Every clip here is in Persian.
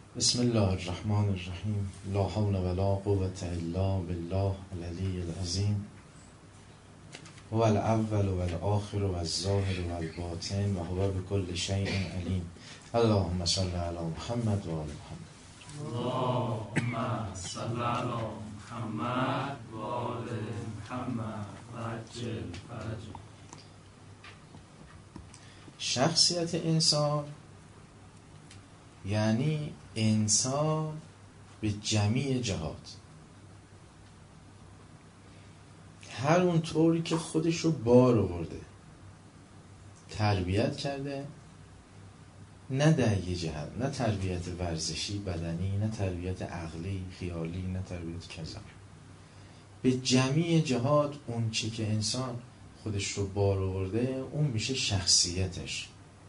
بسم الله الرحمن الرحیم. لا حول ولا قوة الا بالله العلی العظیم. هو الاول و الاخر و الظاهر و الباطن و هو بكل شیء علیم. اللهم صل علی محمد و آل محمد. اللهم صل علی محمد و آل محمد و عجل فرجه. شخصیت انسان یعنی انسان به جمیع جهات، هر اون طوری که خودش رو بار آورده، تربیت کرده، نه در یه جهت، نه تربیت ورزشی بدنی، نه تربیت عقلی خیالی، نه تربیت کذا، به جمیع جهات اون چی که انسان خودش رو بار آورده اون میشه شخصیتش.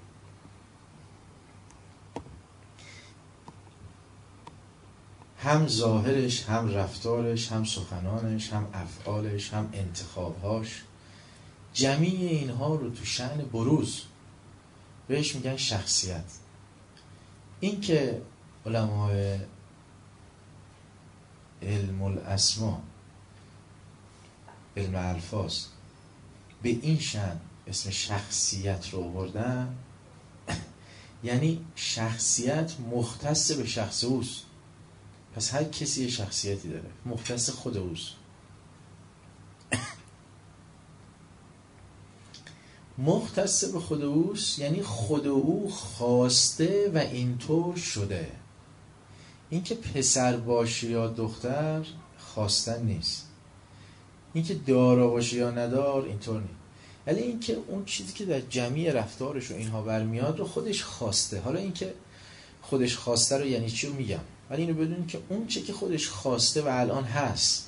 هم ظاهرش، هم رفتارش، هم سخنانش، هم افعالش، هم انتخابهاش، جمیع اینها رو تو شأن بروز بهش میگن شخصیت. این که علمای علم الاسما، علم الفاظ به این شأن اسم شخصیت رو آوردن، یعنی شخصیت مختص به شخص اوست. پس هر کسی یه شخصیتی داره مختص خود اوست. مختص به خود اوست یعنی خود او خواسته و اینطور شده. این که پسر باشه یا دختر خواستن نیست، این که دارا باشه یا ندار اینطور نیست، ولی این که اون چیزی که در جمیع رفتارش و اینها برمیاد رو خودش خواسته. حالا این که خودش خواسته رو یعنی چی رو میگم، ولی اینو بدونید که اون چی که خودش خواسته و الان هست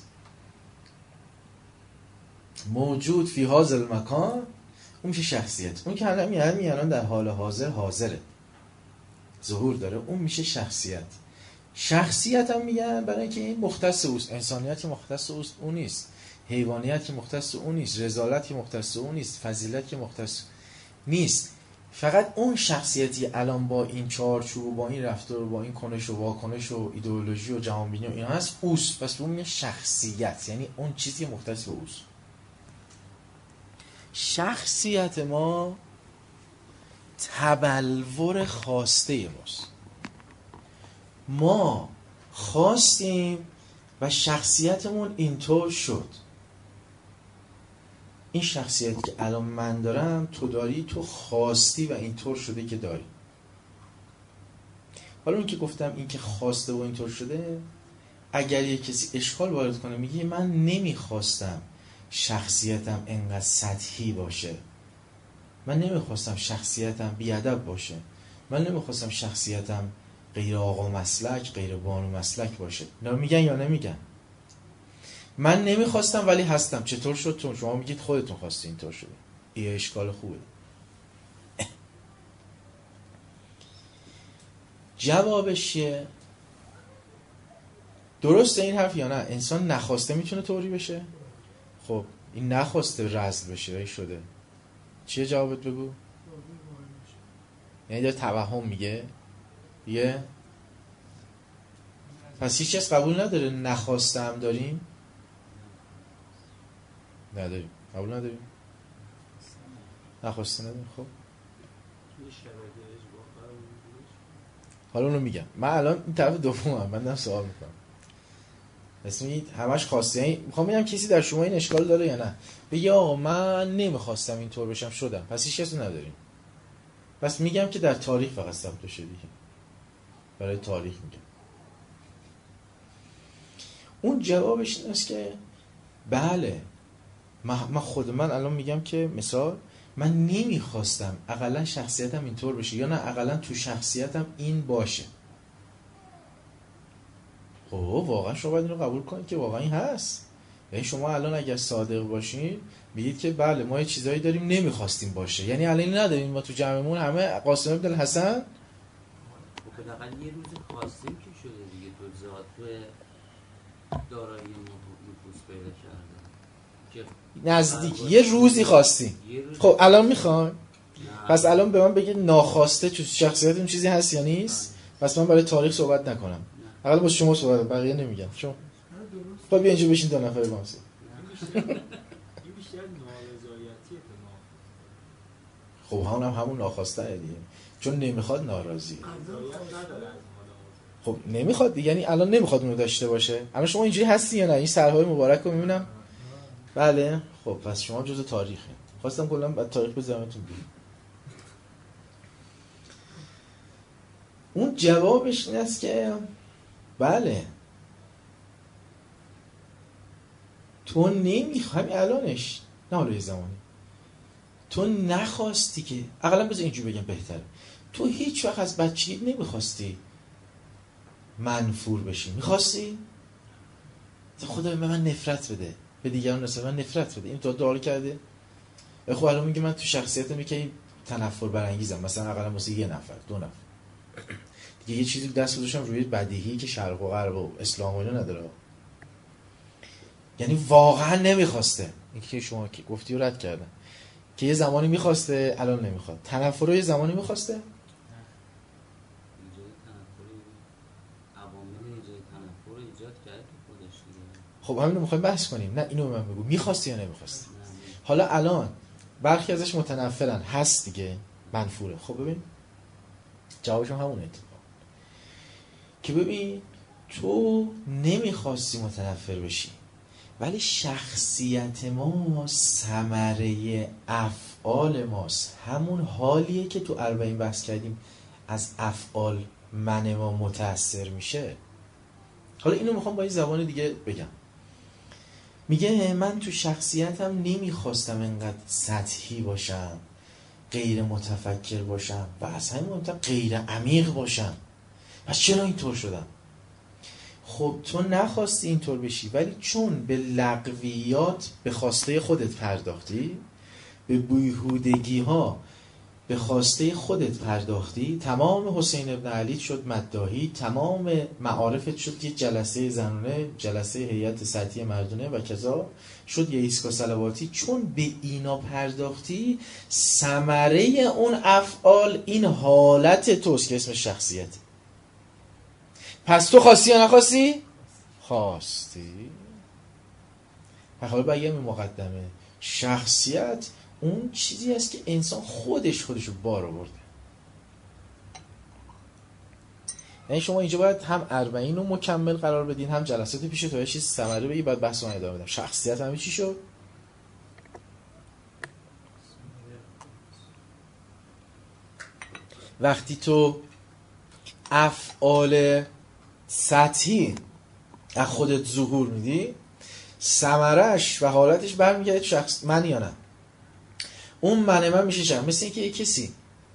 موجود فی هذا المکان، اون میشه شخصیت. اون که الان در حال حاضره ظهور داره، اون میشه شخصیت. شخصیت هم میگن برای اینکه این مختص اوست. انسانیت که مختص اوست اون نیست، حیوانیت که مختص اون نیست، رذالت که مختص اون نیست، فضیلت که مختص نیست. فقط اون شخصیتی الان با این چارچوب، با این رفتار، با این کنش و واکنش و ایدئولوژی و جهانبینی و اینا هست اوست. پس اون میگه شخصیت، یعنی اون چیزی مختص به اوست. شخصیت ما تبلور خواسته ماست. ما خواستیم و شخصیتمون اینطور شد. این شخصیتی که الان من دارم تو داری، تو خواستی و اینطور شده که داری. حالا اون که گفتم این که خواسته و اینطور شده، اگر یک کسی اشکال وارد کنه میگه من نمیخواستم شخصیتم انقدر سطحی باشه، من نمیخواستم شخصیتم بیادب باشه، من نمیخواستم شخصیتم غیر آقا مسلک، غیر بانو مسلک باشه. نه میگن یا نمیگن؟ من نمیخواستم ولی هستم. چطور شد؟ تو شما میگید خودتون خواستی اینطور شده. این اشکال خوبه. جوابش چیه؟ درسته این حرف یا نه؟ انسان نخواسته میتونه طوری بشه؟ خب این نخواسته رذل بشه ای شده. چیه جوابت بگو؟ یعنی داره توهم میگه؟ یه پس هیچ کس قبول نداره نخواسته هم داریم؟ نداریم. قبول نداریم؟ نخواسته نداریم. خب حالا اونو میگم. من الان این طرف دومم، من دارم سوال میکنم. پس میگید همش خواسته. یعنی میخوام بگم کسی در شما این اشکال داره یا نه؟ بگی آقا من نمیخواستم اینطور بشم شدم. پس هیچ کسی نداریم. پس میگم که در تاریخ فقط ثبت شده. برای تاریخ میگم. اون جوابش این است که بله، من خود من الان میگم که مثال من نمیخواستم اقلا شخصیتم اینطور بشه، یا نه اقلا تو شخصیتم این باشه. خب واقعا شما باید این رو قبول کنید که واقعا این هست. یعنی شما الان اگر صادق باشین بگید که بله ما یه چیزایی داریم نمیخواستیم باشه، یعنی الان نداریم. ما تو جمعمون همه قاسم ابن الحسن بالاخره یه روز خواستیم که شده دیگه، تو ذات تو دارایی نفوس پیدا کرده، نزدیک یه روزی خواستیم. خب الان میخوایم. پس الان به من بگید ناخواسته تو شخصیتتون چیزی هست یا نیست؟ پس من برای تاریخ صحبت نکنم، اقل با شما صحبت، بقیه نمیگم. شما خب بیا اینجا بشین 2 نفر با هم. این بیشتر نارضایتی اتفاق. خب همون ناخواسته دیگه، چون نمیخواد ناراضی. خب نمیخواد دیگه، یعنی الان نمیخواد اونو داشته باشه. الان شما اینجوری هستی یا نه؟ این سرهای مبارک رو میبینم. بله خب پس شما جزء تاریخه. خواستم کلا بعد تاریخ بزنمتون بگم. اون جوابش این است که بله تو نمیخوای الانش، نه حالا یه زمانی تو نخواستی که، اقلا بذار اینجوری بگم بهتره، تو هیچ وقت از بچگی نمیخواستی منفور بشی. میخواستی؟ خدا به من نفرت بده، به دیگران نسبت من نفرت بده. این تو دعا کرده؟ خب الان میگه من تو شخصیتم میگه این تنفر برانگیزم، مثلا اقلا واسه 1 نفر 2 نفر دیگه یه چیزی دست گذاشتم روی بدیهی که شرق و غرب و اسلام و اینا نداره. یعنی واقعا نمیخواسته. این که شما که گفتی رو رد کردن که یه زمانی میخواسته الان نمیخواد. تنفر رو یه زمانی میخواسته، خب همین رو میخوایم بحث کنیم. نه اینو به من بگو میخواستی یا نمیخواستی. حالا الان برخی ازش متنفرن، هست دیگه، منفوره. خب ببین جوابش هم همونه اتفاق که ببین تو نمیخواستی متنفر بشی، ولی شخصیت ما ثمره افعال ماست. همون حالیه که تو 40 بحث کردیم از افعال من ما متأثر میشه. حالا اینو میخوام با این زبان دیگه بگم. میگه من تو شخصیتم نمیخواستم انقدر سطحی باشم، غیر متفکر باشم و از همین مهمتر غیر عمیق باشم. پس چرا اینطور شدم؟ خب تو نخواستی اینطور بشی، ولی چون به لغویات به خواسته خودت پرداختی، به بیهودگی ها به خواسته خودت پرداختی، تمام حسین ابن علی شد مداحی، تمام معارفت شد یه جلسه زنونه، جلسه هیئت سطحی مردونه و کذا شد یه ایستگاه صلواتی. چون به اینا پرداختی، ثمره اون افعال این حالت توست که اسم شخصیت. پس تو خواستی یا نخواستی؟ خواستی. حالا بگم این مقدمه شخصیت اون چیزی است که انسان خودشو بار آورده. یعنی شما اینجا باید هم 40 رو مکمل قرار بدین، هم جلسات پیش تو یه چیز ثمره بگی، بعد بحث رو ادامه بدم. شخصیت همین چی شد؟ وقتی تو افعال سطحی از خودت ظهور میدی، ثمرش و حالتش برمیگرده تو شخص من یا نه. اون من میشه چند؟ مثل اینکه یک کسی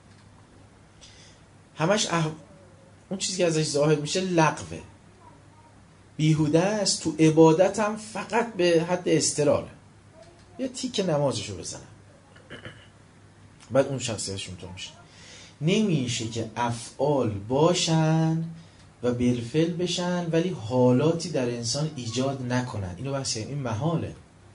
همش اون چیزی که ازش ظاهر میشه لغوه، بیهوده است، تو عبادت هم فقط به حد استراله، یه تیک نمازشو بزنه، بعد اون شخصیتشون تو میشه. نمیشه که افعال باشن و بالفعل بشن ولی حالاتی در انسان ایجاد نکنن. اینو بحث این محاله.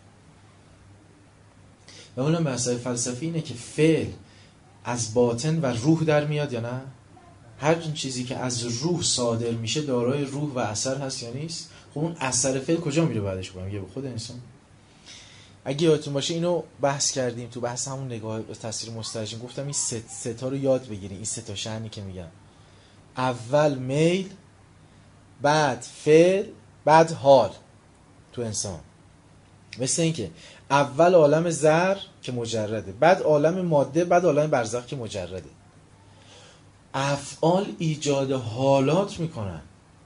و اون مسئله فلسفی اینه که فعل از باطن و روح در میاد یا نه؟ هر چیزی که از روح صادر میشه دارای روح و اثر هست یا نیست؟ خب اون اثر فعل کجا میره بعدش؟ میگه به خود انسان. اگه یادتون باشه اینو بحث کردیم تو بحث همون نگاه به تاثیر مسترجم، گفتم این سه تا رو یاد بگیریم. این 3 شأنی که میگم، اول میل، بعد فعل، بعد حال تو انسان. مثل این که اول عالم ذر که مجرده، بعد عالم ماده، بعد عالم برزخ که مجرده. افعال ایجاد حالات میکنن.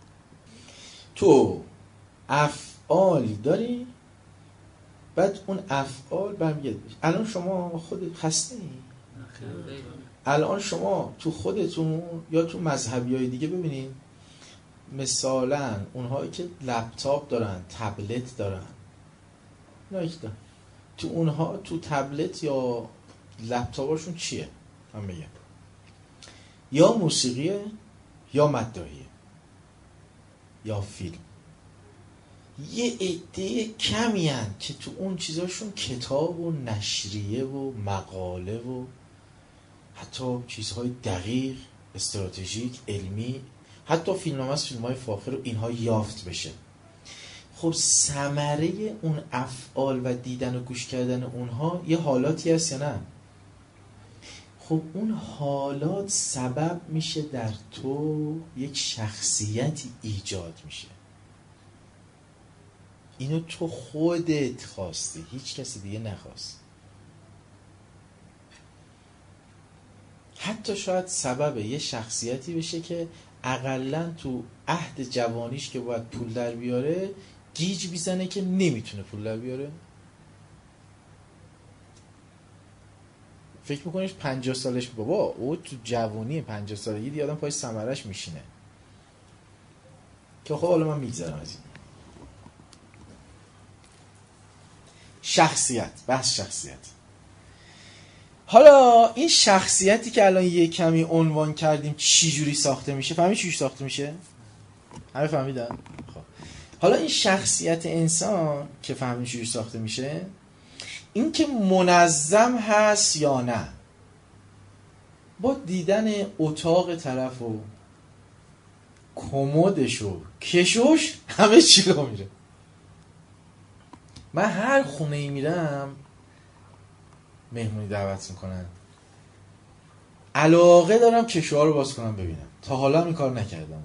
تو افعالی داری، بعد اون افعال برمیگرده. الان شما خودت خسته ای؟ الان شما تو خودتون یا تو مذهبیای دیگه ببینید، مثلا اونهایی که لپتاپ دارن، تبلت دارن، نایکتا تو اونها تو تبلت یا لپتاپشون چیه؟ من بگم یا موسیقیه یا مداحیه یا فیلم. یه عده کمی هن که تو اون چیزاشون کتاب و نشریه و مقاله و حتی چیزهای دقیق استراتژیک، علمی، حتی فیلمنامه از فیلم‌های فاخر و اینها یافت بشه. خب ثمره اون افعال و دیدن و گوش کردن اونها یه حالاتی هست یا نه؟ خب اون حالات سبب میشه در تو یک شخصیتی ایجاد میشه. اینو تو خودت خواستی، هیچ کسی دیگه نخواست. حتی شاید سبب یه شخصیتی بشه که اقلن تو عهد جوانیش که باید پول در بیاره گیج بیزنه که نمیتونه پول در بیاره. فکر میکنیش 50 سالش بابا او تو جوانی 50 سالگی دیگه آدم پای ثمرش میشینه که خب حالا من میگذرم از این شخصیت. بحث شخصیت. حالا این شخصیتی که الان یه کمی عنوان کردیم چی جوری ساخته میشه؟ فهمید چی جوری ساخته میشه؟ همه فهمیدن؟ خب حالا این شخصیت انسان که فهمید چی جوری ساخته میشه، این که منظم هست یا نه با دیدن اتاق طرف و کمدش و کشوش همه چی رو میره. من هر خونه ای میرم مهمونی دعوت میکنن، علاقه دارم کشوها رو باز کنم ببینم. تا حالا این کار نکردم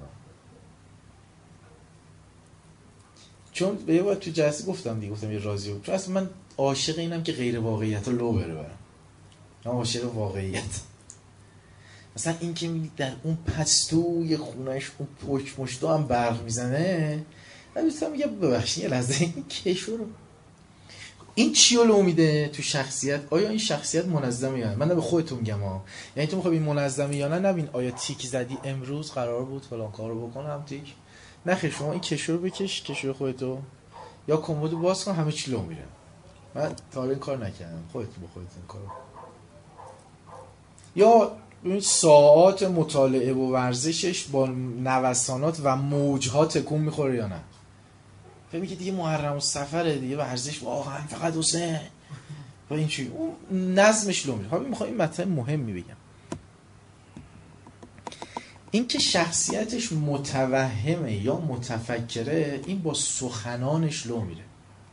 چون به یه باید تو جلسه گفتم یه رازی بود، چون اصلا من عاشق اینم که غیر واقعیت رو لو بره برم. من عاشق واقعیت. مثلا این که میدید در اون پستوی خونهش اون پشت مشتو هم برق میزنه، من دوستم میگه ببخشید یه لحظه این کشو رو این چی رو لو میده تو شخصیت؟ آیا این شخصیت منظمه یا نه؟ من به خودتون میگم یعنی تو میخوای این منظمه یا نه، نبین آیا تیک زدی امروز قرار بود فلان کارو بکنم تیک، نخیر شما این کشو رو بکش، کشو خودتو یا کمدو باز کن، همه چی لو میره. من تا حالا این کار نکردم، خودتون به خودتون این کارو. یا این ساعات مطالعه و ورزشش با نوسانات و موجها تکون میخوره یا نه؟ فکر میگه دیگه محرم و سفره دیگه ورزش واقعا فقط حسین و این چی اون نظمش لو میره. حالا میخوام این مطلب مهمی بگم، این که شخصیتش متوهمه یا متفکره، این با سخنانش لو میره.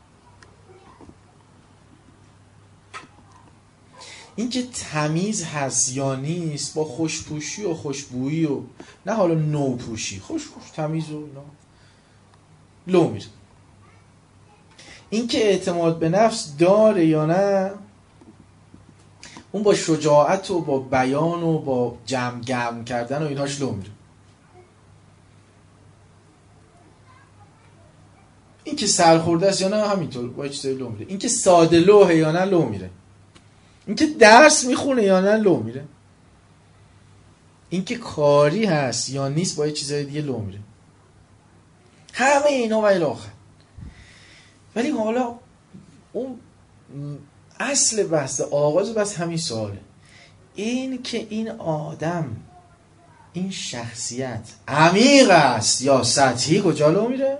این که تمیز هست یا نیست با خوشپوشی و خوشبویی و نه حالا نوپوشی، خوش تمیز و اینا لو میره. این که اعتماد به نفس داره یا نه، اون با شجاعت و با بیان و با جمع کردن و اینهاش لو میره. این که سرخورده است یا نه، همینطور با چیزای لو میره. این که ساده لوحه یا نه لو میره. این که درس میخونه یا نه لو میره. این که کاری هست یا نیست با چیزای دیگه لو میره. همه اینا و الی آخر. ولی حالا اون اصل بحث، آغاز بحث همین سواله، این که این آدم، این شخصیت عمیق است یا سطحی، کجا لو میره؟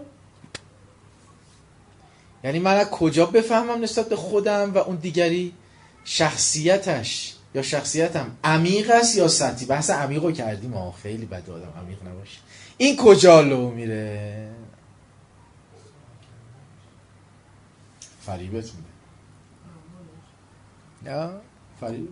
یعنی من از کجا بفهمم نسبت به خودم و اون دیگری شخصیتش یا شخصیتم عمیق است یا سطحی؟ بحث عمیق رو کردیم خیلی بد آدم عمیق نباشه. این کجا لو میره؟ فریبت میده یا فریب.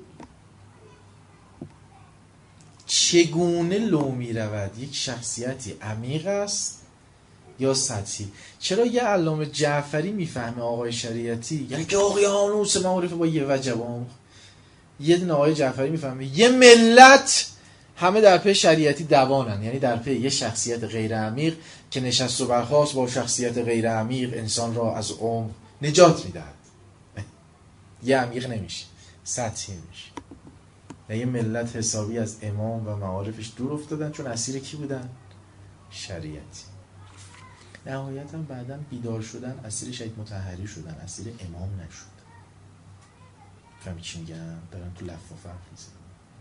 چگونه لو میرود یک شخصیتی عمیق است یا سطحی؟ چرا یه علامه جعفری میفهمه آقای شریعتی، یعنی که اقیانوس معارفه با یه وجبام، یه دونه آقای جعفری میفهمه یه ملت همه در پی شریعتی دوانن، یعنی در پی یه شخصیت غیر عمیق که نشست و برخاست با شخصیت غیر عمیق انسان را از عمق نجات میدهد. یه عمیق نمیشه، سطحی میشه. یه ملت حسابی از امام و معارفش دور افتادن چون اسیر کی بودن؟ شریعتی. نهایت هم بعدم بیدار شدن اسیر شهید مطهری شدن، اسیر امام نشد. فهمی چی میگم؟ دارن تو لف و فرق میزنن.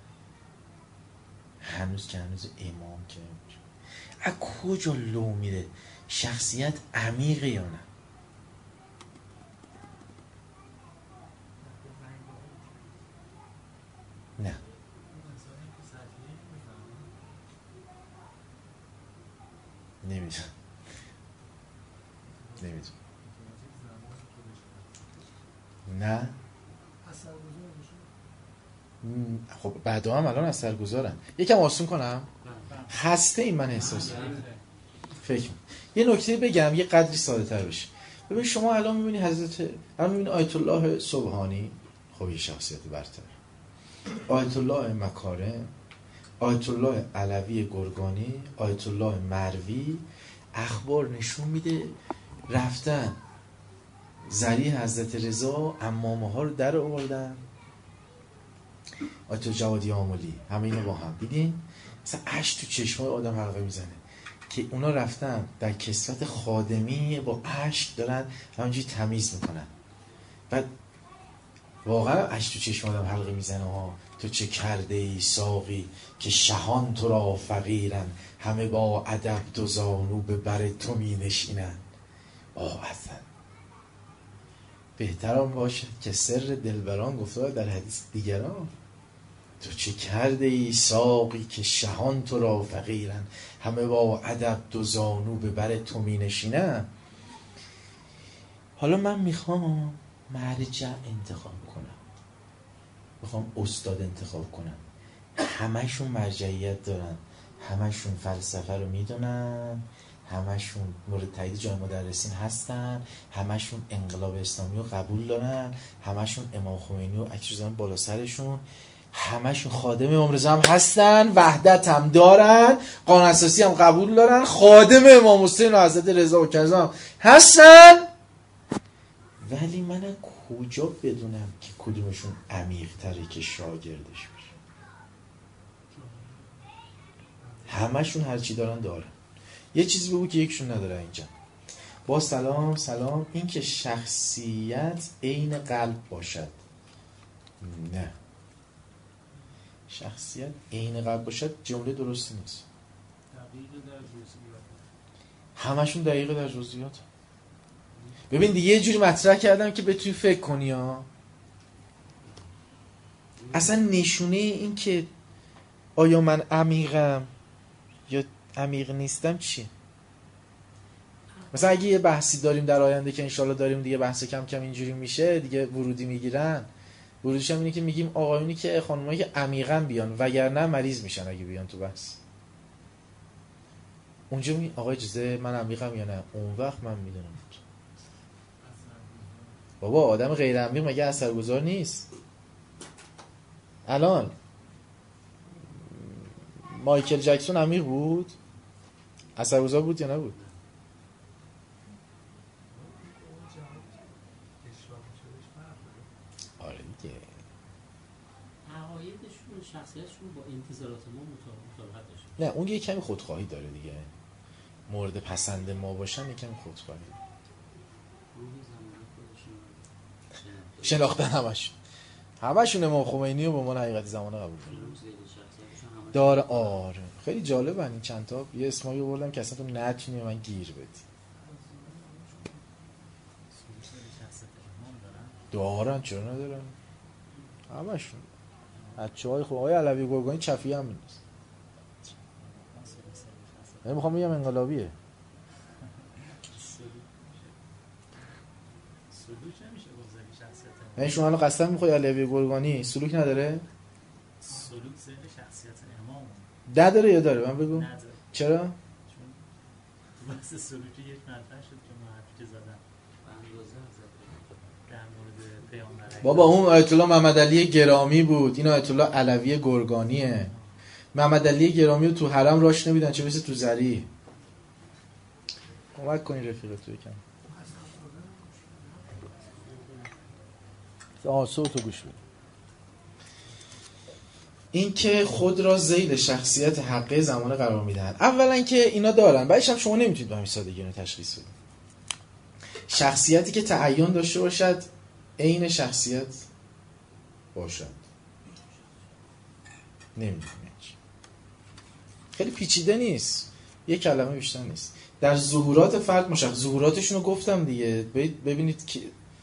هنوز که هنوز امام که از کجا لو میره؟ شخصیت عمیقه یا نه؟ نه نمیدونم نه خب بعدا هم الان اثرگذارن. یکم آسون کنم هسته این من احساس فکر یه نکته بگم یه قدری ساده تر بشه. ببین شما الان میبینی الان میبینی آیت الله سبحانی، خب یه شخصیت برتر، آیت الله مکارم، آیت الله علوی گرگانی، آیت الله مروی، اخبار نشون میده رفتن ذریع حضرت رضا عمامه ها رو در آوردن، آیت الله جوادی آملی، همه اینو با هم دیدین مثلا اشک تو چشمای آدم حلقه میزنه که اونا رفتن در کسوت خادمی با اشک دارن همونجوری تمیز میکنن. بعد واقعا اشک تو چشم آدم حلقه میزنه ها. تو چه کرده ای ساقی که شهان تو را فقیرن، همه با ادب دو زانو به بر تو می نشینن. اصلا بهترم باشه که سر دلبران گفته در حدیث دیگران، تو چه کرده ای ساقی که شهان تو را فقیرن، همه با ادب دو زانو به بر تو می نشینن. حالا من میخوام مرجع انتخاب کنم، میخوام استاد انتخاب کنم. همشون مرجعیت دارن، همشون فلسفه رو میدونن، همشون مورد تایید جای مدرسین هستن، همشون انقلاب اسلامی رو قبول دارن، همشون امام خمینی و اکرزان بالا سرشون، همشون خادم امام رضا هم هستن، وحدت هم دارن، قانون اساسی هم قبول دارن، خادم امام حسین و حضرت رضا و کرزا هم هستن. ولی من کجا بدونم که کدومشون عمیق تره که شاگردش بشه؟ همشون هرچی دارن. یه چیزی بگو که یکشون نداره اینجا. با سلام این که شخصیت عین قلب باشد، نه شخصیت عین قلب باشد جمله درستی نیست. همشون دقیقه در جزئیات. ببین دیگه یه جوری مطرح کردم که بتونی فکر کنی ها. اصلا نشونه این که آیا من عمیقم یا عمیق نیستم چیه؟ مثلا اگه یه بحثی داریم در آینده که انشالله داریم دیگه، بحث کم کم اینجوری میشه دیگه، ورودی میگیرن، ورودیش هم اینه که میگیم آقایونی که خانمایی که عمیقا بیان وگرنه مریض میشن اگه بیان تو بحث. اونجا میگیم آقای اجازه من عمیقم یا نه، اون وقت من میدونم. بابا آدم غیر عمیق مگه اثرگذار نیست؟ الان مایکل جکسون عمیق بود؟ اثرگذار بود یا نبود؟ آره دیگه. عقایدشون شخصیتشون با انتظارات ما مطابقت داشت. نه اون یه کمی خودخواهی داره دیگه. مورد پسند ما باشن یه کمی خودخواهی. شناختن همشون امام خمینی و به عنوان حقیقت زمانه قبول داره. آره خیلی جالبه این چند تا یه اسمایی آوردم که اصلا تو نتونی من گیر بدی. دارن چرا ندارن؟ همشون بچه‌های خوب. آقای علوی گرگانی چفی هم نیست. من میخوام بگم انقلابیه. یعنی شما الان قسم میخوای علوی گرگانی سلوک نداره؟ سلوک ذهن شخصیت امام نداره یا داره؟ من بگو. نداره. چرا؟ چون تو بحث سلوکی یک مطرح شد که ما حرفی که زدن در مورد پیامبر. بابا اون آیت الله محمد علی گرامی بود، این آیت الله علوی گرگانیه. محمد علی گرامی رو تو حرم راش نمیدن چه برسه تو زری. کمک کنین رفیقتو یکم. صوتو گوش بده. این که خود را ذیل شخصیت حقه زمانه قرار میدن. اولا که اینا دارن، بعدش هم شما نمیتونید با همین سادگی اینو تشخیص بدید. شخصیتی که تعین داشته باشد عین شخصیت باشد. نمیدونم خیلی پیچیده نیست، یک کلمه بیشتر نیست. در ظهورات فرد مشخص، ظهوراتشون رو گفتم دیگه. ببینید که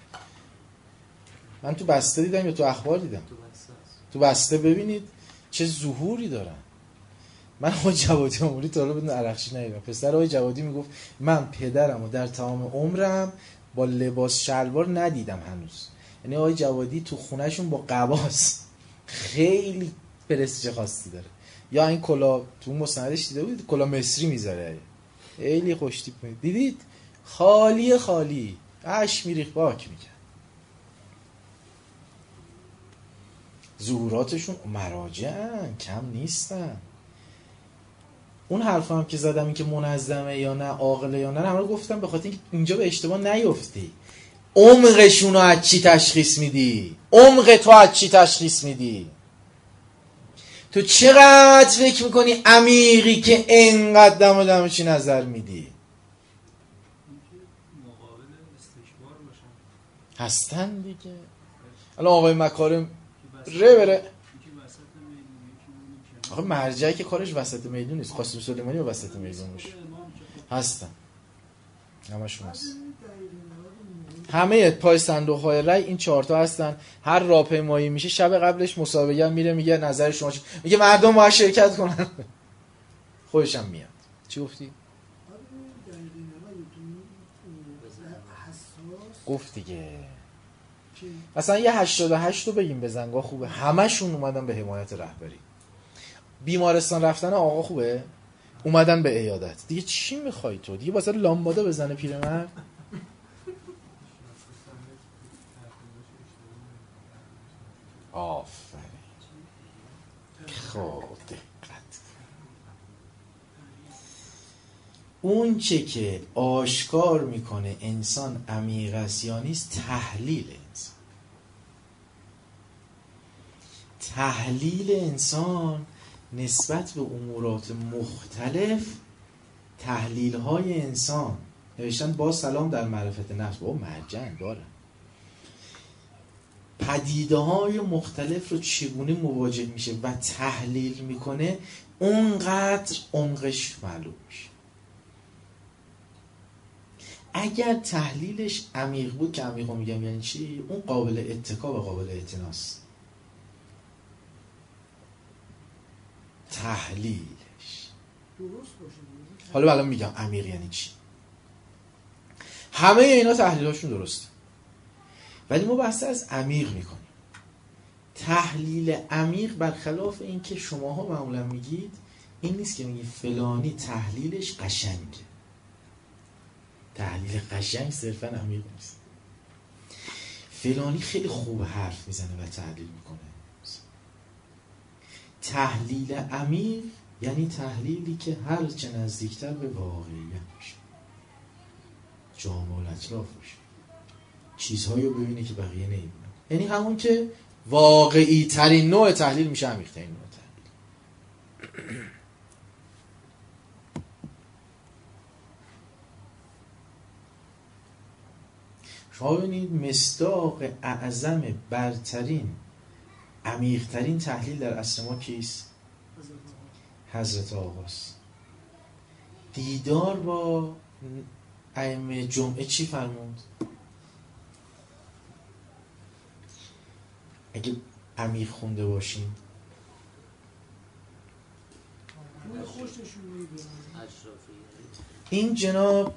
من تو بسته دیدم یا تو اخبار دیدم؟ تو بسته. ببینید چه ظهوری دارن. من آقای جوادی عمری تا حالا بدون عرقچی ندیدم. پسر آقای جوادی میگفت من پدرمو در تمام عمرم با لباس شلوار ندیدم هنوز. یعنی آقای جوادی تو خونهشون با قباس خیلی پرستیژ خاصی داره. یا این کلا تو مستندش دیده بود کلا مصری میذاره، خیلی خوش تیپ. دیدید خالی خالی اش میریخ باک میکرد. ظهوراتشون مراجعن، کم نیستن. اون حرف هم که زدم این که منظمه یا نه، عاقله یا نه، همه رو گفتم به خاطر اینکه اینجا به اشتباه نیفتی. عمقشون رو از چی تشخیص میدی؟ عمق تو از چی تشخیص میدی؟ تو چقدر فکر میکنی عمیقی که اینقدر دم و دمشی نظر میدی؟ مقابل استکبار باشن هستن دیگه. الان آقای مکارم ره بره آخه مرجعی که کارش وسط میدون نیست. قاسم سلیمانی به وسط میدون باشه. هستن همشون هست. همه پای صندوق های رای این 4 تا هستن. هر راهپیمایی میشه شب قبلش مسابقه میره میگه نظر شما چی؟ میگه مردم باید شرکت کنن. خودش هم میاد. چی گفتی؟ گفت دیگه. مثلا یه 88 رو بگیم بزنگاه خوبه. همشون اومدن به حمایت رهبری. بیمارستان رفتن آقا خوبه، اومدن به عیادت. دیگه چی میخوای تو؟ دیگه واسه لامبادا بزنه پیرمرد؟ آفرین. خب دقت. اون چه که آشکار میکنه انسان عمیق است یا نیست، تحلیل انسان. تحلیل انسان نسبت به امورات مختلف، تحلیل های انسان نوشتن با سلام در معرفت نفس، با مرجع داره پدیده های مختلف رو چگونه مواجه میشه و تحلیل میکنه، اونقدر عمقش معلوم میشه. اگر تحلیلش عمیق بود، که عمیق رو میگم یعنی چی؟ اون قابل اتکا و قابل اعتناست. تحلیلش درست باشه. حالا الان میگم عمیق یعنی چی. همه اینا تحلیلاشون درسته، ولی ما بحث از عمیق میکنیم. تحلیل عمیق برخلاف این که شماها معمولا میگید، این نیست که میگی فلانی تحلیلش قشنگه. تحلیل قشنگ صرفا عمیق نیست. فلانی خیلی خوب حرف میزنه و تحلیل میکنه. تحلیل عمیق یعنی تحلیلی که هر چه نزدیکتر به واقعیت باشه، جامع الاطراف باشه، چیزهایی رو ببینه که بقیه نمیبینن. یعنی همون که واقعی ترین نوع تحلیل میشه عمیق ترین نوع تحلیل. شما ببینید مصداق اعظم برترین عمیق‌ترین تحلیل در عصر ما کیست؟ حضرت آقاست. دیدار با ائمه جمعه چی فرمود؟ اگه عمیق خونده باشیم این جناب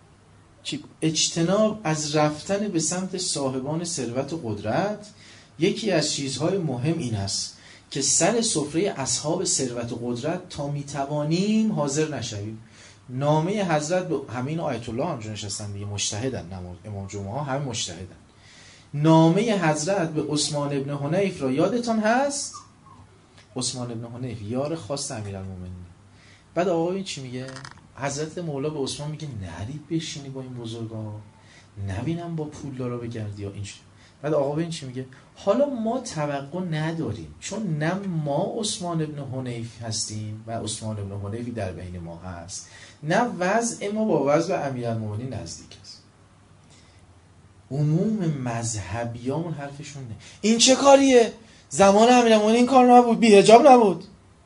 اجتناب از رفتن به سمت صاحبان ثروت و قدرت، یکی از چیزهای مهم این است که سر سفره اصحاب ثروت و قدرت تا میتوانیم حاضر نشویم. نامه حضرت به همین آیت الله همجا نشستن دیگه، مجتهدن، امام جمعه ها همه مجتهدن. نامه حضرت به عثمان ابن حنیف را یادتان هست؟ عثمان ابن حنیف یار خاص امیرالمومنین. بعد آقا این چی میگه؟ حضرت مولا به عثمان میگه نری بشینی با این بزرگا، نبینم با پول دارا بگردی یا این چی. بعد آقا این چی میگه؟ حالا ما توقع نداریم، چون نه ما عثمان ابن حنیف هستیم و عثمان ابن حنیفی در بین ما هست، نه وضع ما با وضع امیرالمومنین نزدیک است. عموم مذهبیان حرفشون نه. این چه کاریه؟ زمان امیرالمومنین این کار نبود، بی حجاب نبود.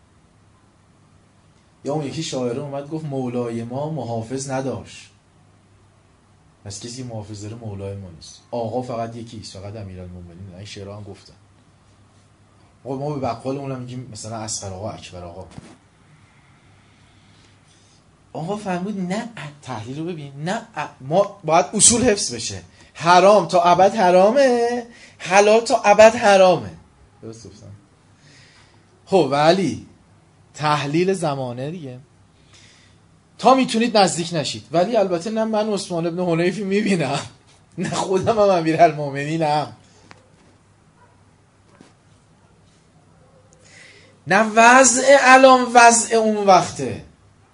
یا اون یکی شاعره اومد گفت مولای ما محافظ نداشت، پس کسی محافظ داره مولای ما نیست. آقا فقط یکیست، فقط امیرالمومنین. این شعرها هم گفتن. ما به بقالمون هم میگیم مثلا اصغر آقا، اکبر آقا. آقا فرمود نه تحلیل رو ببین، نه ما باید اصول حفظ بشه. حرام تا ابد حرامه، حلال تا ابد حرامه. درست گفتم؟ خب ولی تحلیل زمانه دیگه تا میتونید نزدیک نشید. ولی البته نه من عثمان ابن حنیفی میبینم، نه خودم هم امیرالمومنینم، نه وضع الان وضع اون وقته.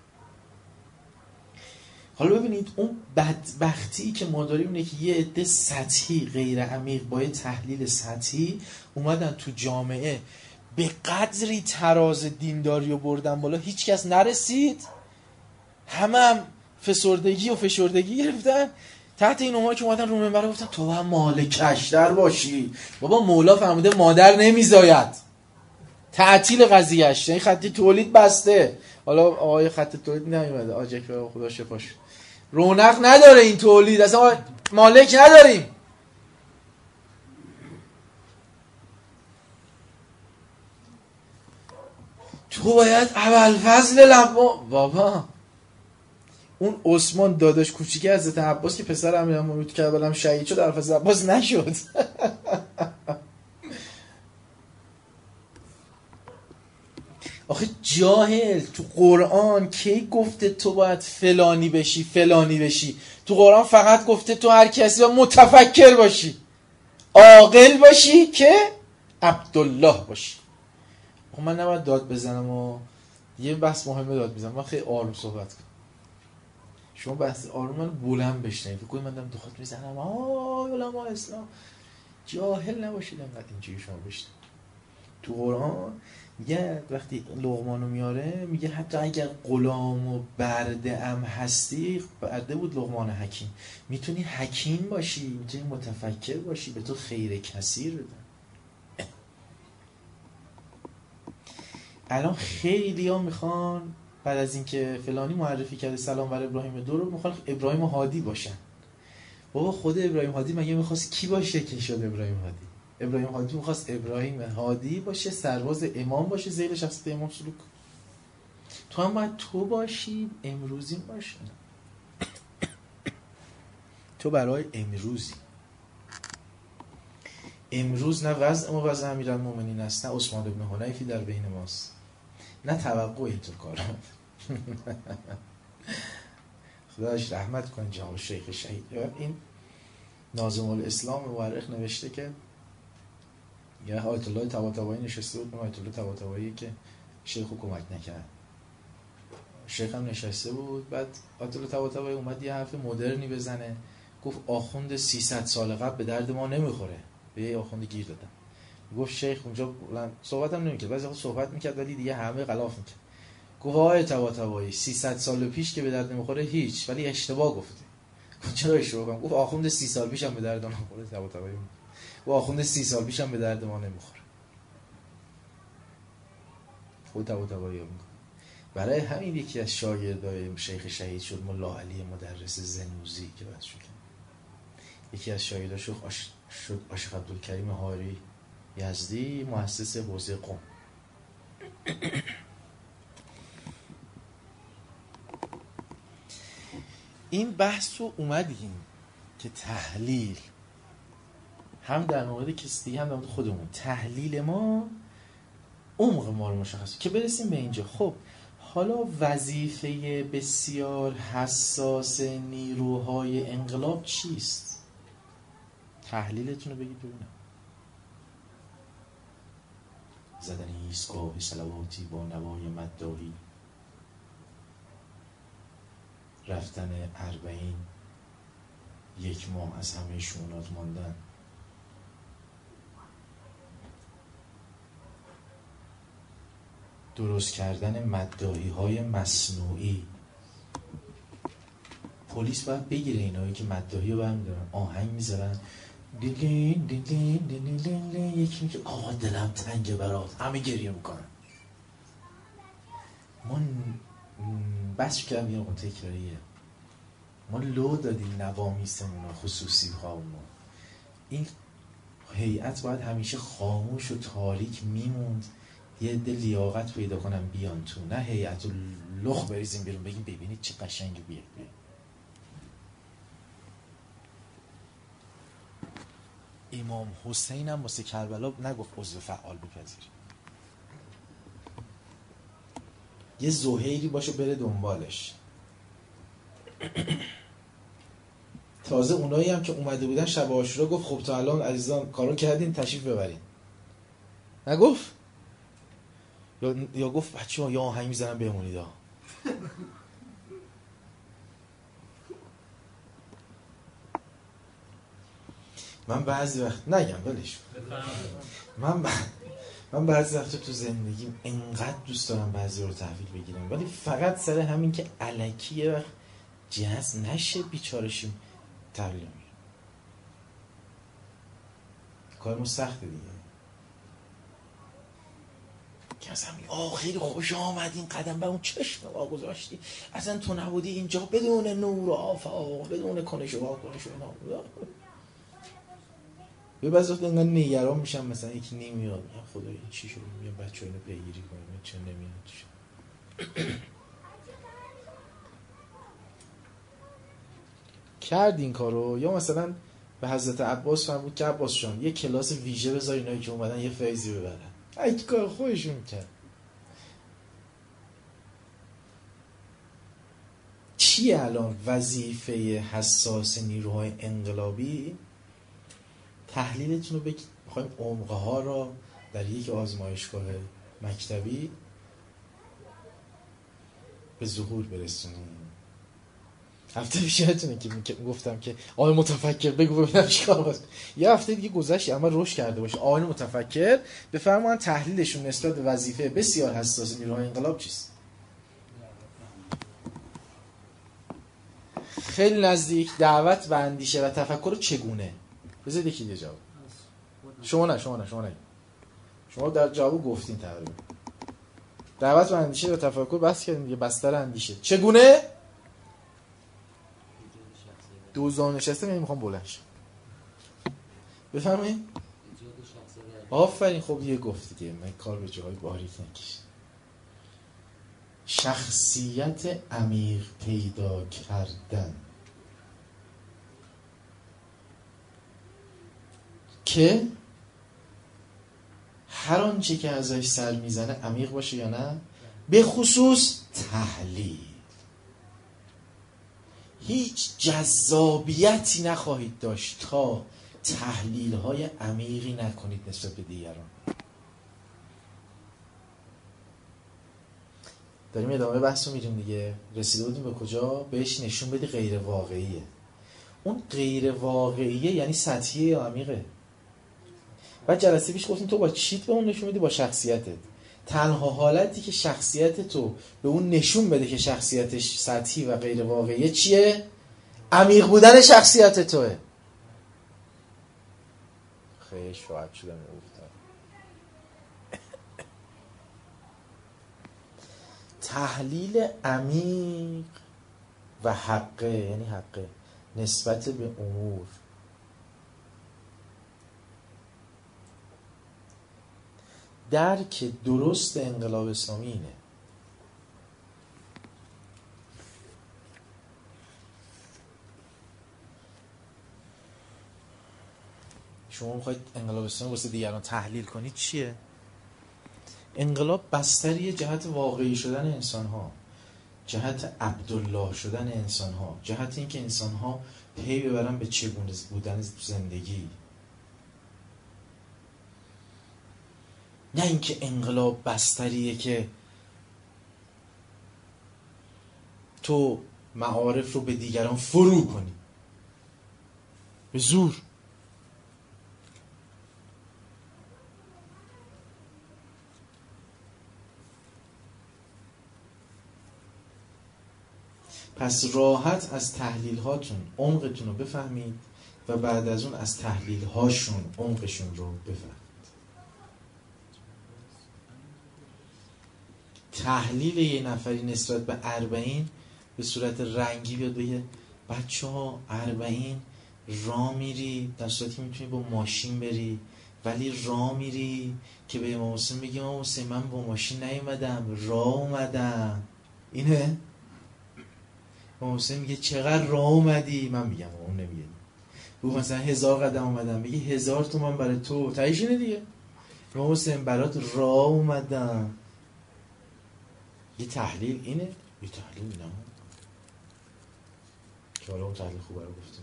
حالا ببینید اون بدبختی که ما داریم اینه که یه عده سطحی غیر عمیق با یه تحلیل سطحی اومدن تو جامعه به قدری تراز دینداری رو بردن بالا هیچ کس نرسید، هم فسردگی و فشردگی گرفتن. تحت این عنوان که اومدن رو منبر گفتن تو هم مال کشتر باشی. بابا مولا فرموده مادر نمیزاید، تعطیل قضیهش، این خط تولید بسته. حالا آقای خط تولید نمیاد، آجک خدا شفاش، رونق نداره این تولید، اصلا مالک نداریم. تو باید ابوالفضل بابا اون عثمان داداش کوچیک حضرت عباس که پسر امیرالمومنین تو کربلا هم شهید شد، ابوالفضل عباس نشد. آخه جاهل، تو قرآن کی گفته تو باید فلانی بشی فلانی بشی؟ تو قرآن فقط گفته تو هر کسی باید متفکر باشی، عاقل باشی که عبدالله باشی. من نباید داد بزنم و یه بحث مهمه داد بزنم، من خیلی آروم صحبت کنم. شما بحث آروم من بلند بشنید، بگوید من دارم دخوت میزنم علماء اسلام. جاهل نباشید انقدر اینجوری شما بشید. تو قرآن میگه وقتی لقمانو میاره میگه حتی اگر غلام و برده ام هستی، برده بود لقمان حکیم، میتونی حکیم باشی، میتونی متفکر باشی، به تو خیر کثیر بده. الان خیلی ها میخوان بعد از اینکه فلانی معرفی کرده سلام بر ابراهیم دو رو میخوان ابراهیم هادی باشن. بابا خود ابراهیم هادی مگه میخواست کی باشه که شد ابراهیم هادی؟ ابراهیم هادی میخواست ابراهیم هادی باشه، سرباز امام باشه، زیر شخصیت امام سلوک. تو هم باید تو باشی، امروزی باشه. تو برای امروزی. امروز نه وضع ما وضع امیرالمومنین است، نه عثمان بن حنیفی در بین ماست، نه توقعی تو کار. خدایش رحمت کن جناب شیخ شهید. این ناظم الاسلام مورخ نوشته که یه آیت الله طباطبایی نشسته بود، آیت الله طباطبایی که شیخ رو کمک نکرد، شیخ هم نشسته بود. بعد آیت الله طباطبایی اومد یه حرف مدرنی بزنه، گفت آخوند 300 سال قبل به درد ما نمیخوره. به یه آخوند گیر دادم، گفت شیخ اونجا صحبت هم نمیکرد، بعضی وقت صحبت میکرد ولی دیگه همه غلاف میکرد. گفت آقای طباطبایی 300 سال پیش که به درد نمیخوره هیچ، ولی اشتباه گفته. گفت چرا اشتباه کنم؟ گفت آخوند 30 سال پیش هم به درد نمیخوره. طباطبایی و آخوند 30 سال پیش هم به درد ما نمیخوره. خود طباطبایی میگه. برای همین یکی از شاگردای شیخ شهید شد ملا علی مدرس زنوزی که بعد شد. یکی از شاگرداش شد عاشق عبدالکریم حاری یزدی، مؤسس حوزه قم. این بحث رو اومدیم که تحلیل هم در مورد کسی دیگه هم در مورد خودمون، تحلیل ما عمق ما رو مشخص که برسیم به اینجا. خب حالا وظیفه بسیار حساس نیروهای انقلاب چیست؟ تحلیلتون رو بگید ببینم. زدن ایستگاه صلواتی با نوای مداحی، رفتن 40 یک ماه از همه شونات ماندن، درست کردن مداحی های مصنوعی. پلیس باید بگیره اینایی که مداحی رو برمیدارن، آهنگ میذارن دیلین دیلین دیلین دیلین، یکی میگه آقا دلم تنگه برات، همه گریه میکنن. ما بس کردم یه تکراریه، ما لو دادیم نوامیسمون و خصوصی هامون. این هیئت باید همیشه خاموش و تاریک میموند یه عده لیاقت پیدا کنم بیان تو، نه هیئت لخ بریزیم بیرون بگیم ببینید چه قشنگی بیاد. امام حسین هم واسه کربلا نگفت عضو فعال بپذیر، یه زهیری باشه بره دنبالش. تازه اونایی هم که اومده بودن شب عاشورا گفت خب تا الان عزیزان کارو کردین تشریف ببرین، نگفت؟ یا گفت بچه‌ها یا آهنگ میزنم بمونید ها. من بعضی وقت نگم ولش، من بعضی وقت تو زندگیم انقدر دوست دارم بعضی رو تحویل بگیرم، ولی فقط سر همین که الکیه وقت جهاز نشه بیچارشیم تحویل میگیرم. کارمون سخته دیگه. که اصلا خیلی خوش آمدین قدم به اون چشم واگذاشتی، اصلا تو نبودی اینجا بدون نور و آفاق، بدون کنش و واکنش و اینا. یه بعضی وقت انقدر نگران میشم مثلا یکی نمیاد، میگم خدایا این چی شد، میگم بچه‌ها اینو پیگیری کنیم چون نمیاد. کرد این کارو. یا مثلا به حضرت عباس فرمود که عباس جان یه کلاس ویژه بذار اینایی که اومدن یه فیضی ببرن. این کار خودشون کرد. چیه الان وظیفه حساس نیروهای انقلابی؟ تحلیلتون رو بگید. میخوایم عمقه ها را در یک آزمایشگاه مکتبی به ظهور برسونیم. هفته پیشتونه که گفتم که آقای متفکر بگو ببینم چیکار باید. یه هفته دیگه گذشت اما رشد کرده باشه. آقای متفکر بفرمایید تحلیلشون نسبت به وظیفه بسیار حساس نیروهای انقلاب چیست؟ خیلی نزدیک دعوت و اندیشه و تفکر چگونه؟ بذارید یکی دیگه جواب. شما نه شما در جواب گفتین تقریبا. دعوت و اندیشه و تفکر بس کردیم دیگه. بستر اندیشه چگونه؟ دوزان نشسته نمیخوام بلند شم. بفهمید؟ آفرین. خب یه گفت دیگه من کار به جای باریک نکشم. شخصیت عمیق پیدا کردن که هر آنچه که ازش سر میزنه عمیق باشه یا نه، به خصوص تحلیل. هیچ جذابیتی نخواهید داشت تا تحلیل های عمیقی نکنید نسبت به دیگران. داریم ادامه بحث رو میریم دیگه. رسیده بودیم به کجا؟ بهش نشون بدی غیر واقعیه. اون غیر واقعیه یعنی سطحیه یا عمیقه؟ بعد جلسه پیش گفتیم تو با چیت به اون نشون بدی؟ با شخصیتت. تنها حالتی که شخصیت تو به اون نشون بده که شخصیتش سطحی و غیر واقعیه چیه؟ عمیق بودن شخصیت توه. خیلی شاید شدم گفتم. تحلیل عمیق و حقه، یعنی حقه نسبت به امور، درک درست انقلاب اسلامی اینه. شما میخواید انقلاب اسلامی واسه دیگران تحلیل کنید چیه؟ انقلاب بستری جهت واقعی شدن انسان ها، جهت عبدالله شدن انسان ها، جهت اینکه انسان ها پی ببرن به چگونه بودن زندگی. نه اینکه انقلاب بستریه که تو معارف رو به دیگران فرو کنی به زور. پس راحت از تحلیل هاتون عمقتون رو بفهمید و بعد از اون از تحلیل هاشون عمقشون رو بفهمید. تحلیل یه نفری نسبت به 40 به صورت رنگی بیاد بگه بچه ها 40 راه میری در صورتی که میتونی با ماشین بری ولی راه میری که به امام حسین میگی امام حسین من با ماشین نیومدم، راه اومدم. اینه امام حسین میگه چقدر راه اومدی؟ من میگم اون نمیگه. بگو مثلا 1000 قدم اومدم، بگی 1000 تومان برای تو، تایش اینه دیگه. امام حسین برات راه اومدم. یه تحلیل اینه، یه تحلیل نه که حالا اون تحلیل خوبه رو گفتیم.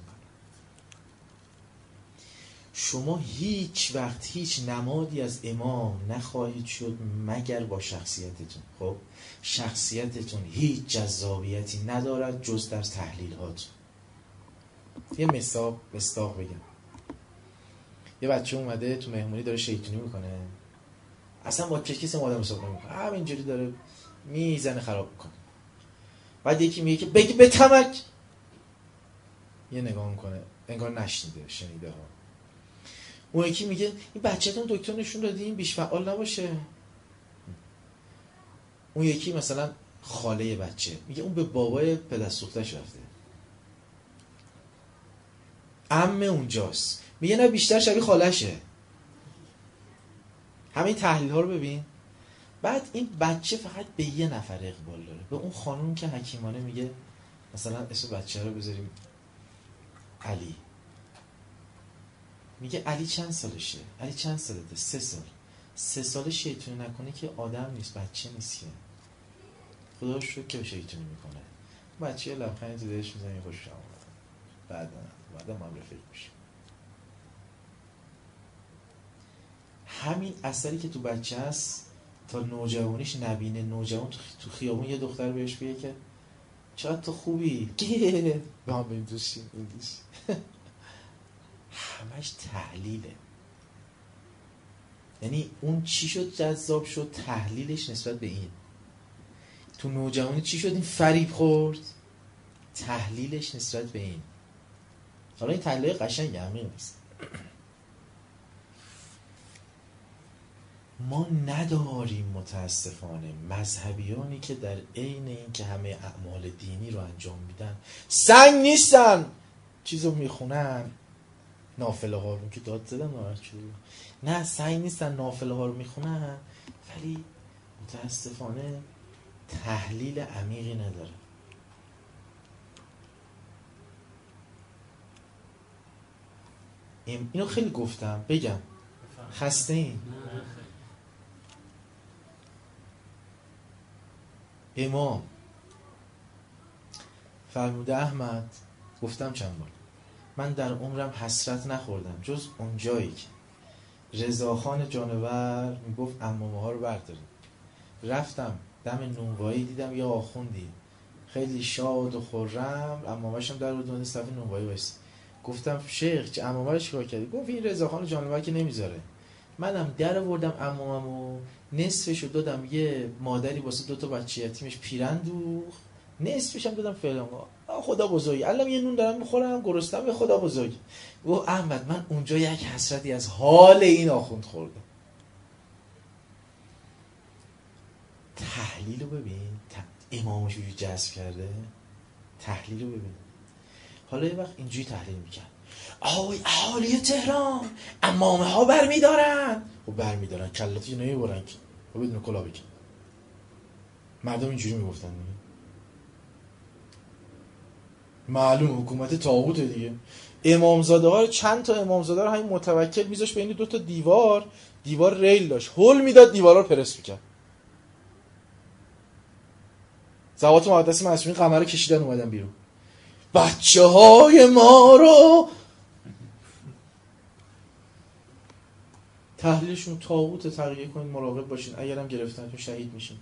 شما هیچ وقت هیچ نمادی از امام نخواهید شد مگر با شخصیتتون. خب شخصیتتون هیچ جذابیتی ندارد جز در تحلیلات. یه مصداق بگم. یه بچه اومده تو مهمونی داره شیطونی میکنه، اصلا با کسی آدم حساب نمیکنه، همینجوری داره میزنه خراب میکنه. بعد یکی میگه که بگی به تمک، یه نگاه میکنه انگار نشنیده، شنیده ها. اون یکی میگه این بچه‌تون دکتر نشون دادین بیش فعال نباشه. اون یکی مثلا خاله بچه میگه اون به بابای پدر سوختش رفته. عمه اونجاست میگه نه بیشتر شبیه خالشه. همین تحلیل ها رو ببین. بعد این بچه فقط به یه نفر اقبال داره، به اون خانوم که حکیمانه میگه مثلا اسم بچه رو بذاریم علی. میگه علی چند سالشه؟ علی چند سالته؟ 3 سال. 3 ساله شیطونی نکنه که آدم نیست، بچه نیست که. خدا رو شکر که شیطونی میکنه. بچه یه لبخندی تو دلش میزنه خوشش اومد. بعدا ما هم رفیق میشیم. همین اثری که تو بچه هست تا نوجوانیش نبینه. نوجوان تو خیابون یه دختر بهش بگه که چقدر تو خوبی، به هم بریم دوشیم. همش تحلیله. یعنی اون چی شد جذاب شد؟ تحلیلش نسبت به این. تو نوجوانی چی شد این فریب خورد؟ تحلیلش نسبت به این. حالا این تحلیل قشنگ عمیق نیست. ما نداریم متاسفانه مذهبیانی که در عین این که همه اعمال دینی رو انجام میدن سنگ نیستن، چیزو میخونن، نافله ها رو که داد زدن ناراحت شده، نه سنگ نیستن، نافله ها رو میخونن ولی متاسفانه تحلیل عمیقی نداره. اینو خیلی گفتم، بگم خسته این امام فرموده احمد، گفتم چند بار، من در عمرم حسرت نخوردم جز اون جایی که رضاخان جانور میگفت عمامه ها رو برداریم. رفتم دم نونوایی دیدم یا آخوندی خیلی شاد و خرم، عمامه‌ش هم در بود صف نونوایی وایس. گفتم شیخ چه عمامه رو چیکار کردی؟ گفت این رضاخان جانور که نمیذاره. منم در آوردم عماممو، نصفشو دادم یه مادری واسه 2 تا بچه یتیمش پیرن دوخت، نصفش هم دادم فلان. خدا بزرگی، الان یه نون دارم میخورم گرسنم، خدا بزرگی. گفت احمد من اونجا یک حسرتی از حال این آخوند خوردم. تحلیل رو ببین، امامش رو جذب کرده، تحلیل رو ببین. حالا یه وقت اینجوری تحلیل میکرد آوی اهالی تهران عمامه ها برمیدارن. خب برمیدارن کلتی نمیبرن که، خب بدون کلا بکن. مردم اینجوری میگفتن دیگه، معلوم حکومت طاغوت دیگه. امامزاده ها، چند تا امامزاده رو همین متوکل میذاش بین 2 تا دیوار ریل داشت، هول میداد دیوارا رو پرس میکرد. زوات مقدس معصومین قمر رو کشیدن اومدن بیرون، بچه های ما رو تحلیلشون طاغوت، تغییر کنید، مراقب باشین، اگرم گرفتنتون شهید میشین.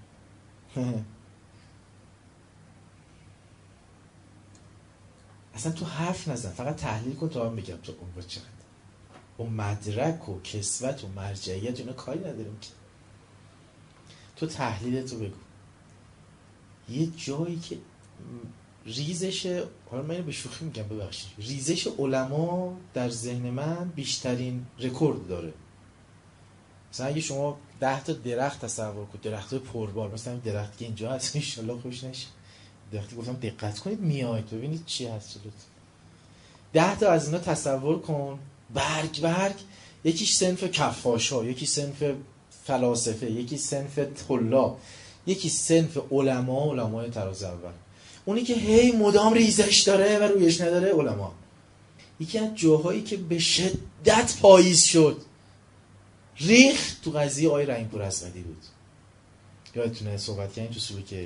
اصلا تو حرف نزن، فقط تحلیل کن تا هم بگم تو اون با چقدر و مدرک و کسوت و مرجعیت اینا کاری نداریم که. تو تحلیلتو بگو. یه جایی که ریزش، حالا من به شوخی میگم ببخشید، ریزش علما در ذهن من بیشترین رکورد داره. مثلا اگه شما 10 تا درخت تصور کنید، درختای پربار، مثلا این درخت که اینجا هست ان شاءالله خوش نشه، درختی گفتم دقت کنید میاید ببینید چی هست جلوت. 10 تا از اینا تصور کن، برگ یکیش صنف کفاشا، یکی صنف فلاسفه، یکی صنف طلاب، یکی صنف علمای تراز اول. اونی که هی مدام ریزش داره و رویش نداره علما. یکی از جاهایی که به شدت پاییز شد ریخ تو قضیه آقای رحیم‌پور اسعدی بود. یادتونه صحبت کردیم تو سلوک یک.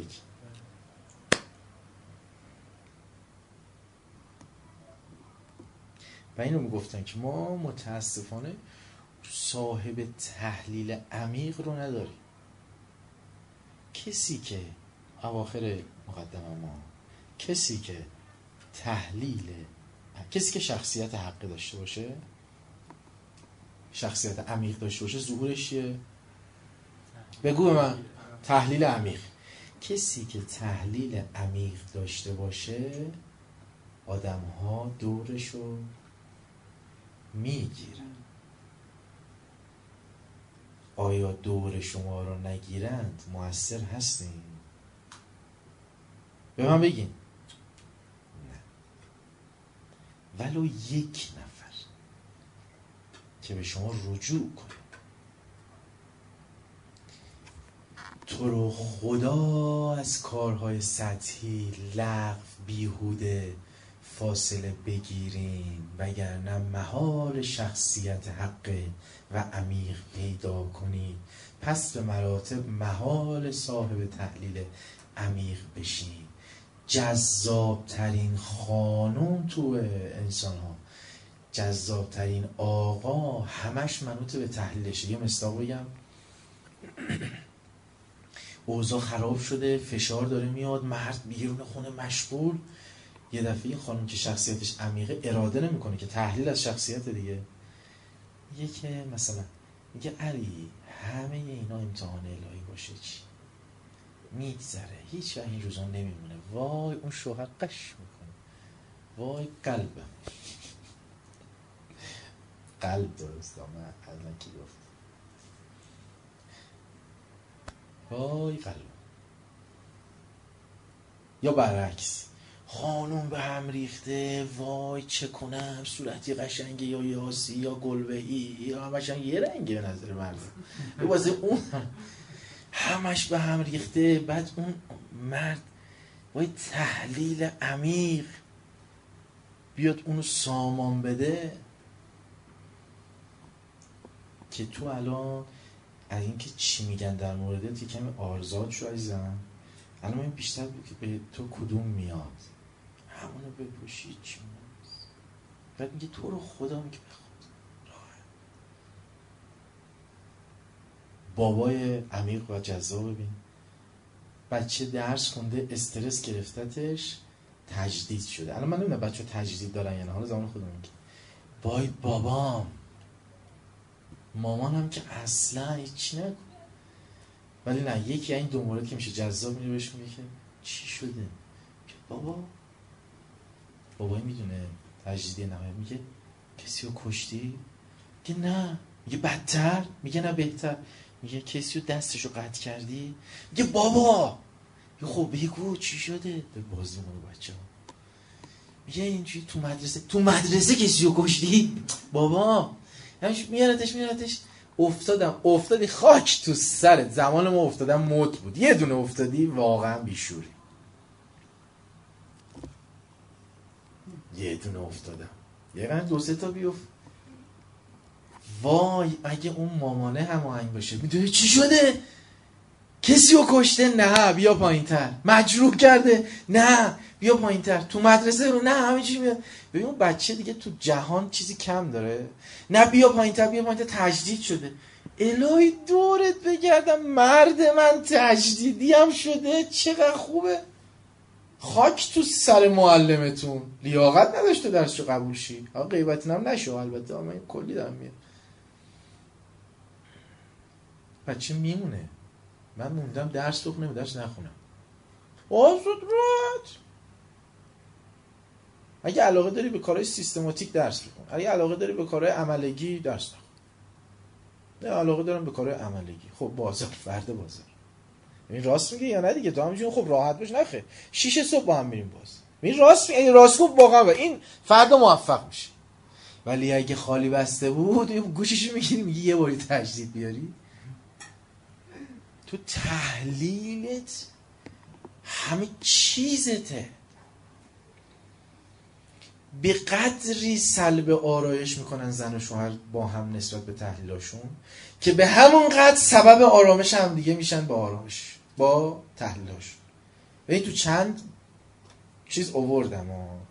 و اینو میگفتن که ما متاسفانه صاحب تحلیل عمیق رو نداریم. کسی که اواخر مقدمه ما، کسی که شخصیت حق داشته باشه، شخصیت عمیق داشته باشه، ظهورش چیه؟ بگو به من. تحلیل عمیق. کسی که تحلیل عمیق داشته باشه آدم ها دورشو میگیرن. آیا دور شما رو نگیرند مؤثر هستین؟ به من بگین. نه. ولو یک نفر که به شما رجوع کنه، تو رو خدا از کارهای سطحی، لغو، بیهوده فاصله بگیرین، وگرنه محال شخصیت حق و عمیق پیدا کنید. پس به مراتب محال صاحب تحلیل عمیق بشین. جذابترین خانوم تو انسان ها، جذابترین آقا همش منوط به تحلیلشه. یه مصداق بگم. اوضاع خراب شده، فشار داره میاد، مرد بیرون خونه مشغول. یه دفعه این خانم که شخصیتش عمیقه اراده نمیکنه که تحلیل از شخصیت دیگه، میگه که مثلا میگه علی همه اینا امتحان الهی باشه چی؟ میگذره، هیچ وقت این روزا نمیمونه. وای اون شوهر قش میکنه، وای قلبم. قلب درست آمد الان کی گفت؟ وای قلب. یا برعکس، خانوم به هم ریخته، وای چه کنم، صورتی قشنگه یا یاسی یا گلبه‌ای یا همش یه رنگه به نظر مردم، واسه اون همش به هم ریخته. بعد اون مرد وای تحلیل عمیق بیاد اونو سامان بده که تو الان از این که چی میگن در موردت یه کمی آرزاد شو عزیزم. الان من بیشتر بود که به تو کدوم میاد همونو بپوشی چی میاد. بعد میگه تو رو خدا، میگه بخود راحت. بابای عمیق و جذاب ببین، بچه درس خونده استرس گرفتتش تجدید شده. الان من نمیدونم بچه تجدید دارن یا نه، حالا زمان خودم میگه وای بابام مامانم که اصلا هیچی نکنه. ولی نه، یکی این دو مورد که میشه جذاب میره بهش میگه که چی شده؟ که بابایی میدونه تجدیدی نهایی. میگه کسی رو کشتی؟ میگه نه. میگه بدتر؟ میگه نه بهتر. میگه کسی رو دستشو قطع کردی؟ میگه بابا. میگه خب بگو چی شده؟ به بازی مونو بچه ها میگه اینجوری تو مدرسه کسی رو کشتی؟ بابا همش میارتش افتادی خاک تو سرت. زمان ما افتادم موت بود، یه دونه افتادی واقعا بیشوری. یه دونه افتادم، یه قرن دو سه تا بیفت. وای اگه اون مامانه هماهنگ باشه، میدونی چی شده؟ کسی رو کشته؟ نه بیا پایین تر. مجروح کرده؟ نه بیا پایین تر. تو مدرسه رو؟ نه همه چی میاد. ببین اون بچه دیگه تو جهان چیزی کم داره؟ نه بیا پایین تر تجدید شده. الهی دورت بگردم مرد من تجدیدی هم شده، چقدر خوبه. خاک تو سر معلمتون، لیاقت نداشته درسشو قبول شی. آقا غیبتین هم نشو البته، اما این کلی دارم میاد. بچه میمونه. من موندم درس بخونم درس نخونم. آزاد رات. اگه علاقه داری به کارهای سیستماتیک درس بخون، اگه علاقه داری به کارهای عملگی درس نخون. نه علاقه دارم به کارهای عملگی. خب بازار، فردا بازار. این راست میگه یا نه دیگه؟ تو همینجوری خب راحت باش. نخه 6 صبح با هم میریم باز. این راست میگه، این راست گفت واقعا. این فردا موفق میشه. ولی اگه خالی بسته بود گوششو میگیری میگی یه باری تجدید بیاری. تو تحلیلت همه چیزته. به قدری سلب آرایش میکنن زن و شوهر با هم نسبت به تحلیلاشون که به همون قدر سبب آرامش هم دیگه میشن با آرامش با تحلیلاشون. ببین تو چند چیز آوردم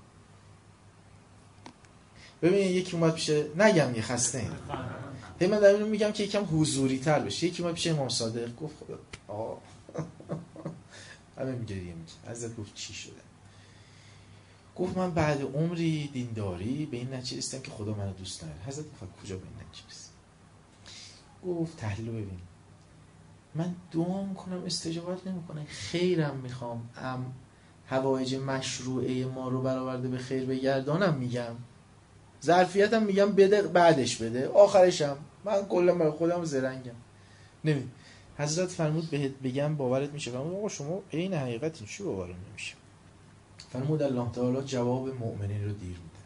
ببین یکی اومد پیش نگم یه خسته این هی من دارم میگم که یکم حضوری تر بشه. یکی اومد پیش امام صادق گفت خدا آقا همه میگه ازت گفت چی شده؟ گفت من بعد عمری دینداری به این نتیجه رسیدم که خدا منو دوست نداره. حضرت گفت کجا به این نتیجه رسیدی؟ گفت تحلیل ببین، من دعا میکنم استجابت نمیکنه، خیرم میخوام، حوایج مشروعه ما رو برآورده به خیر بگردانم میگم، ظرفیتم میگم بده بعدش بده، آخرشم من کلا برای خودم زرنگم نمی. حضرت فرمود بهت بگم باورت میشه؟ فرمود آقا شما عین حقیقت این چی باورم نمیشه؟ فرمود الله تعالی جواب مؤمنین رو دیر میده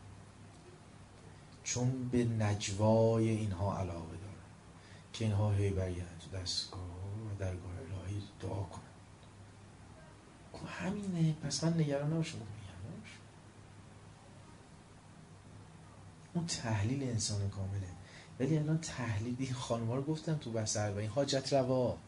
چون به نجوای اینها علاقه داره که اینها هی برگردن تو دستگاه و درگاه الهی دعا کنن. همینه، پس من نگران نباشم. اون تحلیل انسان کامله. ولی الان تحلیلی خانم‌ها رو گفتم تو بحث اربعین حاجت روا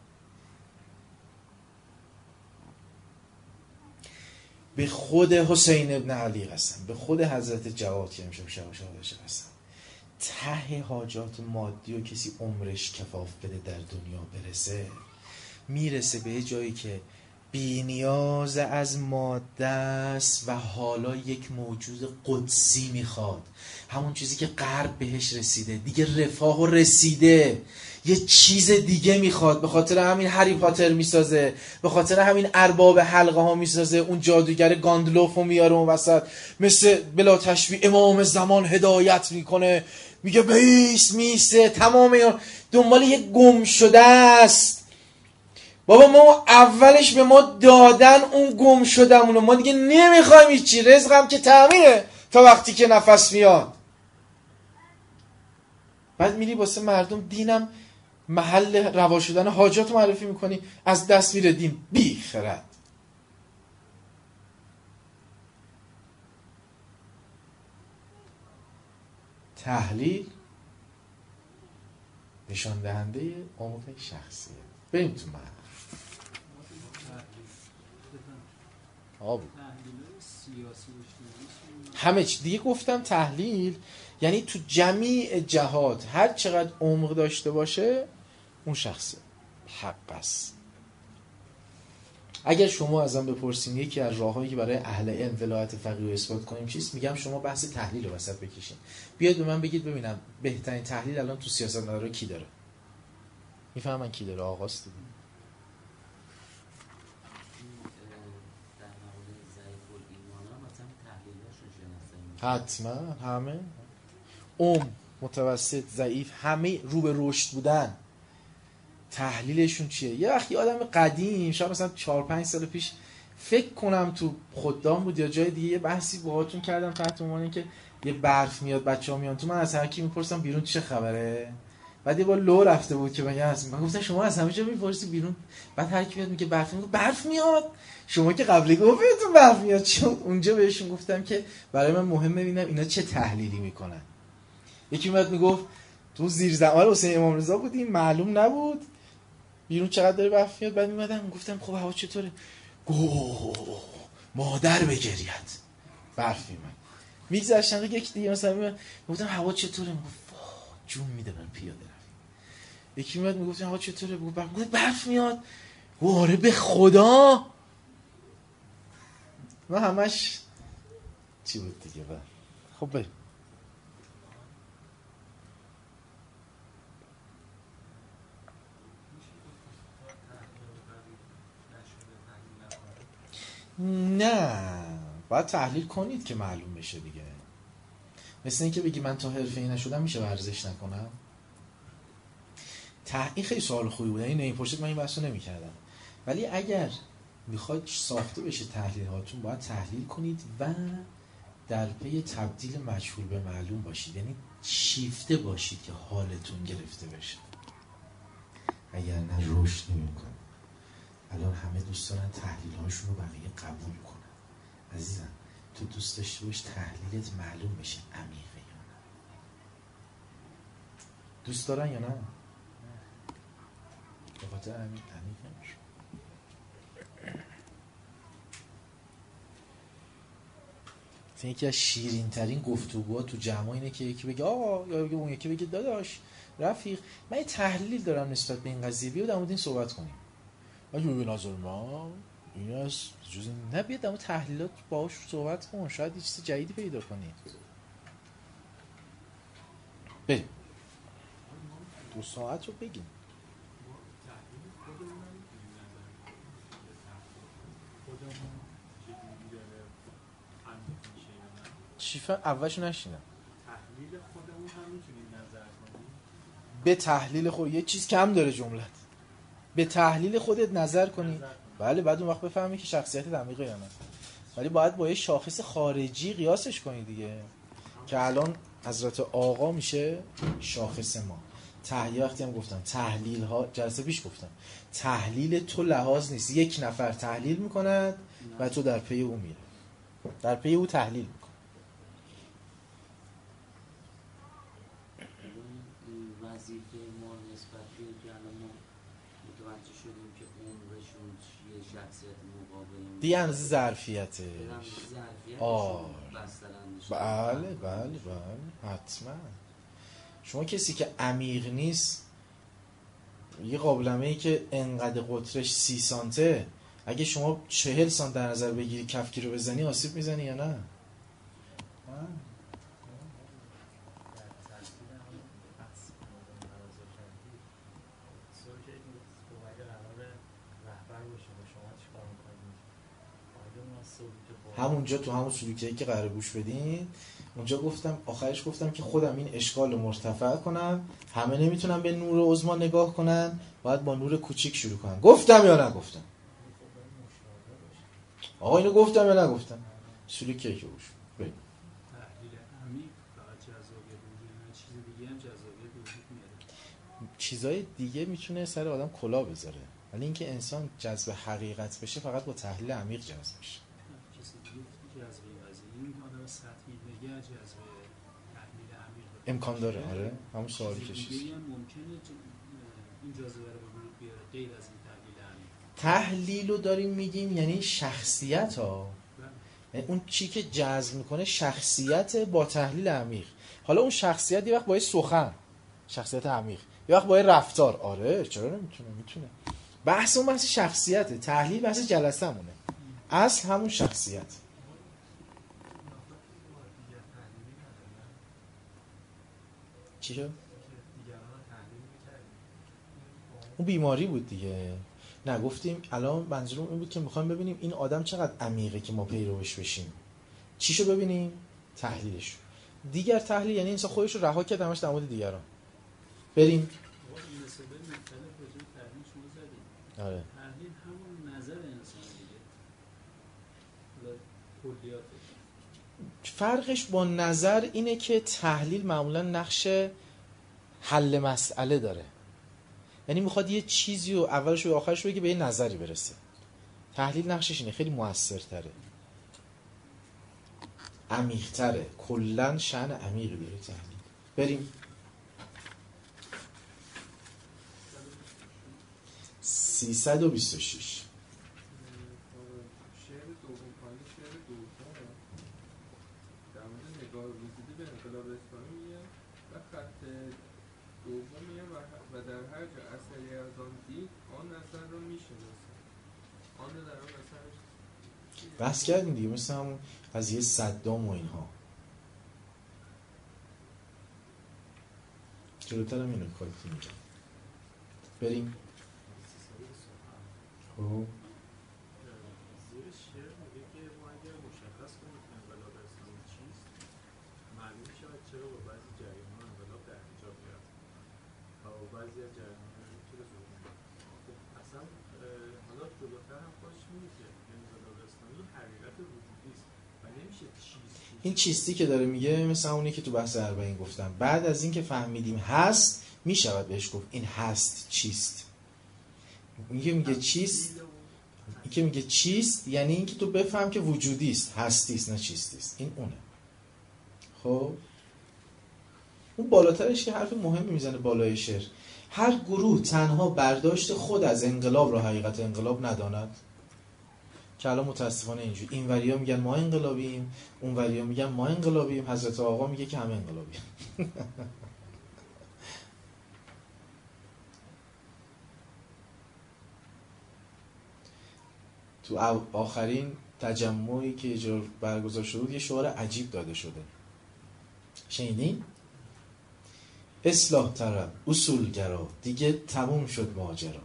به خود حسین ابن علی قسم، به خود حضرت جواد که امشب شهادتش قسم، ته حاجات مادی و کسی عمرش کفاف بده در دنیا برسه، میرسه به جایی که بی نیاز از ماده است و حالا یک موجود قدسی میخواد، همون چیزی که غرب بهش رسیده دیگه، رفاه و رسیده، یه چیز دیگه میخواد. به خاطر همین هری پاتر میسازه، به خاطر همین ارباب حلقه ها میسازه، اون جادوگر گاندلوف رو میاره اون وسط مثل بلا تشبیه امام زمان هدایت میکنه، میگه بیست میسته، تمام دنبال یه گم شده است. بابا ما اولش به ما دادن اون گم شدمونو، ما دیگه نمیخوایم هیچی، رزقم که تأمینه تا وقتی که نفس میاد. بعد میری واسه مردم دینم محل روا شدن حاجات معرفی میکنی، از دست میره دین بی خرد. تحلیل نشان دهنده عمق شخصیه. بریم تو من همه چی دیگه گفتم. تحلیل یعنی تو جمیع جهات هر چقدر عمق داشته باشه اون شخصه حق است. اگر شما ازم بپرسین یکی از راههایی که برای اهل علم ولایت فقیه رو اثبات کنیم چیست، میگم شما بحث تحلیل رو وسط بکشین، بیاید به من بگید ببینم بهترین تحلیل الان تو سیاستمدارا کی داره؟ میفهمن کی داره؟ آقاست دیگه. حتما همه متوسط ضعیف همه رو به رشد بودن. تحلیلشون چیه؟ یه وقتی آدم قدیم شاید مثلا 4-5 سال پیش فکر کنم تو خدام بود یا جای دیگه یه بحثی باهاتون کردم تحت عنوان که یه برف میاد بچه‌ها میان تو، من از هر کی میپرسم بیرون چه خبره، بعد یه بار لو رفته بود که بگم من گفتم شما از همه جا میپرسی بیرون، بعد هر کی میاد میگه برف میاد، شما که قبلی گفتید برف میاد. چون اونجا بهشون گفتم که برای من مهمه ببینم اینا چه تحلیلی میکنن. یکی اومد میگفت تو زیر زمان حسین امام رضا بودیم معلوم نبود بیرون چقدر داره برف میاد. بعد میمدم گفتم خب هوا چطوره؟ مادر بگرید برف میاد. میگذشتن یک دیگه مثلا میگم گفتم هوا چطوره؟ میگفت جون میده من پیاده روی. یکی میاد میگفت هوا چطوره؟ میگفت برف میاد. آره به خدا. من همش چی بود دیگه. خب بریم. نه باید تحلیل کنید که معلوم بشه دیگه. مثل این که بگی من تا حرفه‌ای نشدم میشه ورزش نکنم. این خیلی سوال خوبی بود، این نمی‌پرسید من این بحثو نمی‌کردم. ولی اگر میخواید ساخته بشه تحلیل هاتون باید تحلیل کنید و در پی تبدیل مجهول به معلوم باشید، یعنی شیفته باشید که حالتون گرفته بشه، اگر نه رشد نمی‌کنه. الان همه دوست دارن تحلیل هاشون رو بقیه قبول کنن. عزیزم تو دوست داشته باش تحلیلت معلوم بشه عمیقه یا نه. دوست دارن یا نه؟ به خاطر عمیق نمیشه. یکی از شیرین ترین گفتگوها تو جمع اینه که یکی بگه آقا، یا بگه اون یکی بگه داداش رفیق من یه تحلیل دارم نسبت به این قضیه، بیا در مورد این صحبت کنیم. اگه به نظر ما این از جز نبیاد در مورد تحلیلات باهاش صحبت کن، شاید یه چیز جدیدی پیدا کنید. بریم 2 ساعت رو بگیم. چی اولشو نشینم. تحلیل خودمون هم میتونیم نظر کنیم. به تحلیل خود یه چیز کم داره جملت. به تحلیل خودت نظر کنی. بله بعد اون وقت بفهمی که شخصیت عمیقه یا نه. ولی باید با یه شاخص خارجی قیاسش کنی دیگه، که الان حضرت آقا میشه شاخص ما. تحلیل وقتی هم گفتم تحلیل ها جلسه پیش گفتم تحلیل تو لحاظ نیست، یک نفر تحلیل میکند و تو در پی او میره، در پی او تحلیل میکنه. وظیفه ما نسبت به که الان ما متوجه شدیم که عمرشون چیه، شخصیت مقابل دیگه اندازه ظرفیته. بله بله بله حتما. شما کسی که عمیق نیست، یه قابلمه ای که انقدر قطرش 30 سانته، اگه شما 40 سانت در نظر بگیری کفگیر رو بزنی آسیب میزنی یا نه؟ همونجا تو همون سلوکیایی که قرار گوش بدین اونجا گفتم، آخرش گفتم که خودم این اشکال رو مرتفع کنم، همه نمیتونن به نور عظما نگاه کنن، باید با نور کوچیک شروع کنن. گفتم یا نگفتم؟ آقا اینو گفتم یا نگفتم؟ سلوکیایی که گوش بدین. تحلیل عمیق فقط جذابیت وجود، چیز دیگه هم جذابیت وجود میاره. چیزای دیگه میتونه سر آدم کلا بذاره، ولی اینکه انسان جذب حقیقت بشه فقط با تحلیل عمیق جذب میشه. این آدم سطحی نگه جذب تحلیل عمیق امکان داره. آره همون سوالی که چیزی دیگه هم ممکنه این جاذبه رو به وجود بیاره غیر از این تحلیل عمیق. تحلیل رو داریم میگیم یعنی شخصیت ها، یعنی اون چی که جذب میکنه شخصیت با تحلیل عمیق. حالا اون شخصیت یه وقت با سخن، شخصیت عمیق، یه وقت با رفتار. آره چرا نمیتونه؟ میتونه. بحث اون بحث شخصیته، تحلیل بحث جلسه مونه، اصل همون شخصیت. چی شد؟ اون بیماری بود دیگه. نه گفتیم الان منظورم این بود که میخوایم ببینیم این آدم چقدر عمیقه که ما پیروش بشیم. چیشو ببینیم؟ تحلیلش. دیگر تحلیل یعنی انسان خودش رو رها کرد همش در مورد دیگران. بریم. این مسئله مختلف وجود تحلیل شما زدید. آره. تحلیل همون نظر انسان دیگه. کلیاتش. فرقش با نظر اینه که تحلیل معمولا نقش حل مسئله داره، یعنی میخواد یه چیزی رو اولش و آخرش بگه به یه نظری برسه. تحلیل نقشش اینه، خیلی موثرتره، عمیق‌تره، کلاً شأن عمیقی داره تحلیل. بریم 326. شعر دوم پایین شعر دوم در مورد نگاه وجودی به انقلاب اسلامی میگه و خط دوم میگه و در هر جا اثری از آن دید آن اثر رو میشناسه. آن رو در آن اثرش بحث کردیم دیگه، مثل همون قضیه صدام و اینها. جلوتر هم اینو کارتی میگه. بریم. خب زیر شعر میگه که ما اگر مشخص کنیم انقلاب اسلامی چیست، معلوم شود چرا با بعضی جریان‌ها انقلاب در انجام میاد و با بعضی از جریان‌ها میتونه ظهور کنه. خب اصلا حالا جلوتر هم خودش میگه که انقلاب اسلامی حقیقت وجودی است و نمیشه این چیستی که داره میگه مثل اونی که تو بحث 40 گفتم. بعد از این که فهمیدیم هست میشود بهش گفت این هست چیست. میگه چیست، این که میگه چیست یعنی این که تو بفهم که وجودی است، هستی است، نه چیستی است. این اونه. خب اون بالاترش که حرف مهمی میزنه بالای شعر، هر گروه تنها برداشت خود از انقلاب را حقیقت انقلاب نداند. که الان متاسفانه اینجوری، این وریا میگن ما انقلابیم، اون وریا میگن ما انقلابیم، حضرت آقا میگه که همه انقلابیم. تو آخرین تجمعی که برگزار شده بود یه شعار عجیب داده شده، شنیدین؟ اصلاح طلب اصولگرا دیگه تموم شد ماجرا.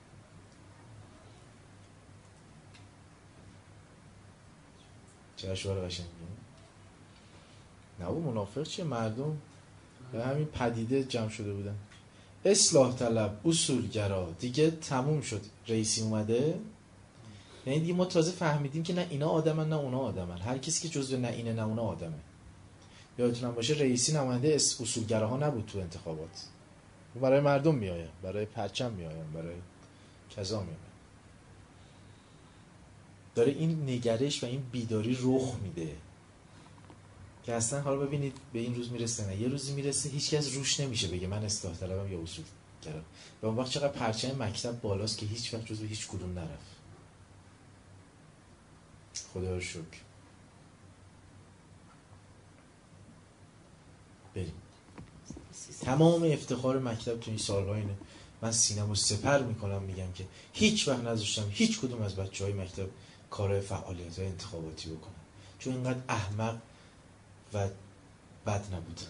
چه شعار قشنگی. نه و منافق چیه، مردم به همین پدیده جمع شده بودن. اصلاح طلب اصولگرا دیگه تموم شد. رئیسی اومده، یعنی دیگه ما تازه فهمیدیم که نه اینا آدمن نه اونا آدمن، هر کسی که جزو نه اینه نه اونا آدمه. یادتونم باشه رئیسی نماینده اصولگراها نبود تو انتخابات، برای مردم میآیند، برای پرچم میآیند، برای کذا میآیند. داره این نگرش و این بیداری رخ میده که اصلا حالا ببینید به این روز میرسه نه یه روزی میرسه هیچ کس روش نمیشه بگه من اصلاح طلبم یا اصولگرا. و اون وقت چقدر پرچم مکتب بالاست که هیچ وقت جزو هیچ کدوم نرفت. خدا رو شکر. بریم. تمام افتخار مکتب تو این سال‌ها اینه. من سینه‌مو سپر میکنم میگم که هیچ وقت نذاشتم هیچ کدوم از بچه‌های مکتب کارهای فعالیت‌های انتخاباتی بکنن، چون اینقدر احمق و بد نبودن.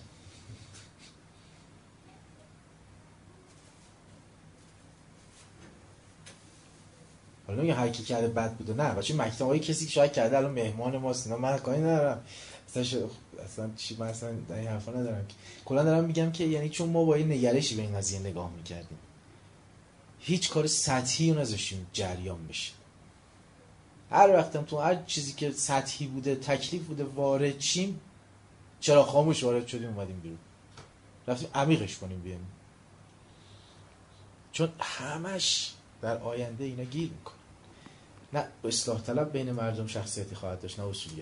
حالا میگه هر کی کرده بد بوده، نه بچه مکتب‌های کسی که شاید کرده الان مهمان ماست، اینا من کاری ندارم اصلا چی، من اصلا این حرفا ندارم. کلا دارم میگم که یعنی چون ما با این نگرشی به این قضیه نگاه میکردیم، هیچ کار سطحی رو نذاشتیم جریان بشه. هر وقتم تو هر چیزی که سطحی بوده تکلیف بوده وارد چیم، چرا خاموش وارد شدیم اومدیم بیرون، رفتیم عمیقش کنیم بیایم، چون همش در آینده اینا گیر میکنه. نه اصلاح طلب بین مردم شخصیتی خواهد داشت، نه اصولگرا.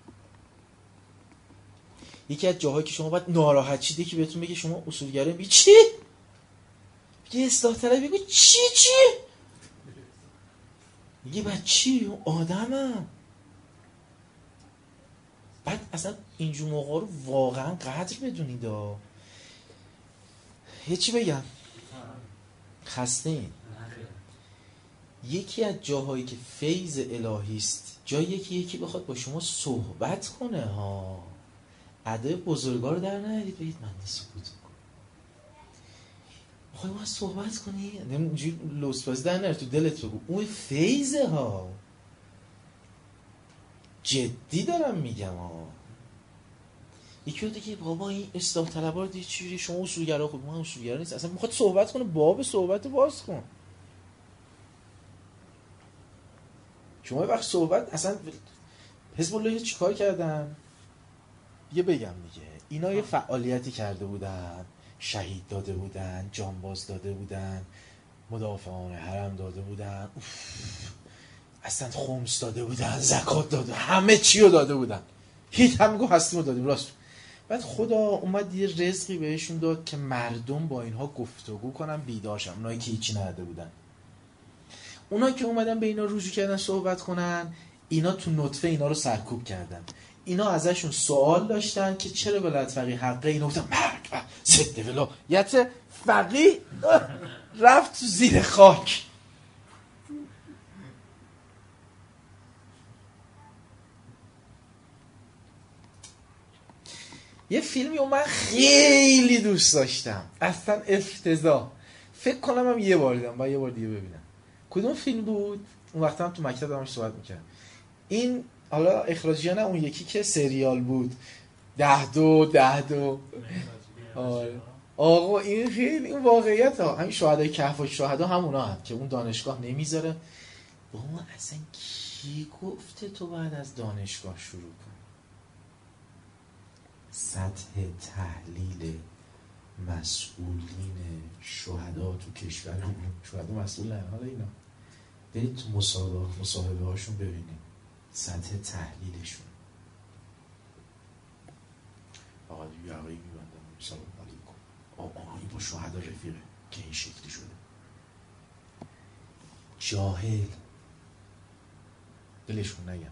یکی از جاهایی که شما باید ناراحت شید که بهتون بگه شما اصولگرا، میگی چی؟ میگه اصلاح طلب، بگو چی؟ میگه بعد چی؟ اون آدمم. بعد اصلا اینجور موقع رو واقعا قدر بدونید. یه چی بگم؟ خسته این. یکی از جاهایی که فیض الهی است جایی که یکی بخواد با شما صحبت کنه ها، ادای بزرگا رو در نیارید بگید من سکوت میکنم، میخوای ما صحبت کنی اینجوری لوسبازی در نیارید، تو دلت بگو اون فیضه ها. جدی دارم میگم ها. یکی رو دیگه بابا این اصلاح طلبا رو دیگه چجوری شما اصولگرا، خود ما اصولگرا نیست، اصلا میخواد صحبت کنه باب صحبت باز کن. شما وقت صحبت اصلا حزب الله چیکار کردن؟ یه بگم دیگه، اینا یه فعالیتی کرده بودن، شهید داده بودن، جانباز داده بودن، مدافعان حرم داده بودن، اصلا خمس داده بودن، زکات داده، همه چی رو داده بودن، هیچ هم گفت هستیم رو دادیم راست. بعد خدا اومد یه رزقی بهشون داد که مردم با اینها گفتگو کنن، بیداشن. اونایی که هیچی نداده بودن، اونا که اومدن به اینا رجوع کردن صحبت کنن، اینا تو نطفه اینا رو سرکوب کردن. اینا ازشون سوال داشتن که چرا ولایت فقیه حقه، اینا گفتن مرگ و ضد ولایت فقیه، رفت تو زیر خاک. یه فیلمی من خیلی دوست داشتم، اصلا افتضاح، فکر کنم هم یه بار دیدم، باید یه بار دیگه ببینم. کدوم فیلم بود؟ اون وقت هم تو مکتب دارمش صحبت میکردم. این حالا اخراجی ها نه، اون یکی که سریال بود 10-2 آقا این خیلی این واقعیت ها. همین شهدای کهف و شهدا همونا هم که اون دانشگاه نمیذاره. بابا اصلا کی گفته تو بعد از دانشگاه شروع کن؟ سطح تحلیل مسئولین شهدا تو کشورمون، شهدا مسئول نه، حالا اینا برید تو مصاحبه هاشون ببینید سطح تحلیلشون. آقا یقه‌ای میبندم سلام علیکم، آقا این با شهدا رفیقه که این شکلی شده. جاهل، دلشون نگم،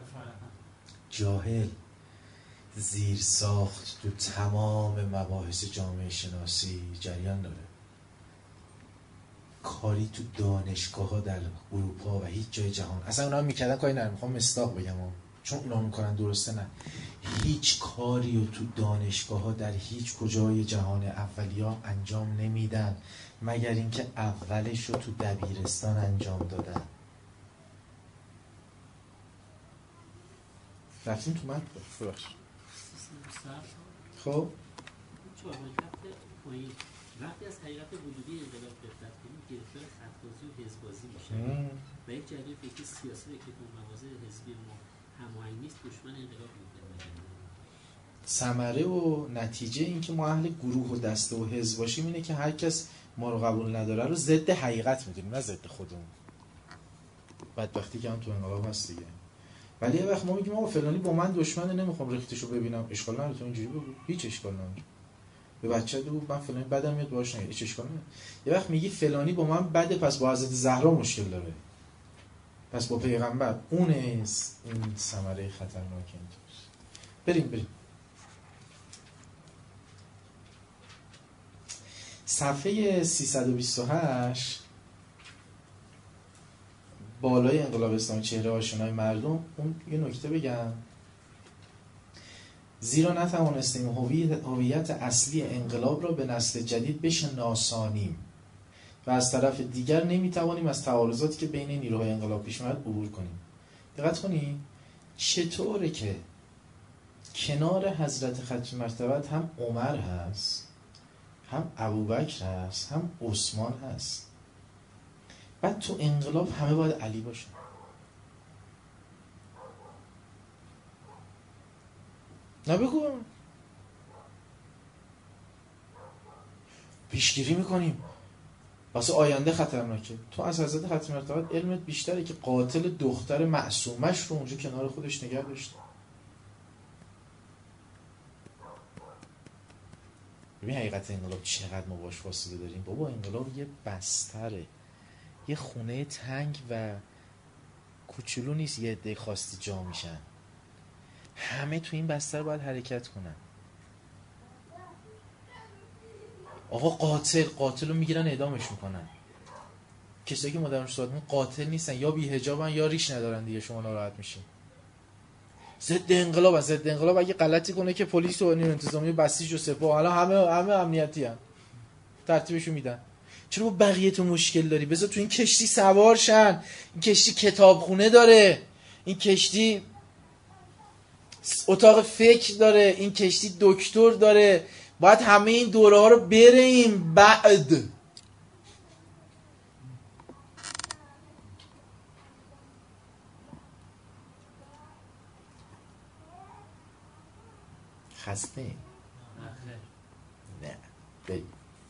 جاهل زیر ساخت تو تمام مباحث جامعه شناسی جریان داره. کاری تو دانشگاه ها در اروپا و هیچ جای جهان اصلا اونا میکردن کاری نرم، میخوام مصداق بگم چون اونا میکنن درسته نه، هیچ کاری رو تو دانشگاه ها در هیچ کجای جهان اولیا انجام نمیدن مگر اینکه اولش رو تو دبیرستان انجام دادن. رفتیم تو متن ببخشید. خب وقتی از حقیقت وجودی انقلاب دقت کنیم گرفتار خط‌بازی و حزب‌بازی میشه و یک جریان فکری سیاسی که تو مواضع حزبی ما هماهنگ نیست دشمن انقلاب می‌کنه. ثمره و نتیجه این که ما اهل گروه و دسته و حزب باشیم اینه که هر کس ما رو قبول نداره رو ضد حقیقت می‌دونیم نه ضد خودمون. بدبختی که هم تو انقلاب هست دیگه. ولی یه وقت ما میگیم آقا فلانی با من دشمنه نمیخوام ریختشو ببینم، اشکال نداره تو اینجوری بگو، هیچ اشکال نداره. به بچه بگو من فلانی بدم میاد باهاش نگیر، هیچ اشکال نداره. یه وقت میگی فلانی با من بده پس با حضرت زهرا مشکل داره، پس با پیغمبر، اون است این ثمره خطرناک اینجاست. بریم صفحه 328 بالای انقلاب اسلامی چهره آشنای مردم. اون یه نکته بگم، زیرا نتوانستیم هویت اصلی انقلاب را به نسل جدید بشناسانیم و از طرف دیگر نمیتوانیم از تعارضاتی که بین نیروهای انقلاب پیش میاد عبور کنیم. دقت کنید چطوره که کنار حضرت ختم مرتبت هم عمر هست، هم ابوبکر هست، هم عثمان هست، بعد تو انقلاب همه باید علی باشه. نه بگو پیشگیری میکنیم واسه آینده خطرناکه. تو از حضرت ختم مرتبت علمت بیشتره که قاتل دختر معصومش رو اونجا کنار خودش نگه داشته. ببین حقیقت انقلاب چقدر ما باش فاصله داریم. بابا انقلاب یه بستره، یه خونه تنگ و کوچولو نیست یه عده خاصی جا میشن، همه تو این بستر باید حرکت کنن. آقا قاتل رو میگیرن اعدامش میکنن. کسایی که مدرن شدن قاتل نیستن، یا بی حجابن یا ریش ندارن دیگه، شما ناراحت میشین. ضد انقلاب اگه غلطی کنه که پلیس و نیروی انتظامی بسیج و سپاه حالا همه امنیتی ان ترتیبشو میدن. چرا با بقیه تو مشکل داری؟ بذار تو این کشتی سوار شن. این کشتی کتابخونه داره، این کشتی اتاق فکر داره، این کشتی دکتر داره، باید همه این دوره ها رو بریم. بعد خسته نه بریم.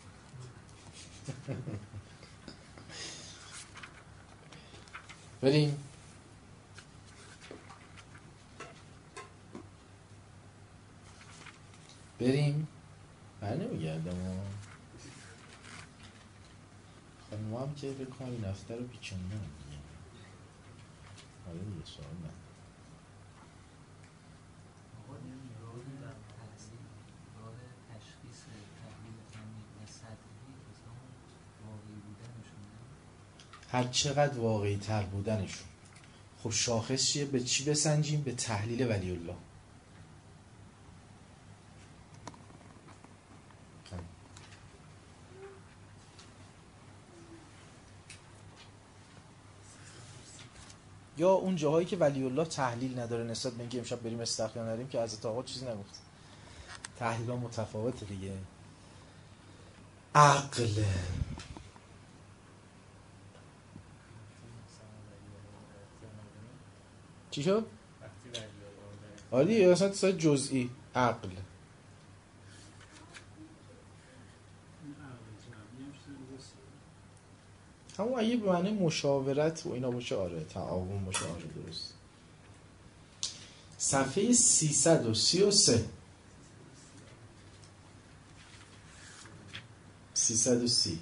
بریم بر نمیگردم خانم هم که بکنم این هفته رو پیچوندم دیگه. آره دیگه سوال نه. آقا راه تشخیص تحلیل عمیق و سطحی مثلا واقعی بودنشون هر چقدر واقعی تر بودنشون. خب شاخص چیه؟ به چی بسنجیم؟ به تحلیل ولی الله. یا اون جاهایی که ولی الله تحلیل نداره نسبت به اینکه امشب بریم استخیان نریم که حضرت آقا چیزی نگفت. تحلیل ها متفاوته دیگه. عقل چی شد؟ آره دیگه اصلا تصاویر جزئی عقل همون اگه به معنی مشاورت و اینا باشه آره، تعاون باشه آره درست. صفحه 333 330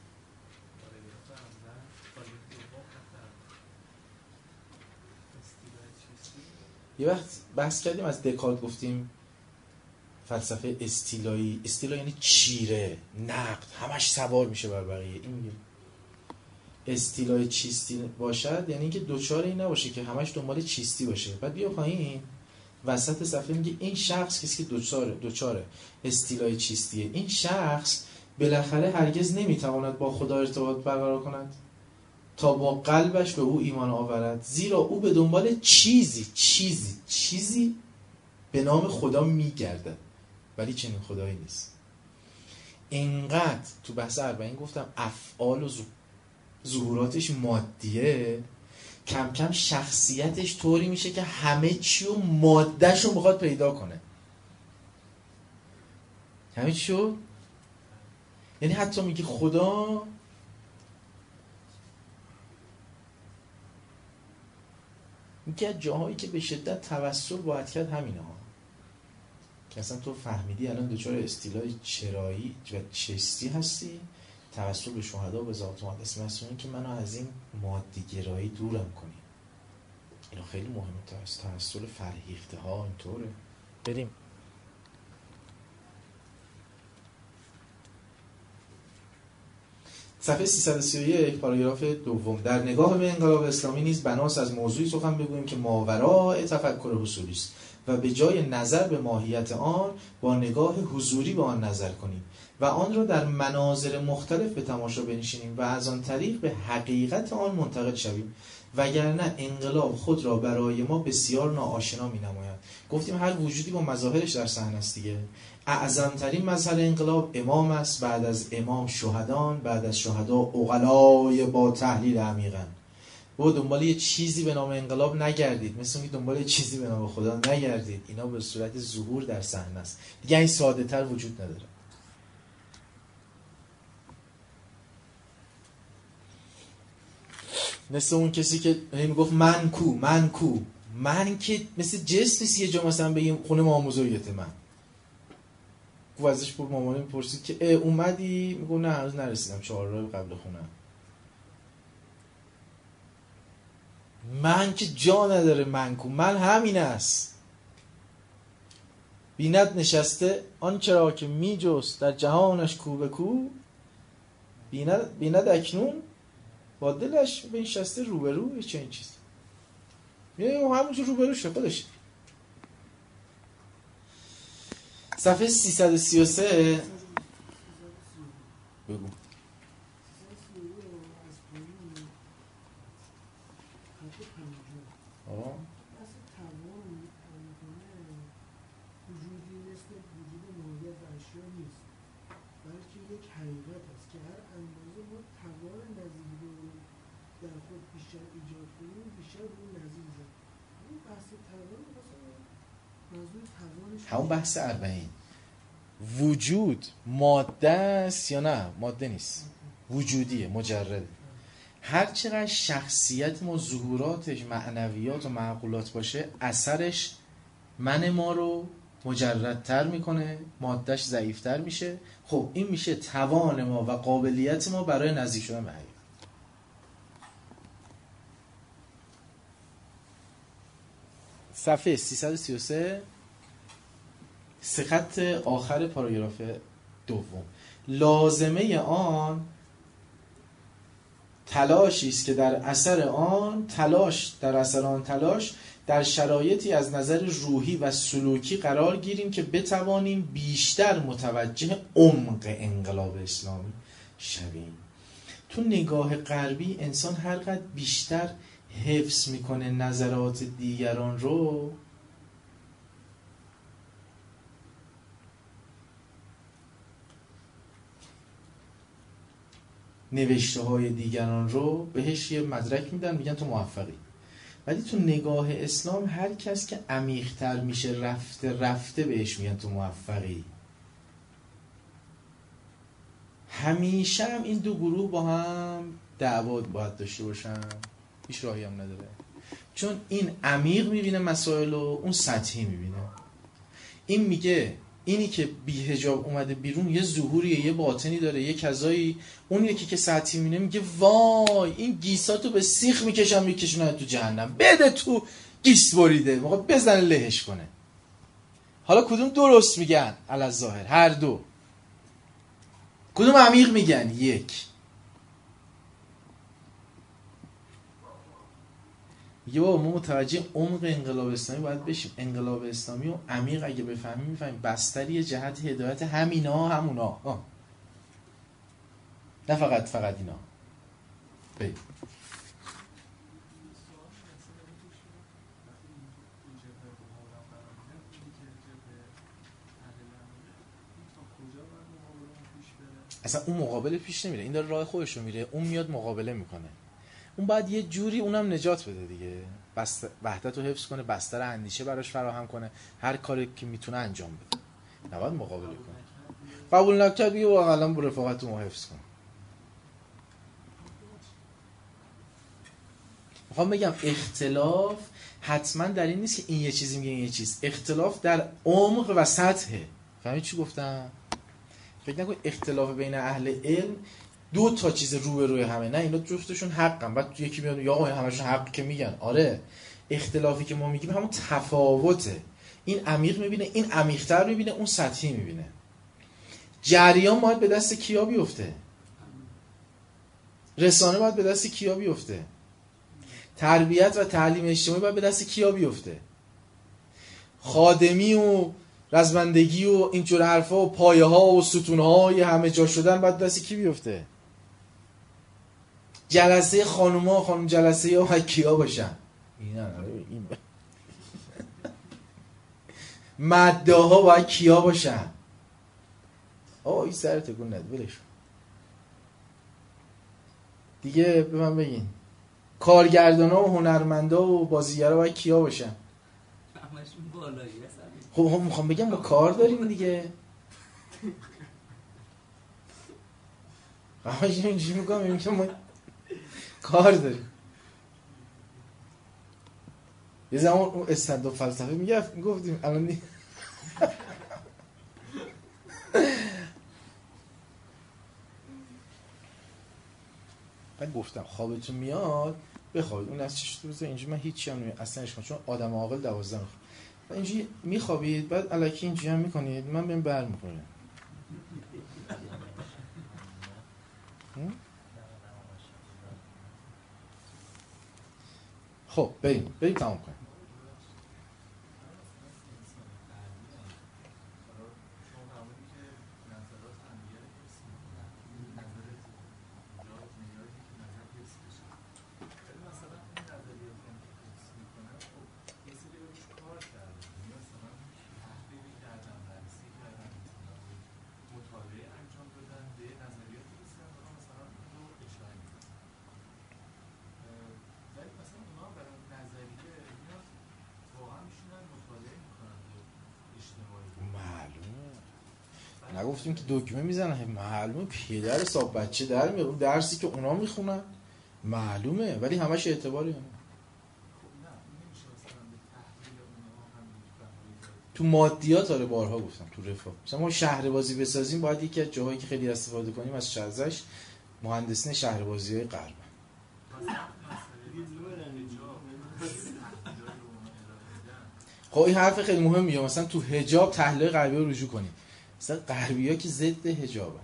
یه وقت بحث کردیم از دکارت، گفتیم فلسفه استیلایی. استیلا یعنی چیره، نقد، همش سوار میشه بر بقیه. این میگه استیلای چیستی باشد یعنی اینکه دوچار این نباشه که همش دنبال چیستی باشه. بعد بیا پایین وسط صفحه میگه این شخص کسی که دوچار استیلای چیستیه، این شخص بالاخره هرگز نمیتواند با خدا ارتباط برقرار کند تا با قلبش به او ایمان آورد، زیرا او به دنبال چیزی به نام خدا میگردد ولی چنین خدایی نیست. اینقدر تو بحث 40 گفتم افعال و ظهوراتش مادیه، کم کم شخصیتش طوری میشه که همه چی و مادهش رو بخواد پیدا کنه. همه چی رو، یعنی حتی میگه خدا میگه جاهایی که به شدت توسل باید کرد همینه ها، که اصلا تو فهمیدی الان دچار استیلای چرایی و چستی هستی، توسل به شهدا و به ذات مقدس مسئولین که منو از این مادی گرایی دورم کنی. اینا خیلی مهمه. توسل فرهیخته ها اینطوره. بریم صفحه 331 پاراگراف دوم. در نگاه به انقلاب اسلامی نیز بناست از موضوعی سخن بگوییم که ماوراء تفکر حصولی است و به جای نظر به ماهیت آن با نگاه حضوری به آن نظر کنیم و آن را در مناظر مختلف به تماشا بنشینیم و از آن طریق به حقیقت آن منتقل شویم، وگرنه انقلاب خود را برای ما بسیار ناآشنا می‌نماید. گفتیم هر وجودی با مظاهرش در صحنه است دیگه. اعظم‌ترین مظهر انقلاب امام است، بعد از امام شهدان، بعد از شهدا عقلای با تحلیل عمیقاً. و دنبال یه چیزی به نام انقلاب نگردید، مثل اینکه دنبال یه چیزی به نام خدا نگردید. اینا به صورت ظهور در صحنه است دیگه، این ساده تر وجود نداره. مثل اون کسی که میگفت من کو، من که مثل جسم نیست. یه جا مثلا بگیم خونه مام بزرگته، من گفت ازش بود مامانه میپرسید که اومدی؟ میگو نه هنوز نرسیدم، 4 راه قبل خونه. من که جا نداره، من کو، من همین است. بیند نشسته آن چرا که میجست در جهانش کو به کو، بیند اکنون با دلش به این شسته روبرو. چه این چیز میگه همونجور روبرو شه خودش. صفحه 333 بگو. وجودی مثل وجود ماهیت و اشیا نیست، بلکه یک حقیقت است که هر اندازه ما توان نظیر رو در خود بیشتر ایجاد کنیم بیشتر به اون نظیر زد. این بحث توان موضوع توانش همون بحث 40 وجود ماده است یا نه؟ ماده نیست، وجودیه، مجرده. هر چقدر شخصیت ما ظهوراتش معنویات و معقولات باشه، اثرش من ما رو مجردتر میکنه، مادهش ضعیفتر میشه. خب این میشه توان ما و قابلیت ما برای نزدیک شدن به حقیقت. صفحه 333 سه خط آخر پاراگراف دوم. لازمه آن تلاشی است که در اثر آن تلاش در شرایطی از نظر روحی و سلوکی قرار گیریم که بتوانیم بیشتر متوجه عمق انقلاب اسلامی شویم. تو نگاه غربی انسان هر قدر بیشتر حفظ میکنه نظرات دیگران رو، نوشته های دیگران رو بهش یه مدرک میدن، میگن تو موفقی. ولی تو نگاه اسلام هر کس که عمیق‌تر میشه رفته بهش میگن تو موفقی. همیشه هم این دو گروه با هم دعوا باید داشته باشم؟ هیچ راهی هم نداره. چون این عمیق میبینه مسائل و اون سطحی میبینه. این میگه اینی که بی حجاب اومده بیرون یه ظهوریه، یه باطنی داره، یه کذایی. اون یکی که سطحی میبینه میگه وای این گیساتو به سیخ میکشونه تو جهنم، بده تو گیس بریده، موقع بزنه لهش کنه. حالا کدوم درست میگن؟ علی‌الظاهر هر دو. کدوم عمیق میگن؟ یک. میگه بابا ما متوجه عمق انقلاب اسلامی باید بشیم. انقلاب اسلامی و عمیق اگه بفهمیم میفهمیم بستری جهت هدایت همینا همونا، نه فقط اینا. بریم. اصلا اون مقابله پیش نمیره، این داره راه خودش رو میره، اون میاد مقابله میکنه. اون باید یه جوری اونم نجات بده دیگه، وحدت رو حفظ کنه، بستر اندیشه براش فراهم کنه، هر کاری که میتونه انجام بده، نباید مقابله کنه. قبول نکرد دیگه واقعا با رفاقت رو حفظ کن. میخوام بگم اختلاف حتما در این نیست که این یه چیزی میگه این یه چیز. اختلاف در عمق و سطحه. فهمید چی گفتم؟ فکر نکن اختلاف بین اهل علم دو تا چیز روی همه، نه اینا جفتشون حقن. بعد یکی میاد یا آقا همشون حق که میگن. آره اختلافی که ما میگیم همون تفاوته. این عمیق میبینه، این عمیق‌تر میبینه، اون سطحی میبینه. جریان باید به دست کیا بیفته؟ رسانه باید به دست کیا بیفته؟ تربیت و تعلیم اجتماعی باید به دست کیا بیفته؟ خادمی و رزمندگی و اینجور حرفا و پایه ها و ستون های همه جا شدن باید دست کی بیفته؟ جلسه خانم جلسه ها باید کیا باشن؟ این مده ها باید کیا باشن؟ این سر تکون نده ولش دیگه. به من بگین کارگردان ها و هنرمند ها و بازیگر ها باید کیا باشن؟ همشون بالایی هستن. خب میخوام بگم ما کار داریم دیگه. همش اینجوری میگم که ما کار داریم. یه زمان اون استنداپ فلسفه میگفتیم الان من گفتم خوابتون میاد بخوابید. اون از چش تو بزن اینجوری من هیچی هم نمیگم اصلا اشکال، چون آدم عاقل 12 میخواد. و اینجوری میخوابید بعد الکی اینجوری هم میکنید من بهم بر میخوره. خب بریم تمام کنیم. نگفتیم که دکمه میزنن، معلومه پدر حساب بچه در میاد. اون درسی که اونا میخونن معلومه، ولی همش اعتباری هم. تو مادیات آره بارها گفتم تو رفاه. مثلا ما شهربازی بسازیم باید یکی از جاهایی که خیلی استفاده کنیم از شازش مهندسین شهربازی‌های غرب. خب این حرف خیلی مهمیه. مثلا تو حجاب تحلیل غربی رو رجوع کنیم. مثلا غربی‌ها که ضد حجابن.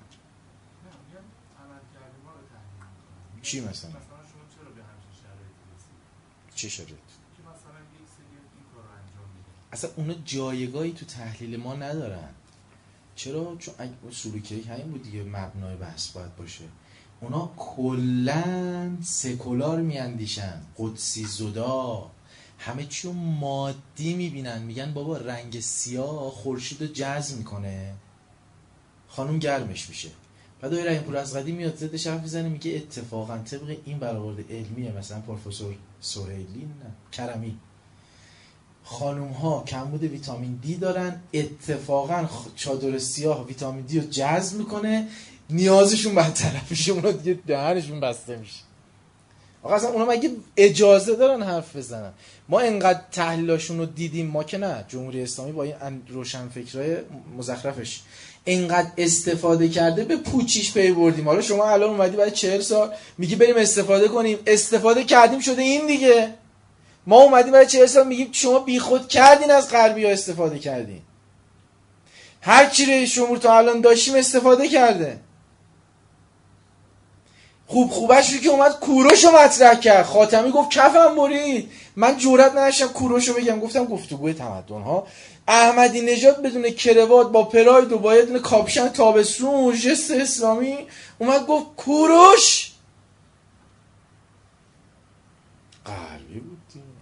چی مثلا؟ شما چرا به همچین شرایطی رسید؟ چه شرایطی؟ که مثلا یک سری این کارو انجام میدن. اصلا اونا جایگاهی تو تحلیل ما ندارن. چرا؟ چون اگه سلوکی همین بود دیگه، مبنای بحث باید باشه. اونا کلاً سکولار میاندیشن، قدسی زدا، همه چی رو مادی میبینن. میگن بابا رنگ سیاه خورشید رو جذب میکنه، خانم گرمش میشه. بعد رحیم پور از قدیم میاد ضدش حرف میزنه، میگه اتفاقا طبق این برآورد علمیه، مثلا پروفسور سهیلی کرمی، خانم ها کمبود ویتامین دی دارن، اتفاقا چادر سیاه ویتامین دی رو جذب میکنه، نیازشون برطرف اونا دیگه دهنشون بسته میشه. آقا اصلا اونا مگه اجازه دارن حرف بزنن؟ ما انقدر تحلیلاشون رو دیدیم، ما که نه، جمهوری اسلامی با این روشنفکرای مزخرفش انقدر استفاده کرده به پوچیش پی بردیم. حالا شما الان اومدی بعد 40 سال میگی بریم استفاده کنیم، استفاده کردیم شده این دیگه. ما اومدیم بعد 40 سال میگیم شما بیخود کردین از غربی‌ها استفاده کردین. هر چی رئیس جمهور تا الان داشتیم استفاده کرده. خوبش رو که اومد کوروش رو مطرح کرد، خاتمی گفت کفم برید، من جرئت نداشتم کوروش رو بگم، گفتم گفتگوی تمدن ها. احمدی نژاد بدون کروات با پراید و با یه دونه کاپشن تابستون ژست اسلامی اومد گفت کوروش غربی بود.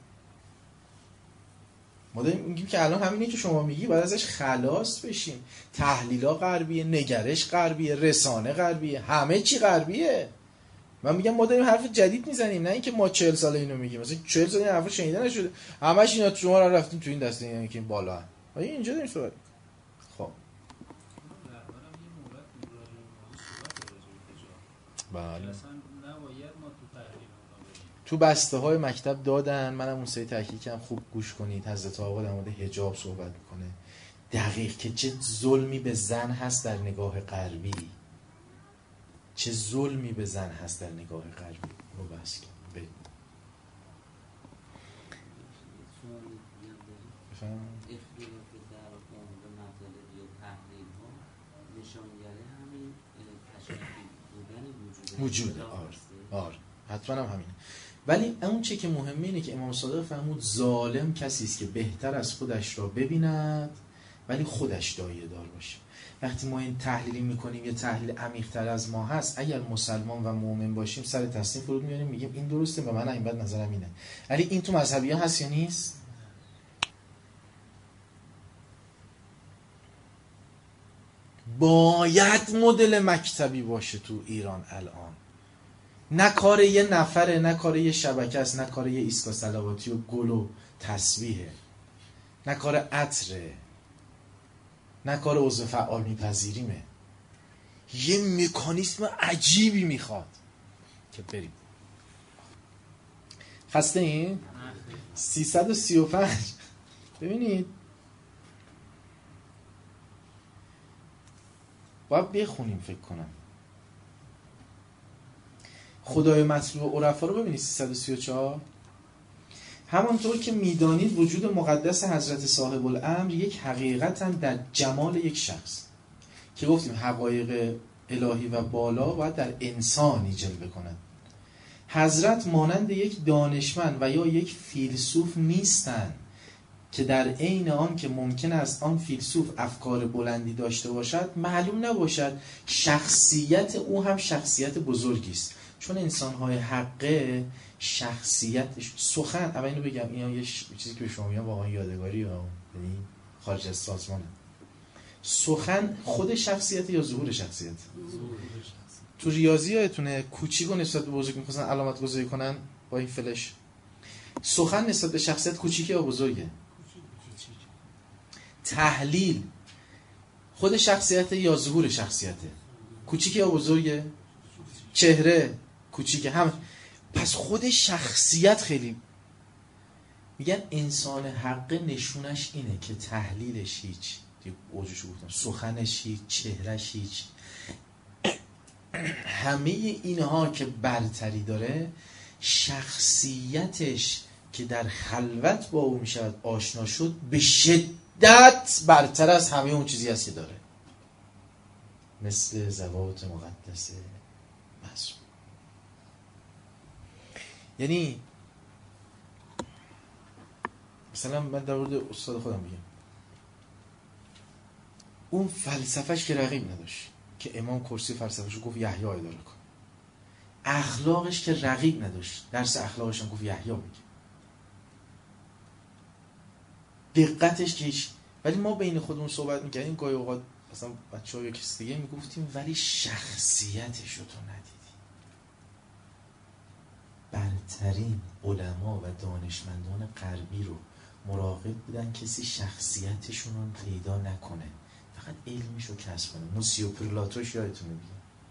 ما داریم میگیم که الان همینه که شما میگی باید ازش خلاص بشیم. تحلیلا غربیه، نگرش غربیه، رسانه غربیه، همه چی غربیه. من میگم ما داریم حرف جدید میزنیم، نه اینکه ما 40 سال اینو میگیم. مثلا 40 سال این حرفا شنیده نشده، همش اینا شما رو رفتیم تو این دسته، یعنی که این بالا هم اینجا داریم صحبت. خب بله تو بسته های مکتب دادن، منم اون سری تحقیق کردم، خوب گوش کنید. حضرت آقا در مورد حجاب صحبت میکنه دقیق که چه ظلمی به زن هست در نگاه غربی، چه ظلمی به زن هست در نگاه غربی. رو بس کن بفهم اختلاف در مورد مطالب یا تحلیل ها نشانگره همین تشکیل بودن وجوده. آره حتما هم همینه. ولی اون چه که مهمه اینه که امام صادق فرمود ظالم کسی است که بهتر از خودش را ببیند ولی خودش دایه دار باشه. وقتی ما این تحلیلی میکنیم یه تحلیل عمیق‌تر از ما هست، اگر مسلمان و مؤمن باشیم سر تسلیم فرود میاریم میگیم این درسته و من این بعد نظرم اینه. ولی این تو مذهبی ها هست یا نیست؟ باید مدل مکتبی باشه تو ایران الان. نه کار یه نفره، نه کار یه شبکه است، نه کار یه ایستگاه صلواتی و گل و تسبیحه، نه کار عطره، نه کار عضو فعال میپذیریمه. یه مکانیسم عجیبی میخواد که بریم. خسته این 335 ببینید باید بخونیم فکر کنم. خدای مطلوب و عرفا رو ببینید 334. همانطور که میدانید وجود مقدس حضرت صاحب الامر یک حقیقت هم در جمال یک شخص که گفتیم حقایق الهی و بالا باید در انسانی جلوه کنند. حضرت مانند یک دانشمند و یا یک فیلسوف نیستند که در عین آن که ممکن است آن فیلسوف افکار بلندی داشته باشد معلوم نباشد شخصیت او هم شخصیت بزرگی است. چون انسان‌های حقه شخصیتش سخن، اما اینو بگم اینا یه چیزی که به شما میگم واقعا یادگاری ها، یعنی خارج از سازمانه. سخن خود شخصیت یا ظهور شخصیت؟ تو ریاضی یادتونه کوچیک و نسبت به بزرگ می‌خواستن علامت گذاری کنن با این فلش. سخن نسبت به شخصیت کوچیکه یا بزرگه؟ تحلیل خود شخصیت یا ظهور شخصیته؟ کوچیکه یا بزرگه؟ چهره کوچیکه هم. پس خود شخصیت خیلی میگن انسان حق نشونش اینه که تحلیلش هیچ، اوجشو گفتم، سخنش هیچ، چهرش هیچ، همه اینها که برتری داره، شخصیتش که در خلوت با او میشود آشنا شد به شدت برتر از همه اون چیزی هست که داره، مثل ذوات مقدسه معصوم. یعنی مثلا من در مورد استاد خودم بگم، اون فلسفهش که رقیب نداشت که امام کرسی فلسفهش رو گفت یحیی اداره کن، اخلاقش که رقیب نداشت درس اخلاقش هم گفت یحیی بگه، دقتش که هیچ. ولی ما بین خودمون صحبت میکردیم گاهی اوقات مثلا بچه‌ها یا کسی دیگه میگفتیم ولی شخصیتش رو تو ندیدی. برترین علما و دانشمندان غربی رو مراقب بودن کسی شخصیتشون رو پیدا نکنه، فقط علمش رو کسب کنه. موسیو پرلاتوش یادتونه دیگه،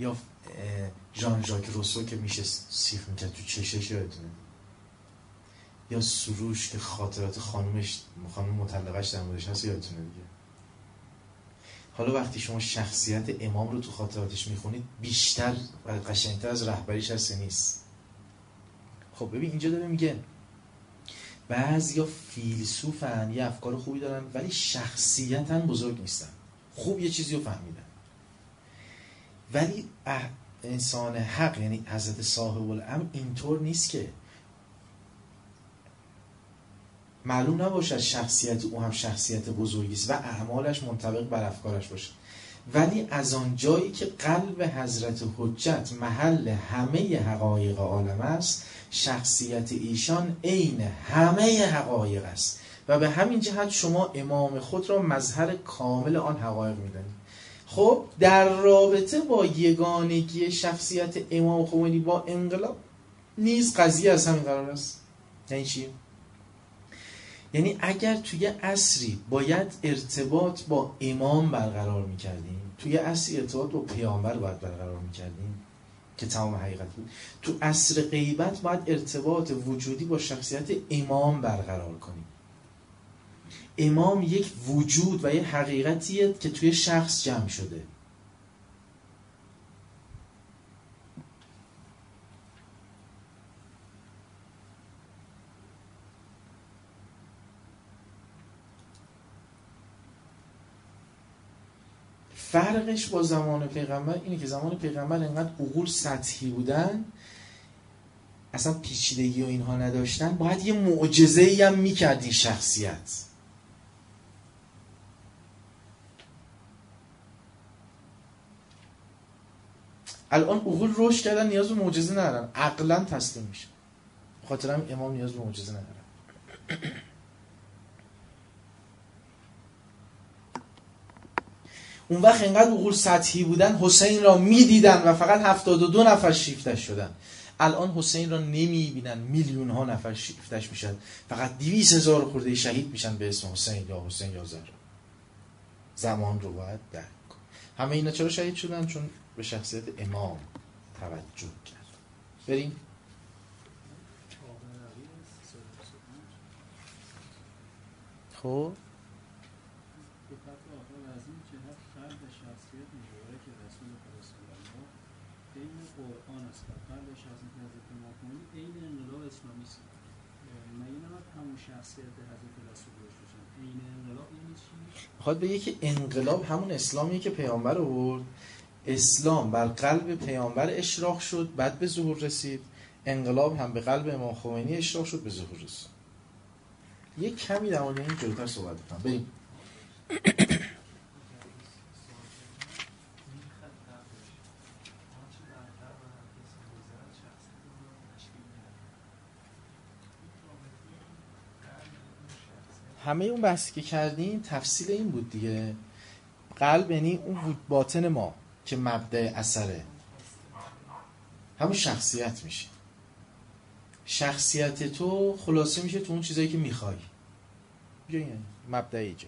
یا ژان ژاک روسو که میشه سیخ میکرد تو چشش، یادتونه؟ یا سروش که خاطرات خانم مطلقش در موردش هست، یادتونه دیگه. حالا وقتی شما شخصیت امام رو تو خاطراتش میخونید بیشتر و قشنگتر از رهبریش هست نیست؟ خب ببین اینجا داره میگه بعضیا فیلسوفن، یه افکار خوبی دارن ولی شخصیتاً بزرگ نیستن، خوب یه چیزی رو فهمیدن، ولی انسان حق یعنی حضرت صاحب الامر اینطور نیست که معلوم نباشد شخصیت او هم شخصیت بزرگی است و اعمالش منطبق بر افکارش باشه، ولی از آن جایی که قلب حضرت حجت محل همه حقایق عالم است، شخصیت ایشان عین همه حقایق است و به همین جهت شما امام خود را مظهر کامل آن حقایق می‌دانید. خب در رابطه با یگانگی شخصیت امام خمینی با انقلاب نیز قضیه از همین قرار است. یعنی چی؟ یعنی اگر توی عصری باید ارتباط با امام برقرار میکردیم، توی عصری ارتباط با پیامبر باید برقرار میکردیم که تمام حقیقت بود، تو عصر غیبت باید ارتباط وجودی با شخصیت امام برقرار کنیم. امام یک وجود و یک حقیقتیه که توی شخص جمع شده. فرقش با زمان پیغمبر اینه که زمان پیغمبر انقدر عقول سطحی بودن، اصلا پیچیدگی و اینها نداشتن، باید یه معجزه‌ای هم میکرد این شخصیت. الان عقول رشد کردن، نیاز به معجزه ندارن، عقلا تسلیم میشه. خاطر هم امام نیاز به معجزه نداره. اون وقت اینقدر عقول سطحی بودن حسین را میدیدن و فقط 72 نفر شیفتش شدن. الان حسین را نمیبینن، میلیون ها نفر شیفتش میشن، فقط 200,000 خورده شهید میشن به اسم حسین یا زهرا. زمان رو باید درک کن. همه اینا چرا شهید شدن؟ چون به شخصیت امام توجه کرد. بریم. خب قرآن است و قلب شخصیت حضرت امام خمینی عین انقلاب اسلامی است. مگه نباید همون شخصیت حضرت رسول داشته باشن؟ عین انقلاب یعنی چی؟ میخواد بگه که انقلاب همون اسلامیه که پیامبر آورد. اسلام بر قلب پیامبر اشراق شد، بعد به ظهور رسید. انقلاب هم به قلب امام خمینی اشراق شد، به ظهور رسید. یک کمی در مورد این جلوتر صحبت کنم. بریم. همه اون بحثی که کردیم تفصیل این بود دیگه. قلب یعنی اون باطن ما که مبدأ اثره، همون شخصیت میشه. شخصیت تو خلاصه میشه تو اون چیزایی که میخوای. یعنی مبدأ ایجاد.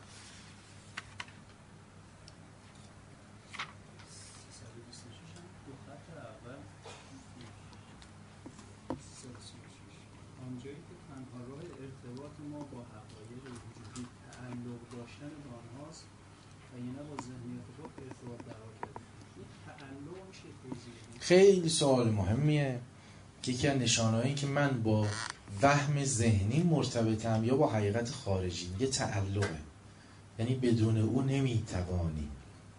آنجایی که تنها راه ارتباط ما با حقایق وجودی تعلق داشتن به آنهاست و یعنی با ذهنیت خود ارتباط برقرار کردن. این تعلق میشه توضیح بدید؟ خیلی سوال مهمیه که یکی از نشانه‌هایی که من با وهم ذهنی مرتبطم یا با حقیقت خارجی، یه تعلقه، یعنی بدون او نمیتوانی.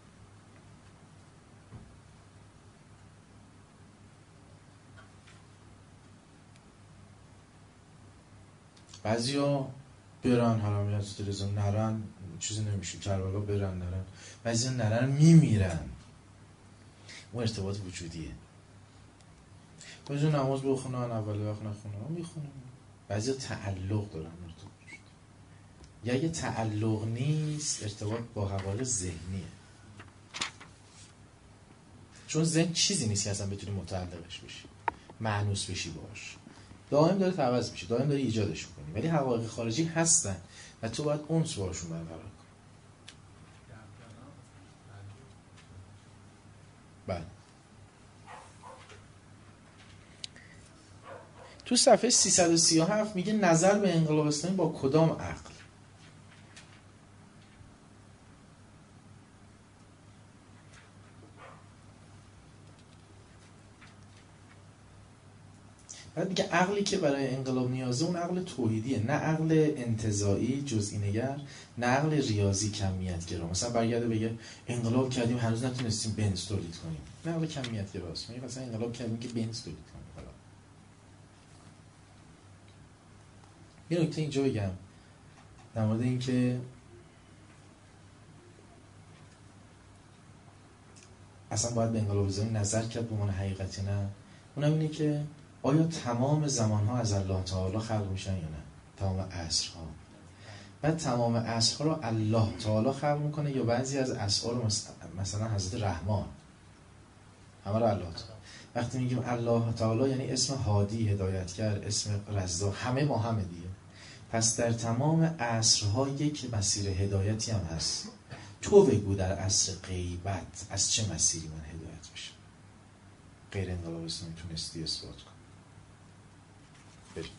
بعضیا برن حرام از تلویزیون، نرن چیزی نمیشه، کربلا برن نرن، بعضیا نرن میمیرن. اون ارتباط وجودیه. بعضیا نماز بخونن اول وقت نخونن میخونن. بعضیا تعلق دارن ارتباط وجود. یا اگه تعلق نیست ارتباط با حقایق ذهنیه. چون ذهن چیزی نیست که اصلا بتونی متعلقش بشی، مانوس بشی باش. دائم داره تعوض میشه، دائم داره ایجادش میکنی، ولی حقایق خارجی هستن و تو باید اونس باشون برقرار کنی. بله تو صفحه 337 میگه نظر به انقلاب اسلامی با کدام عقل. بعد میگه عقلی که برای انقلاب نیازه اون عقل توحیدیه، نه عقل انتزاعی جزئی نگر، نه عقل ریاضی کمیت گرا. مثلا برگرده بگه انقلاب کردیم هنوز نتونستیم بنز تولید کنیم، نه عقل کمیت گراست. میگه مثلا انقلاب کردیم که بنز تولید کنیم. حالا یه نکته اینجا بگم در مورد این که اصلا باید به انقلاب اسلامی نظر کرد به عنوان حقیقتی، نه، اونم اینه که آیا تمام زمانها از الله تعالی خلق میشن یا نه؟ تمام عصرها. بعد تمام عصرها رو الله تعالی خلق میکنه یا بعضی از عصرها رو مثلا حضرت رحمان؟ همه رو الله تعالی. وقتی میگیم الله تعالی یعنی اسم هادی، هدایتگر، اسم رزاق، همه ما همه دیگه. پس در تمام عصرها یک مسیر هدایتی هم هست. تو بگو در عصر غیبت از چه مسیری من هدایت بشم؟ غیر انقلاب اسلامی تونستی اثبات کن؟ بریم.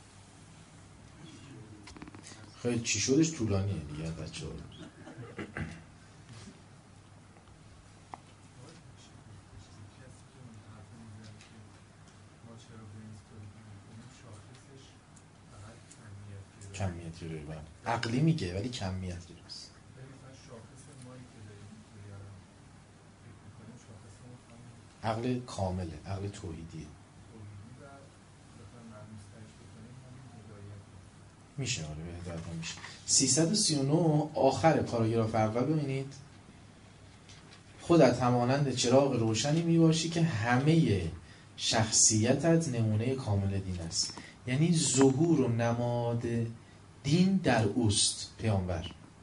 خیلی چی شدش طولانیه دیگه بچه ها. کمیت گیره عقلی میگه ولی کمیت گیره است. عقل کامله، عقل توحیدیه. میشه آره به هدایت هم میشه. 339 آخر پاراگراف اول ببینید. خودت همانند چراغ روشنی میباشی که همه شخصیتت نمونه کامل دین است. یعنی ظهور و نماد دین در اوست پیامبر.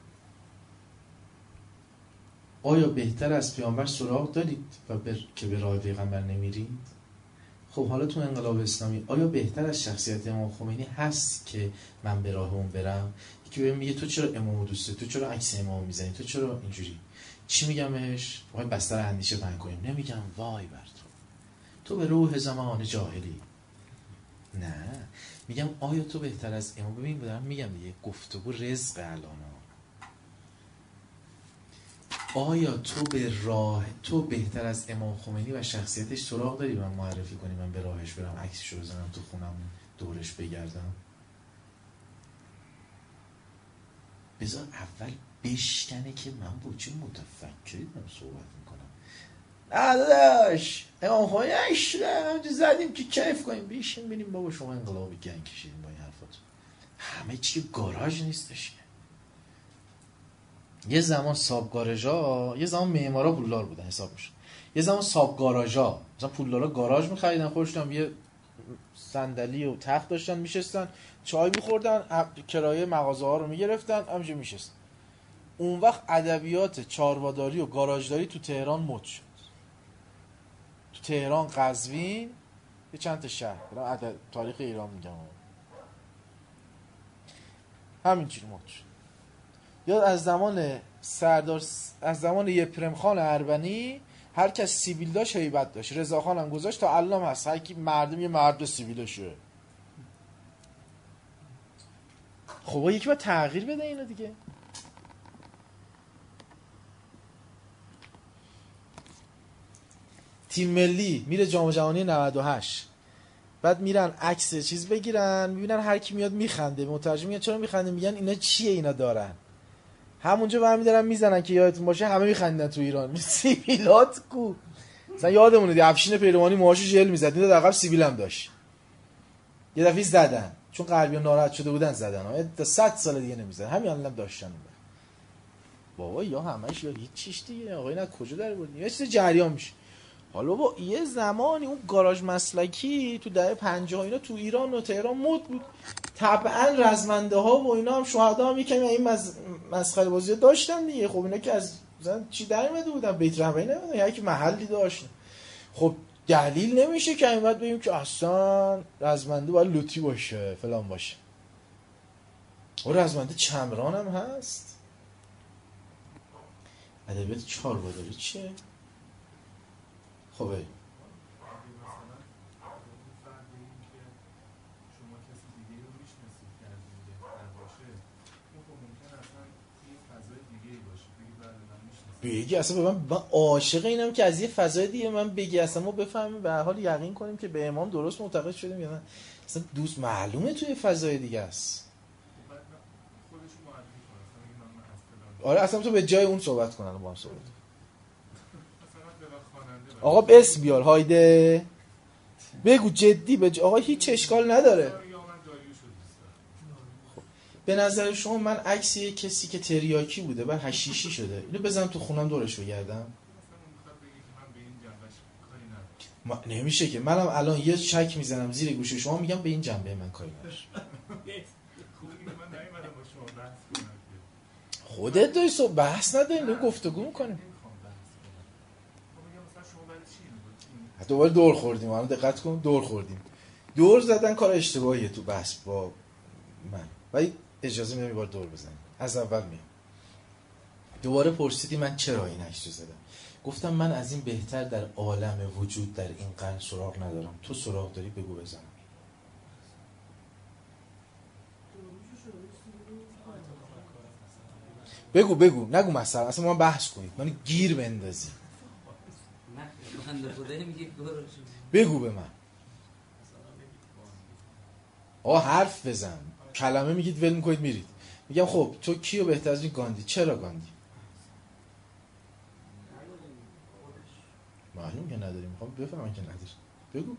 آیا بهتر از پیامبر سراغ دارید که به راه پیغمبر نمیرید؟ خب حالا تو انقلاب اسلامی آیا بهتر از شخصیت امام خمینی هست که من به راه اون برم؟ یکی بهم میگه تو چرا امامو دوست داری؟ تو چرا عکس امامو میزنی؟ تو چرا اینجوری؟ چی میگم بهش؟ وای بستر اندیشه پهن کنیم. نمیگم وای بر تو به روح زمان جاهلی. نه، میگم آیا تو بهتر از امام؟ ببین دارم میگم دیگه گفتگو رزق الان. آیا تو بهتر از امام خمینی و شخصیتش سراغ داری من معرفی کنی من به راهش برم عکسشو بزنم تو خونم دورش بگردم؟ بذار اول بشکنه که من با چه متفکری دارم صحبت میکنم. نه داداش امام خمینی همونجا زدیم که کیف کنیم بیشیم بینیم بابا شما انقلابی گنگ کشیدیم با این حرفات. همه چی گاراژ نیستش. یه زمان ساب گاراژا، یه زمان معمارا پولدار بودن حساب میشه. یه زمان ساب گاراژا مثلا پولدارا گاراژ می‌خریدن خودشون یه صندلی و تخت داشتن میشستن چای می‌خوردن کرایه مغازه‌ها رو می‌گرفتن همینجوری میشستن. اون وقت ادبیات چارواداری و گاراژداری تو تهران مد شد. تو تهران، قزوین، یه چند تا شهر تاریخ ایران میگم همینجوری مد شد. یا از زمان یپرم خان اربنی هر کس سیبیل داشت هیبت داشت. رضا خان هم گذاشت تا الان هست هر کی مردم یه مرد سیبیلشه. خب یکی باید تغییر بده اینو دیگه. تیم ملی میره جام جهانی 98 بعد میرن عکس چیز بگیرن میبینن هر کی میاد میخنده. مترجم میگن چرا میخنده؟ میگن اینا چیه اینا دارن. همونجا برمی‌دارن میزنن که یادتون باشه همه میخندن تو ایران. سیبیلات کو مثلا یادمونه دی افشین پیروانی موهاشو ژل میزد این عقب سیبیل هم داشت. یه دفعه زدن چون غربی‌ها ناراحت شده بودن زدن. تا 100 سال دیگه نمیزنن. همین الانم داشتن. بابا یا همش یا هیچ چیز دیگه. آقا اینا کجا در بود؟ یه چیز جریان میشه. حالا با یه زمانی اون گاراژ مسلکی تو دهه 50 اینا تو ایران و تهران مد بود. طبعا رزمنده ها و اینا هم شهدا هم یکم این مسخره بازی داشتن دیگه. خب اینا که از مثلا چی در اومده بودن بیت رحمانی نمیدونم یا که محلی داشتن. خب دلیل نمیشه که اینوقت بگیم که اصلا رزمنده باید لوتی باشه فلان باشه. و رزمنده چمران هم هست. ادبیات چارواداری چیه؟ خب بگی اصلا به من عاشق اینم که از یه فضای دیگه من بگی اصلا ما بفهمیم به هر حال یقین کنیم که به امام درست معتقد شدیم یا نه. اصلا دوست معلومه توی فضای دیگه است. خودشون معرفی کنه اصلا میگه من هست آره اصلا تو به جای اون صحبت کنن با هم صحبت. مثلا بلا خواننده آقا اسم بیار هایده بگو جدی آقا هیچ اشکال نداره. یا من داریوش رو دوست دارم. به نظر شما من عکس یه کسی که تریاکی بوده بعد حشیشی شده اینو بزنم تو خونم دورش بگردم؟ مثلا اون میخواد بگه که من به این جنبش کاری ندارم. نمیشه که منم الان یه چک میزنم زیر گوش شما میگم به این جنبه من کاری ندارم. خوب اینه من نمیدونم با شما بحث کنم که خودت داری بحث نداریم گفتگو میکنیم. نمیخوام بحث کنم. خب میگم مثلا شما برای چی اینو دوباره دور خوردیم الان دقت کن دور خوردیم. دور زدن کار اشتباهیه تو بحث با من ولی اجازه میدم یه بار دور بزنیم. از اول میام. دوباره پرسیدی من چرا این عکس رو زدم. گفتم من از این بهتر در عالم وجود در این قرن سراغ ندارم. تو سراغ داری بگو بزنم. بگو نگو مثلا اصلا ما بحث کنید من گیر بندازی. من خدای میگه بگو به من. حرف بزن. کلمه میگید ول میکنید میرید. میگم خب تو کیو بهتر از این گاندی؟ چرا گاندی؟ معلوم که نداریم. میخوام بفهمم که نداری. بگو.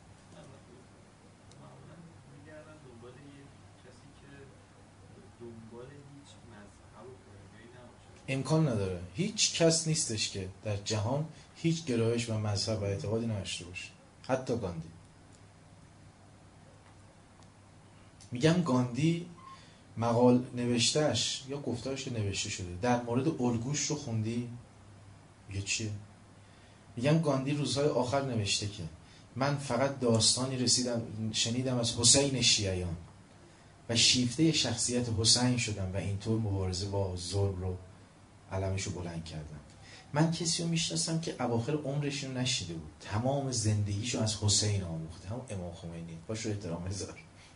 میگردن دنبال یه کسی که دنبال هیچ مذهب و فرقه‌ای نباشه. امکان نداره. هیچ کس نیستش که در جهان هیچ گرایش و مذهب و اعتقادی نداشته باشه. حتی گاندی. میگم گاندی مقال نوشتهش یا گفتارش نوشته شده در مورد الگوش رو خوندی؟ میگه چیه؟ میگم گاندی روزهای آخر نوشته که من فقط داستانی شنیدم از حسین شیعیان و شیفته شخصیت حسین شدم و اینطور مبارزه با ظلم رو علمش رو بلند کردم. من کسی رو میشناسم که اواخر عمرش رو نشیده بود. تمام زندگیشو از حسین آموخته. هم امام خمینی. باش رو احترام بذار.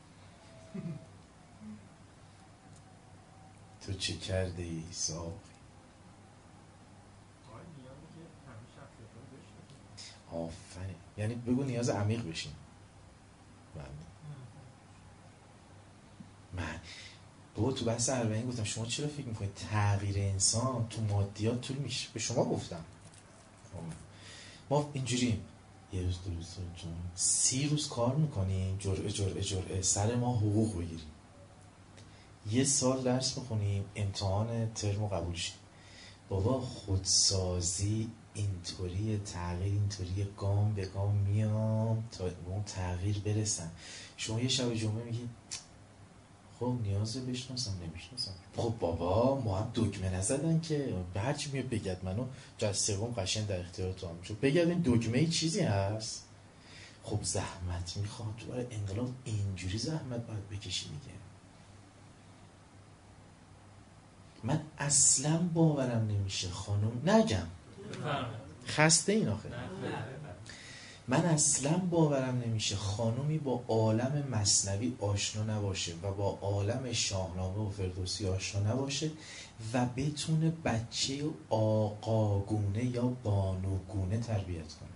تو چه کرده ای ساقی؟ آقای نیازی که همه شخصیت رو داشته. آفرین. یعنی بگو نیاز عمیق بشین. من بابا تو بحث 40 گفتم شما چرا فکر میکنید تغییر انسان تو مادیات طول میشه؟ به شما گفتم ما اینجوریم یه روز دو روز 30 روز کار میکنیم جرعه سر ما حقوق بگیریم. 1 سال درس میخونیم امتحان ترم قبول شیم. بابا خودسازی اینطوریه، تغییر اینطوریه، گام به گام میام تا اون تغییر برسم. شما یه شب جمعه میگید خب نیازه بشناسم نمیشناسم. خب بابا ما هم دگمه نزدن که به هر چی میاد بگد منو جز سوم قشنگ در اختیار تو هم شد بگد این دگمه چیزی هست. خب زحمت میخواد تو برای انقلاب اینجوری زحمت باید بکشی دیگه. من اصلا باورم نمیشه خانم نگم خسته این آخه من اصلا باورم نمیشه خانومی با عالم مثنوی آشنا نباشه و با عالم شاهنامه و فردوسی آشنا نباشه و بتونه بچه آقاگونه یا بانوگونه تربیت کنه.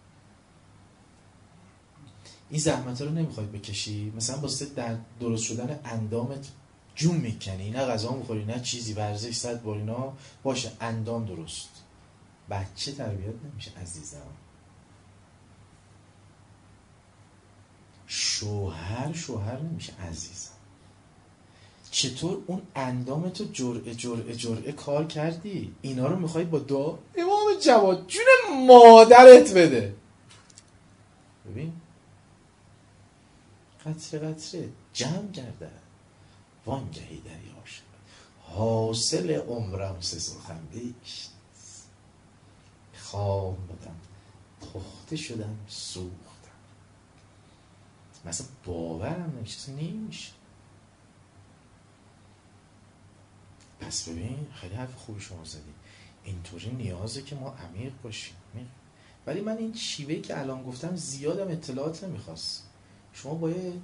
این زحمت رو نمیخواید بکشی؟ مثلا واسه در درست شدن اندامت جون میکنی، نه غذا میخوری نه چیزی، ورزش 100 بار اینا باشه، اندام درست. بچه تربیت نمیشه عزیزم. شوهر نمیشه عزیزم. چطور اون اندامتو جرعه کار کردی؟ اینا رو میخوای با دعا امام جواد جون مادرت بده. ببین قطره جمع کرده وانگهی دریا شد حاصل عمرم سه سخن بیشت خام بدم پخته شدم سوختم. مثلا باورم نمیشه. پس ببین خیلی حرف خوبی شما زدی. اینطوری نیازه که ما عمیق باشیم. ولی من این شیوهی که الان گفتم زیادم اطلاعات نمیخواست. شما باید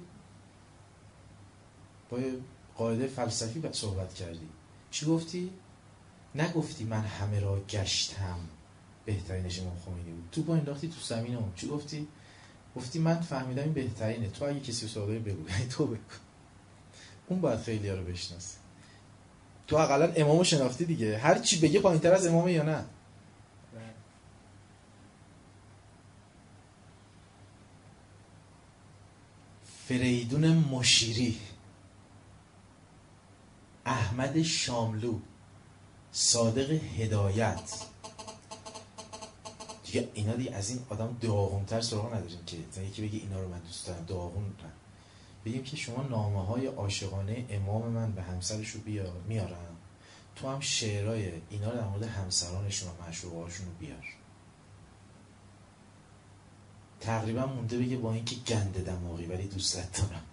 قاعده فلسفی صحبت کردی. چی گفتی؟ نگفتی من همه را گشتم بهترینش امام خمینی بود، تو با انداختی تو زمین اون. چی گفتی؟ گفتی من فهمیدم این بهترینه، تو اگه کسی رو سوال داری بگو، تو بگو. اون باید خیلی ها رو بشناسه. تو اقلا امامو شناختی دیگه، هر چی بگه پایین‌تر از امامه یا نه؟ فریدون مشیری، احمد شاملو، صادق هدایت، دیگه اینا دیگه از این آدم داغونتر سراغ نداریم که یکی بگه اینا رو من دوست دارم. داغون بگیم که شما نامه های عاشقانه امام من به همسرش رو میارم، تو هم شعرهای اینا رو در مورد همسرانشون و معشوقهاشون رو بیار. تقریبا مونده بگه با اینکه گنده دماغی ولی دوستت دارم.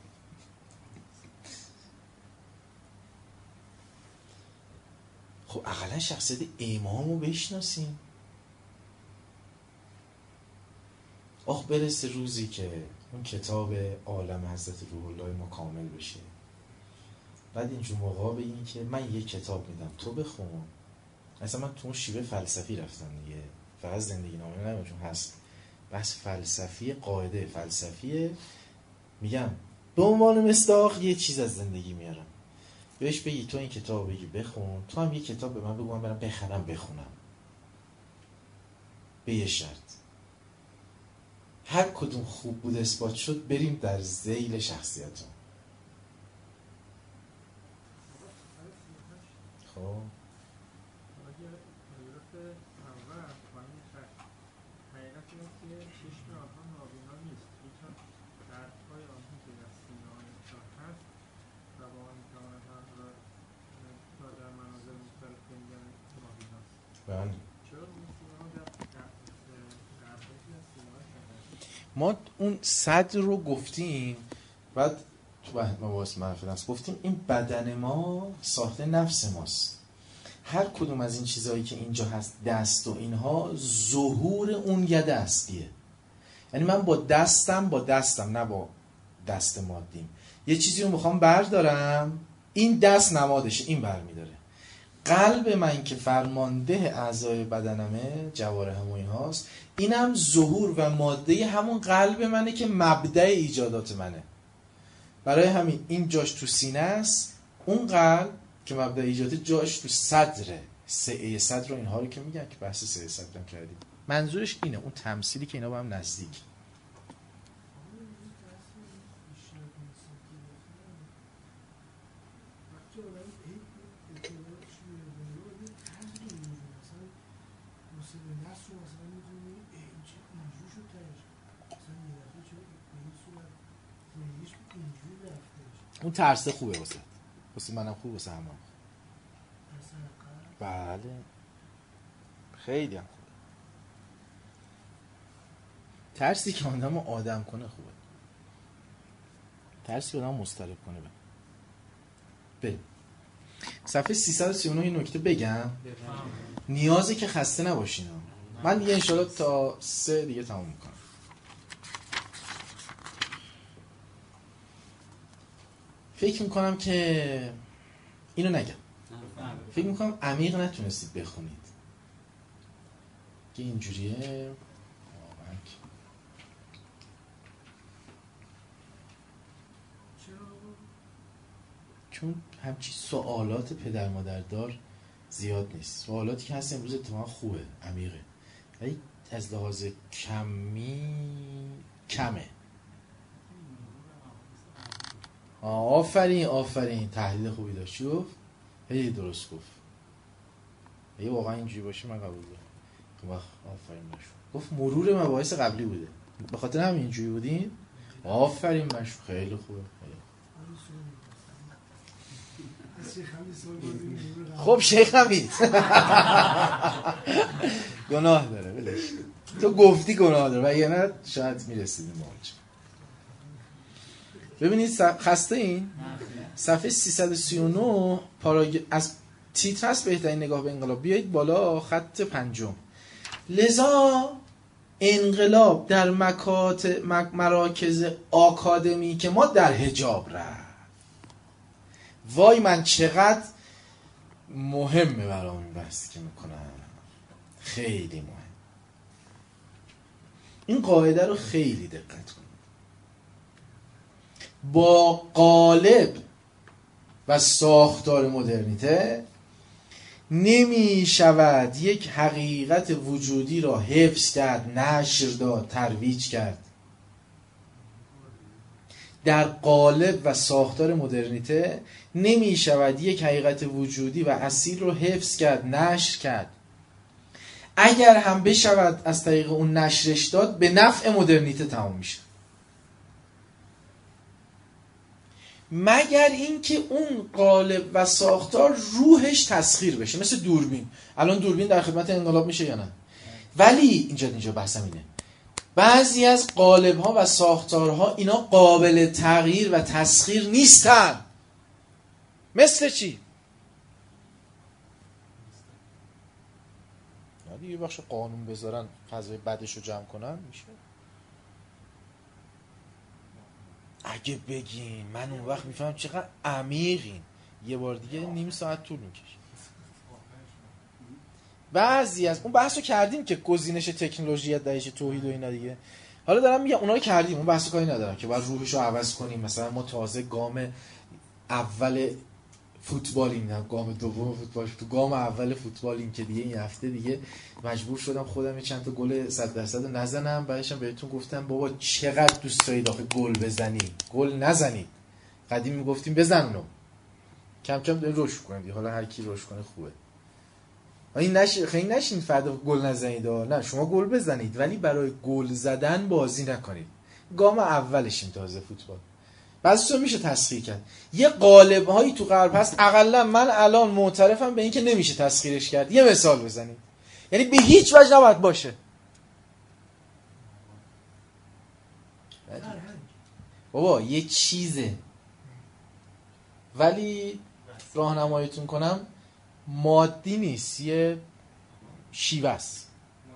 خب اقلا شخصیت امامو بشناسیم. آخ برسه روزی که اون کتاب عالم حضرت روح الله ما کامل بشه، بعد اینجور موقع بگیم که من یه کتاب میدم تو بخون. اصلا من تو اون شیوه فلسفی رفتم دیگه، فقط زندگی نامه نمیم چون هست بس فلسفی، قاعده فلسفیه، میگم به عنوان مصداق یه چیز از زندگی میارم بهش بگی تو این کتاب بگی بخون، تو هم یه کتاب به من بگو من برم بخرم بخونم، به یه شرط هر کدوم خوب بود اثبات شد بریم در ذیل شخصیتون. خب حقیقت اینه که چشم آنها نابینا نیست، لیکن درک‌های آنها که در سینه آنشان هست و با آن می‌تواند آنها را در مناظر مختلف ببینند نابیناست. بله. چرا این سینه‌ها در خیلی از سینه‌هاشان هست؟ ما اون صدر رو گفتیم، بعد تو مباحث معرفت گفتیم این بدن ما ساخته نفس ماست. هر کدوم از این چیزهایی که اینجا هست، دست و اینها، ظهور اون ید اصلیه. یعنی من با دستم نه با دست مادیم یه چیزی رو میخوام بردارم، این دست نمادشه، این برمیداره. قلب من که فرمانده اعضای بدنمه، جوارحم و این هاست، اینم ظهور و ماده همون قلب منه که مبدأ ایجادات منه. برای همین این جاش تو سینه است، اون قلب که مبدأ ایجاد جاش تو صدره. سعه صدر رو اینها رو که میگن که بحث سعه صدر هم کردیم، منظورش اینه، اون تمثیلی که اینا با هم نزدیک. اون ترسه خوبه واسه منم خوبه، واسه همه بله خیلی هم خوبه. ترسی که آدم کنه خوبه، ترسی که آدم مضطرب کنه. بریم صفحه 339 این نکته بگم، نیازی که خسته نباشین. من دیگه انشالله تا 3 دیگه تمام میکنم. فکر میکنم که اینو نگم، فکر میکنم عمیق نتونستید بخونید که اینجوریه. چون همچی سوالات پدر مادردار زیاد نیست، سوالاتی که هست امروز اتفاقا خوبه، عمیقه، ولی از لحاظ کمه. آفرین تحلیل خوبی داشت. شوف خیلی درست گفت. اگه واقعا اینجوری باشه من قبول دارم. آفرین مشو گفت مرور مباحث قبلی بوده، به خاطر همین اینجوری بودین. آفرین مشو خیلی خوبه. خب شیخ حمید گناه داره ولش، تو گفتی گناه داره و اگه نه شاید میرسیدیم به اونجا. ببینید خسته این صفحه 339 از تیتر هست بهترین نگاه به انقلاب. بیایید بالا خط 5. لذا انقلاب در مراکز آکادمی که ما در حجاب رفت. وای من چقدر مهمه برام این بحث که میکنم، خیلی مهم. این قاعده رو خیلی دقت کنید. با قالب و ساختار مدرنیته نمی شود یک حقیقت وجودی را حفظ کرد، نشر داد، ترویج کرد. در قالب و ساختار مدرنیته نمی شود یک حقیقت وجودی و اصیل رو حفظ کرد، نشر کرد. اگر هم بشود از طریق اون نشرش داد، به نفع مدرنیته تمام میشه، مگر اینکه اون قالب و ساختار روحش تسخیر بشه. مثل دوربین. الان دوربین در خدمت انقلاب میشه یا نه؟ ولی اینجا بحثم اینه، بعضی از قالب ها و ساختارها اینا قابل تغییر و تسخیر نیستن. مثل چی؟ یه بخش قانون بذارن فضای بدش رو جمع کنن میشه. اگه بگین من اون وقت میفهم چقدر عمیقین، یه بار دیگه نیم ساعت طول میکشه. بعضی از اون بحثو کردیم که گزینش تکنولوژی دهش توحید و اینا دیگه. حالا دارم میگم اونها رو کردیم، اون بحثو کاری ندارم که باید روحش رو عوض کنیم. مثلا ما تازه گام اول فوتبالیم، نه گام دوم فوتبال، تو گام اول فوتبالیم که دیگه این هفته دیگه مجبور شدم خودم چند تا گل 100% نزنم. بعدشم بهتون گفتم بابا چقدر دوست دارید آخه گل بزنی، گل نزنید. قدیم میگفتیم بزن اونو، کم کم داریم رشد کنیم. حالا هر کی رشد کنه خوبه. این خیلی نشین فردا گل نزنید، نه شما گل بزنید ولی برای گل زدن بازی نکنید. گام اولشیم تازه فوتبال. بعضی‌ها میشه تسخیر کرد. یه قالب هایی تو غرب هست، اقلا من الان معترفم به این که نمیشه تسخیرش کرد. یه مثال بزنید. یعنی به هیچ وجه نباید باشه. بابا یه چیزه، ولی راهنماییتون کنم مادی نیست، یه شیوه است.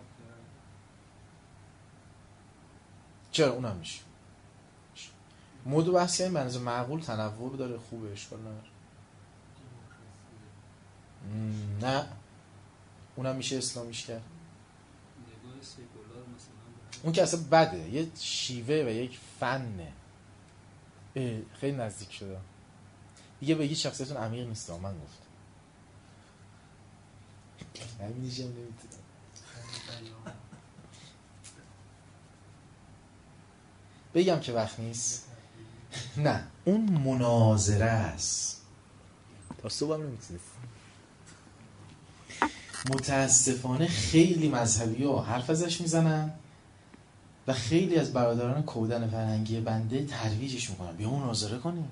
چرا اونم میشه مود و بحثی این بنظر معقول تنوع داره، خوبه، اشکال نداره. نه اونم میشه اسلامیش کرد. اون که اصلا بده، یه شیوه و یک فنه. خیلی نزدیک شده دیگه. بگید شخصیتون عمیق نیست، من گفتم همینیشم نمیتونم. بگم که وقت نیست. نه اون مناظره است. تا صبح هم نمیتونست. متاسفانه خیلی مذهبی ها حرف ازش میزنن و خیلی از برادران کودن فرهنگی بنده ترویجش میکنن. بیا مناظره کنیم.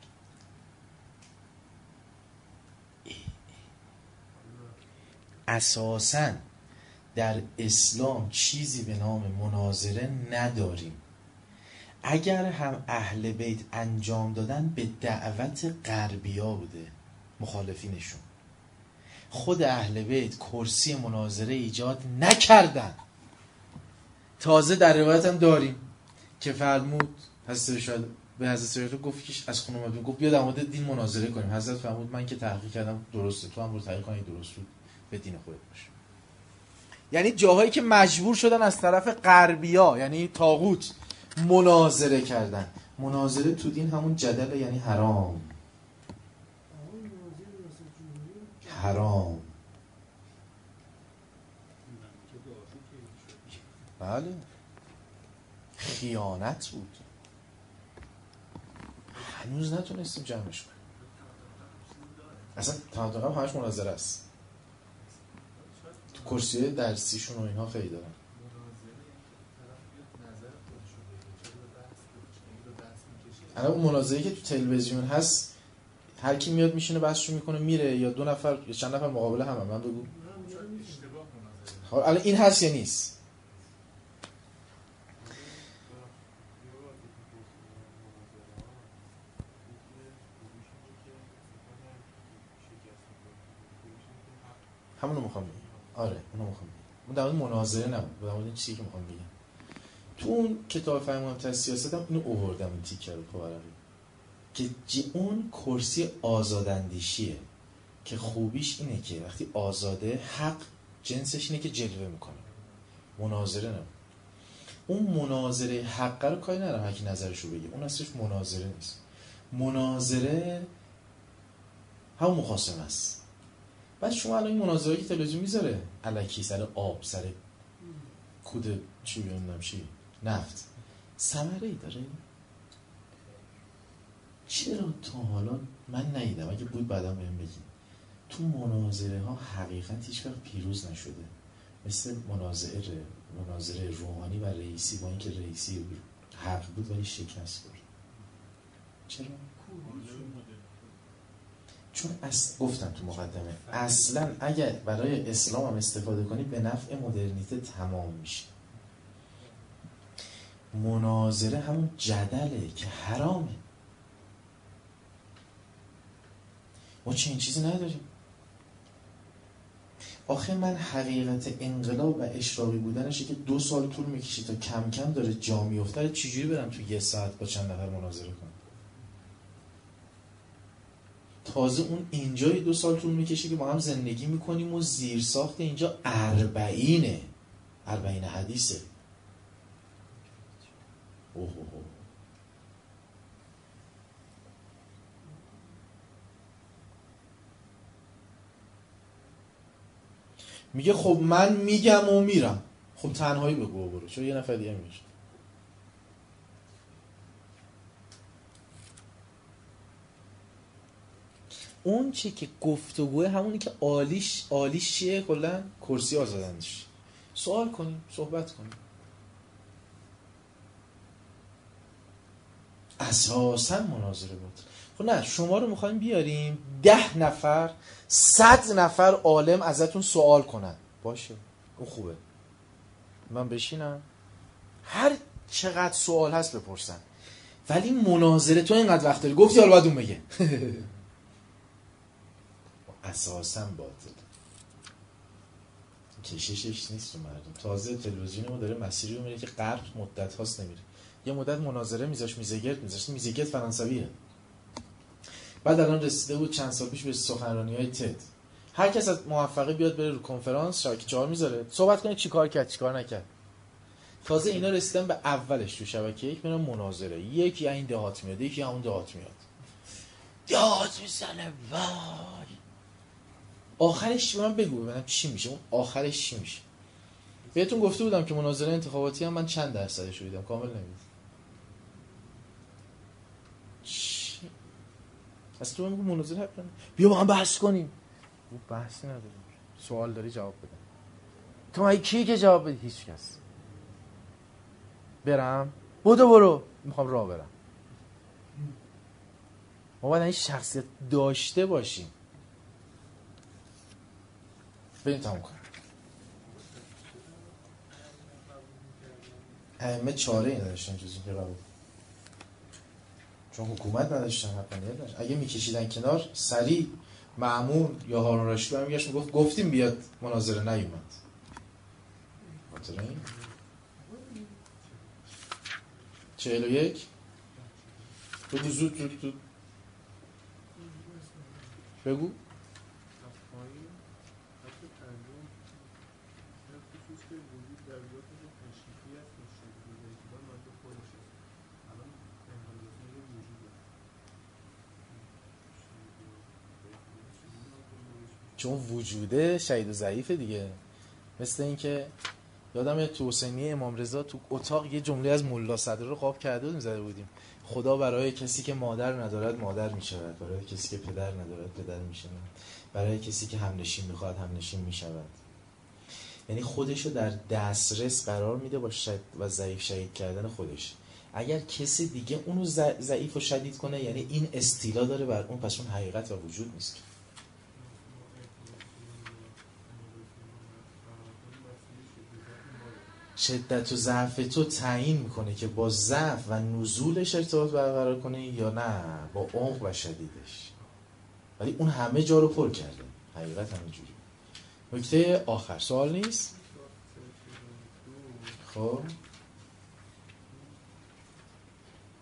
اساساً در اسلام چیزی به نام مناظره نداریم. اگر هم اهل بیت انجام دادن به دعوت غربیا بوده، مخالفینشون. خود اهل بیت کرسی مناظره ایجاد نکردن. تازه در روایت هم داریم که فرمود حضرت شاید به حضرت شاید گفت که از خونه اومد، گفت بیا در مورد دین مناظره کنیم. حضرت فرمود من که تحقیق کردم درسته، تو هم برو تحقیق کن درست بود، به دین خودت باشه. یعنی جاهایی که مجبور شدن از طرف غربیا، یعنی طاغوت، مناظره کردن. مناظره تو دین همون جدل، یعنی حرام. حرام. بله خیانت بود. هنوز نتونستیم جمعش کنیم. اصلا تمام همش مناظره است. تو کرسی‌های درسیشون و اینها خیلی دارن. الان اون مناظری که تو تلویزیون هست، هر کی میاد میشینه بحثشو میکنه میره، یا دو نفر یا چند نفر مقابله هم من بگو. خب الان این هست یا نیست؟ همونو میخوام بگم. آره اونو میخوام بگم. اون در مورد مناظره نبود، در مورد این چیزی که میخوام بگم. تو اون کتاب فهم مهمتر سیاست هم اینو آوردم، این تیکه رو پاورقی، که اون کرسی آزاداندیشیه. که خوبیش اینه که وقتی آزاده، حق جنسش اینه که جلوه میکنه، مناظره نه. اون مناظره حق رو کاری ندارم هر کی نظرشو بگه، اون اصلش مناظره نیست. مناظره همون مخاصمه است. بعد شما الان این مناظره که تلویزیون میذاره الکی سر آب، سر کود چی بیاندم چی نفت، ثمره ای داره؟ چرا تا حالا من ندیدم؟ اگه بود بعدم بهم بگید. تو مناظره ها حقیقت هیچ وقت پیروز نشده. مثل مناظره روحانی و رئیسی، با اینکه رئیسی حق بود ولی شکست بود. چرا؟ چون گفتم تو مقدمه اصلا اگر برای اسلام هم استفاده کنی به نفع مدرنیته تمام میشه. مناظره همون جدله که حرامه. ما چه این چیزی نداریم. آخه من حقیقت انقلاب و اشراقی بودنشه که 2 سال طول میکشه تا کم کم داره جا میفته. چجوری برم تو 1 ساعت با چند نفر مناظره کنم؟ تازه اون اینجای 2 سال طول میکشه که با هم زندگی میکنیم و زیر ساخت اینجا 40 حدیثه. اوه. میگه خب من میگم و میرم. خب تنهایی بگو برو، چون یه نفر دیگه میگه. اون چی که گفتگوه همونی که عالیش چیه؟ کلا کرسی آزادنش. سوال کنیم، صحبت کنیم. اساسا مناظره بود. خب نه، شما رو میخوایم بیاریم 10 نفر 100 نفر عالم ازتون سوال کنن. باشه، اون خوبه. من بشینم هر چقدر سوال هست بپرسن. ولی مناظره تو اینقدر وقت داری گفتی حالا باید اون بگه. اساسا باطل. کششش نیست رو مردم. تازه تلویزیون ما داره مسیری رو میره که غرب مدت هاست نمیره. یه مدت مناظره میزگرد فرانسویه. بعد الان رسیده بود چند سال پیش به سخنرانی‌های تد. هر کس از موفقه بیاد بره رو کنفرانس شبکه 4 میذاره صحبت کنه چیکار کرد چیکار نکرد. تازه اینا رسیدن به اولش تو شبکه 1 میرن مناظره. یکی این دهات میاد، یکی اون دهات میاد. دهات میزنه وای. آخرش من بگو ببینم چی میشه. اون آخرش چی میشه؟ بهتون گفته بودم که مناظره انتخاباتی هم من چند درصدش رو دیدم، کامل نمیدید. از تو میگم مناظره حق نداره. بیا با هم بحث کنیم. او بحثی نداره. سوال داری جواب بده. تو مگه کی که جواب بدی؟ هیچ کس. برم؟ برو. میخوام راه برم. ما باید این شخصیت داشته باشیم. بریم تموم کنیم. ائمه چاره ای نداشتن جز این که قبول، چون حکومت نداشتن، حقانیت نداشتن. اگه میکشیدن کنار سریع مأمون یا هارون رشید هم میگشت میگفت گفتیم بیاد مناظره نیومد. خاطر این 41 بگو زود بگو. چون وجوده شهید و ضعیفه دیگه. مثل این که یادم تو حسینیه امام رضا تو اتاق یه جمله از ملا صدر رو قاب کرده بودیم، زده بودیم خدا برای کسی که مادر ندارد مادر می شود، برای کسی که پدر ندارد پدر می شود، برای کسی که همنشین میخواد همنشین می شود. یعنی خودشو در دسترس قرار میده با و ضعیف شهید کردن خودش. اگر کسی دیگه اونو ضعیف و شدید کنه یعنی این استیلا داره بر اون، پس اون حقیقت و وجود نیست. شدت و ضعف تو تعیین میکنه که با ضعف و نزولش ارتباط برقرار کنه یا نه با عمق و شدیدش. ولی اون همه جا رو پر کرده. حقیقت همینجوری. نکته آخر سوال نیست؟ خب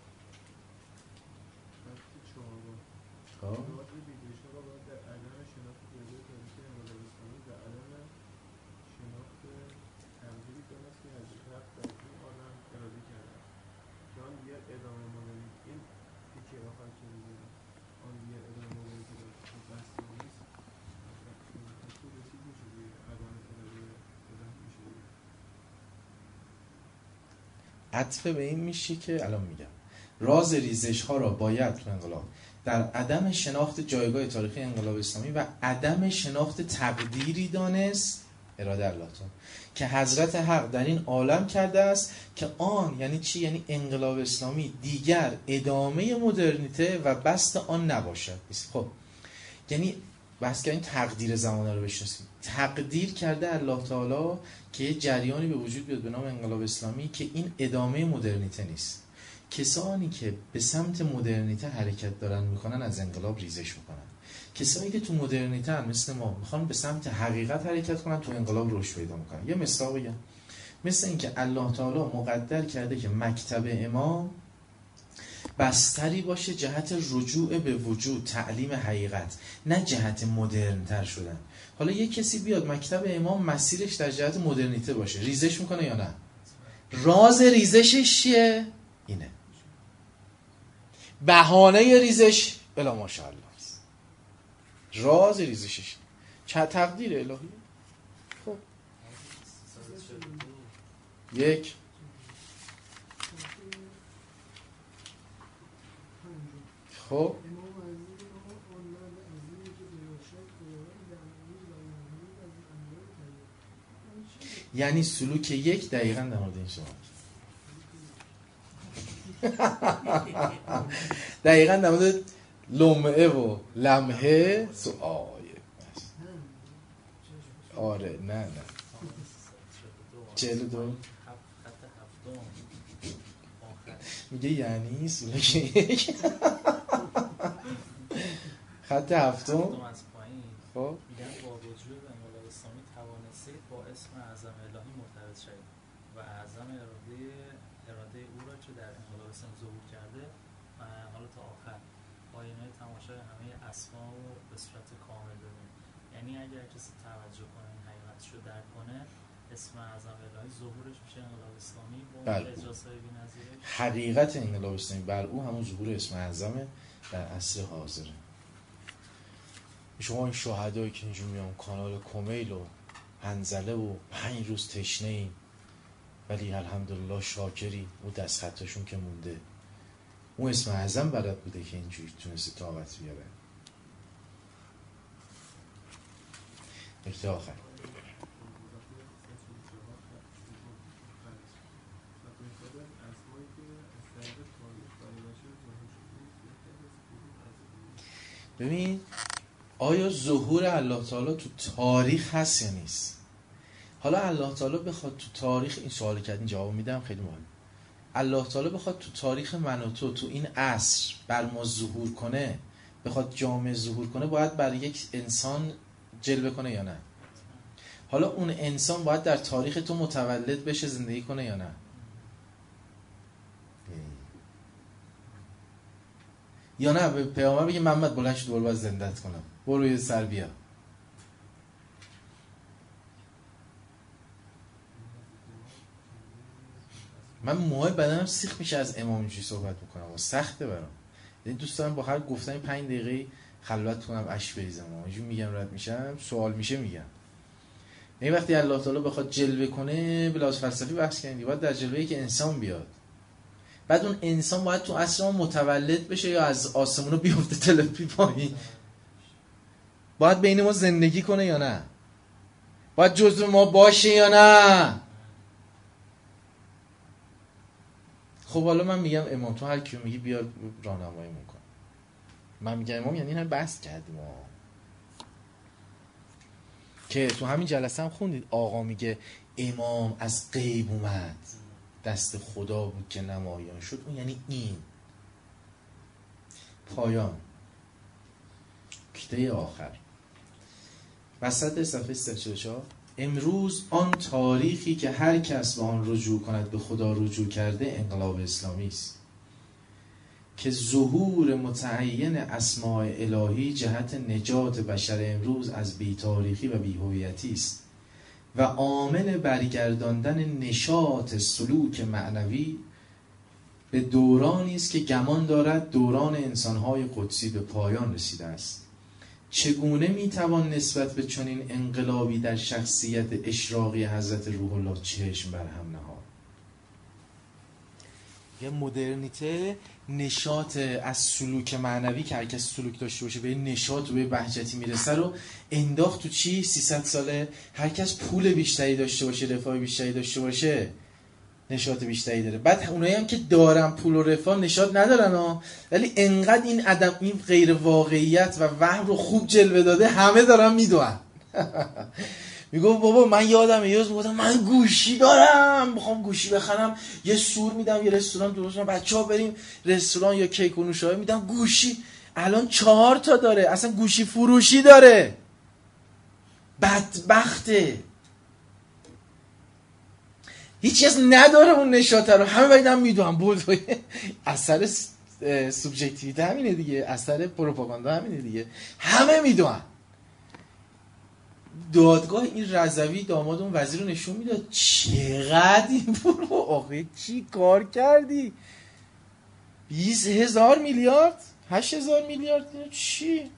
خب عطف به این میشه که الان میگم راز ریزش ها را باید تو انقلاب در عدم شناخت جایگاه تاریخی انقلاب اسلامی و عدم شناخت تقدیری دانست، اراده الله تعالی، که حضرت حق در این عالم کرده است که آن یعنی چی؟ یعنی انقلاب اسلامی دیگر ادامه مدرنیته و بست آن نباشد. خب یعنی بحث که این تقدیر زمانه رو بشناسیم. تقدیر کرده الله تعالی که یه جریانی به وجود بیاد به نام انقلاب اسلامی که این ادامه مدرنیته نیست. کسانی که به سمت مدرنیته حرکت دارن میکنن از انقلاب ریزش میکنن. کسانی که تو مدرنیته هم مثل ما میخوان به سمت حقیقت حرکت کنن تو انقلاب رشد پیدا میکنن. یه مثال بگم، مثل اینکه الله تعالی مقدر کرده که مکتب امام بستری باشه جهت رجوع به وجود، تعلیم حقیقت، نه جهت مدرن تر شدن. حالا یه کسی بیاد مکتب امام مسیرش در جهت مدرنیته باشه، ریزش میکنه یا نه؟ راز ریزشش چیه؟ اینه. بهانه ریزش الا ماشاءالله است. راز ریزشش چه تقدیر الهی. خب یک خب یعنی سلوک یک دقیقاً در مورد این صحبت دقیقاً در مورد لمعه و لمحه آره نه 42 میگه یعنی سلوک یک خط هفتم از پایین خب میگن با وجود انقلاب اسلامی توانستید با اسم اعظم الهی مرتبط شدید و اعظم اراده او را که در انقلاب اسلامی ظهور کرده و حالا تا آخر آینه تماشای همه اسما رو به صورت کامل ببینید. یعنی اگر کسی توجه کنه این حقیقتش رو درک کنه، اسم اعظم الهی ظهورش میشه انقلاب اسلامی با اجراسای بی‌نظیرش. حقیقت انقلاب اسلامی بر او همون ظهور اسم اعظمه در عصر حاضره. شما این شهدایی که اینجور میان کانال کمیل و حنظله و 5 روز تشنه ایم ولی الحمدلله شاکری، اون دست خطاشون که مونده، اون اسم اعظم بلد بوده که اینجوری تونسته طاقت بیاره. نکته آخر ببین آیا ظهور الله تعالی تو تاریخ هست یا نیست؟ حالا الله تعالی بخواد تو تاریخ، این سوال کردین جواب میدم خیلی مهم، الله تعالی بخواد تو تاریخ من و تو این عصر بر ما ظهور کنه، بخواد جامعه ظهور کنه، باید بر یک انسان جلوه کنه یا نه؟ حالا اون انسان باید در تاریخ تو متولد بشه، زندگی کنه یا نه؟ یا نه به پیامبر بگه محمد بلند شو دوباره باید زندت کنم، برو یه سر بیا. من موهای بدنم سیخ میشه از امام اینجوری صحبت میکنم و سخته برام. یعنی دوست دارم با هر گفتن 5 دقیقه خلوت کنم اشک بریزم، اینجوری میگم رد میشم، سوال میشه میگم. یعنی وقتی الله تعالی بخواد جلوه کنه، بلاس فلسفی بحث کردیم، باید در جلوه‌ای که انسان بیاد. بعد اون انسان باید تو عصر ما متولد بشه یا از آسمون بیفته تلپی پایین؟ باید بین ما زندگی کنه یا نه؟ باید جزو ما باشه یا نه؟ خب حالا من میگم امام، تو هر کیو میگی بیار راهنماییمون کن. من میگم امام یعنی این بحث کردیم که تو همین جلسه هم خوندید آقا میگه امام از غیب اومد، دست خدا بود که نمایان شد. اون یعنی این پایان کته آخر وسط صفحه 344. امروز آن تاریخی که هر کس به آن رجوع کند به خدا رجوع کرده انقلاب اسلامی است که ظهور متعین اسماء الهی جهت نجات بشر امروز از بی‌تاریخی و بی‌هویتی است و عامل برگرداندن نشاط سلوک معنوی به دورانی است که گمان دارد دوران انسان‌های قدسی به پایان رسیده است. چگونه میتوان نسبت به چنین انقلابی در شخصیت اشراقی حضرت روح الله چشم بر هم نهاد؟ یه مدرنیته نشاط از سلوک معنوی که هر کس سلوک داشته باشه به نشاط و به بهجتی میرسه رو انداخت تو چی 300 ساله. هر کس پول بیشتری داشته باشه، رفاه بیشتری داشته باشه، نشاط بیشتری داره. بعد اونایی هم که دارن پول و رفاه نشاط ندارن ها، ولی انقدر این عدم، این غیر واقعیت و وهم رو خوب جلوه داده همه دارن میدونن. میگم بابا من یادم یه روز گفتم من گوشی دارم، میخوام گوشی بخرم، یه سور میدم یه رستوران درست کنم بچه‌ها بریم رستوران یا کیک و نوشابه میدم گوشی. الان 4 تا داره، اصلا گوشی فروشی داره. بدبخته، هیچ چیز نداره اون نشاطه رو، همه باید میدونم. بود اثر سوبژکتیویته همینه دیگه، اثر پروپاگاندا همینه دیگه، همه میدونن. دادگاه این رضوی داماد اون وزیر رو نشون میداد چقدر این پول رو آخه چی کار کردی؟ 20,000 میلیارد 8,000 میلیارد چی؟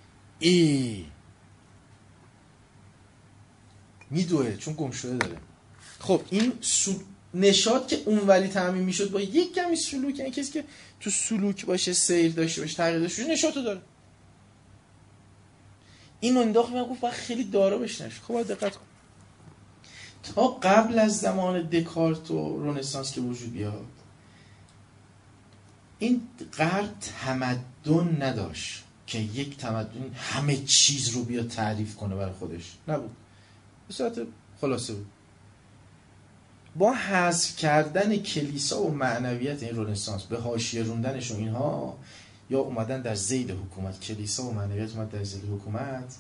میدوه چون گم شده داره. خب این نشاط که اونوری تامین میشد با یک کمی سلوک، یعنی کسی که تو سلوک باشه، سیر داشته باشه، تغییر داشته باشه، نشاطو داره. اینو انداخت من گفت خیلی دارا بشنش. خب دقت کن تا قبل از زمان دکارت و رنسانس که وجود بیاد این غرب تمدن نداشت که یک تمدن همه چیز رو بیاد تعریف کنه برای خودش، نبود، به صورت خلاصه بود. با حذف کردن کلیسا و معنویت این رنسانس، به حاشیه روندنشون اینها، یا اومدن در ذیل حکومت، کلیسا و معنویت اومد در ذیل حکومت،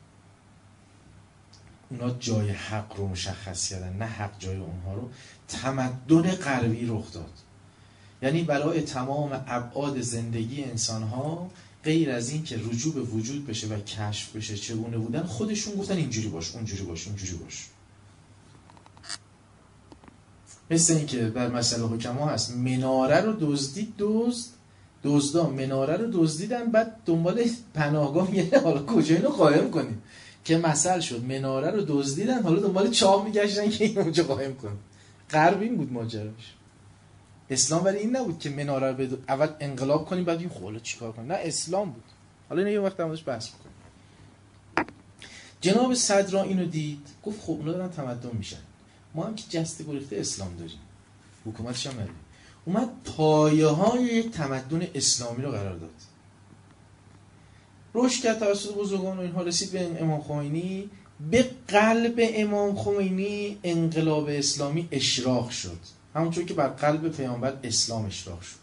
اونا جای حق رو مشخص کردن، نه حق جای اونها رو. تمدن غربی رخ داد. یعنی برای تمام ابعاد زندگی انسان‌ها غیر از این که رجوع به وجود بشه و کشف بشه چگونه بودن، خودشون گفتن اینجوری باش، اونجوری باش، اونجوری باش. مثل این که در مسئله حکما هست، مناره رو دزدید، دزدا مناره رو دزدیدن، بعد دنبال پناهگاه میگه حالا کجا اینو قایم کنیم، که مثل شد مناره رو دزدیدن حالا دنبال چاه میگشتن که اینو اونجا قایم کنیم. غرب این بود ماجراش. اسلام ولی این نبود که مناره رو اول انقلاب کنیم بعد این حالا چیکار کنیم، نه اسلام بود. حالا اینو یه وقت همونش بحث می‌کنیم. جناب صدرا اینو دید، گفت خب اونا دارن تمدن میشن، ما هم که جسته گرفته اسلام داریم، حکومتش هم نداریم. اومد پایه‌های یک تمدن اسلامی رو قرار داد. رشد کرد توسط بزرگان و اینها، رسید به امام خمینی. به قلب امام خمینی انقلاب اسلامی اشراق شد، همونطور که بر قلب پیامبر اسلام اشراق شد.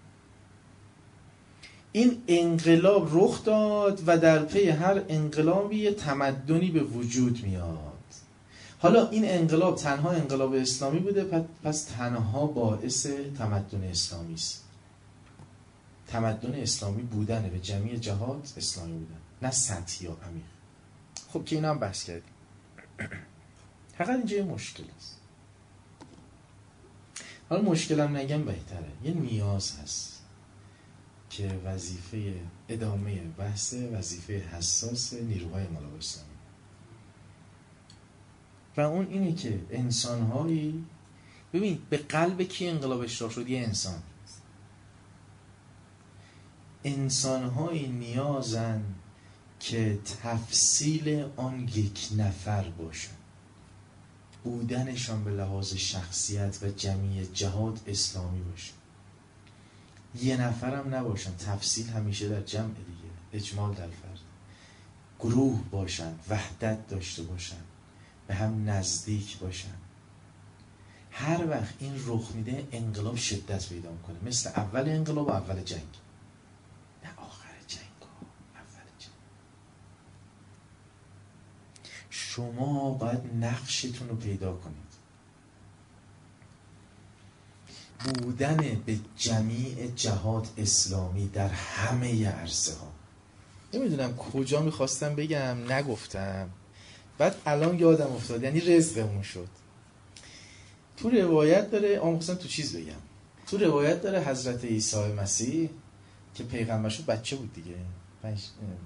این انقلاب رخ داد و در پی هر انقلابی یه تمدنی به وجود میاد. حالا این انقلاب تنها انقلاب اسلامی بوده، پس تنها باعث تمدن اسلامی است. تمدن اسلامی بودن به جمعی جهات اسلامی بودن، نه سطحی یا عمیق. خب که اینا هم بحث کردیم. فقط اینجا یه مشکل است. حالا مشکلم نگم بهتره، یه نیاز هست که وظیفه ادامه بحث، وظیفه حساس نیروهای انقلاب اسلامی، و اون اینه که انسان‌هایی، ببین به قلب کی انقلاب اشراق شد؟ یه انسان‌هایی نیازن که تفصیل آن یک نفر باشن، بودنشان به لحاظ شخصیت و جمعی جهات اسلامی باشن، یه نفرم نباشن، تفصیل همیشه در جمع دیگه، اجمال در فرد، گروه باشن، وحدت داشته باشن، به هم نزدیک باشن. هر وقت این رخ میده انقلاب شدت پیدا میکنه، مثل اول انقلاب و اول جنگ، نه آخر جنگ و اول جنگ. شما باید نقشتون رو پیدا کنید، بودن به جمیع جهات اسلامی در همه عرصه ها. نمیدونم کجا میخواستم بگم نگفتم، بعد الان یادم افتاد، یعنی رزقمون شد. تو روایت داره، آموزن تو چیز بگم، تو روایت داره حضرت عیسی مسیح که پیغمبر شد بچه بود دیگه،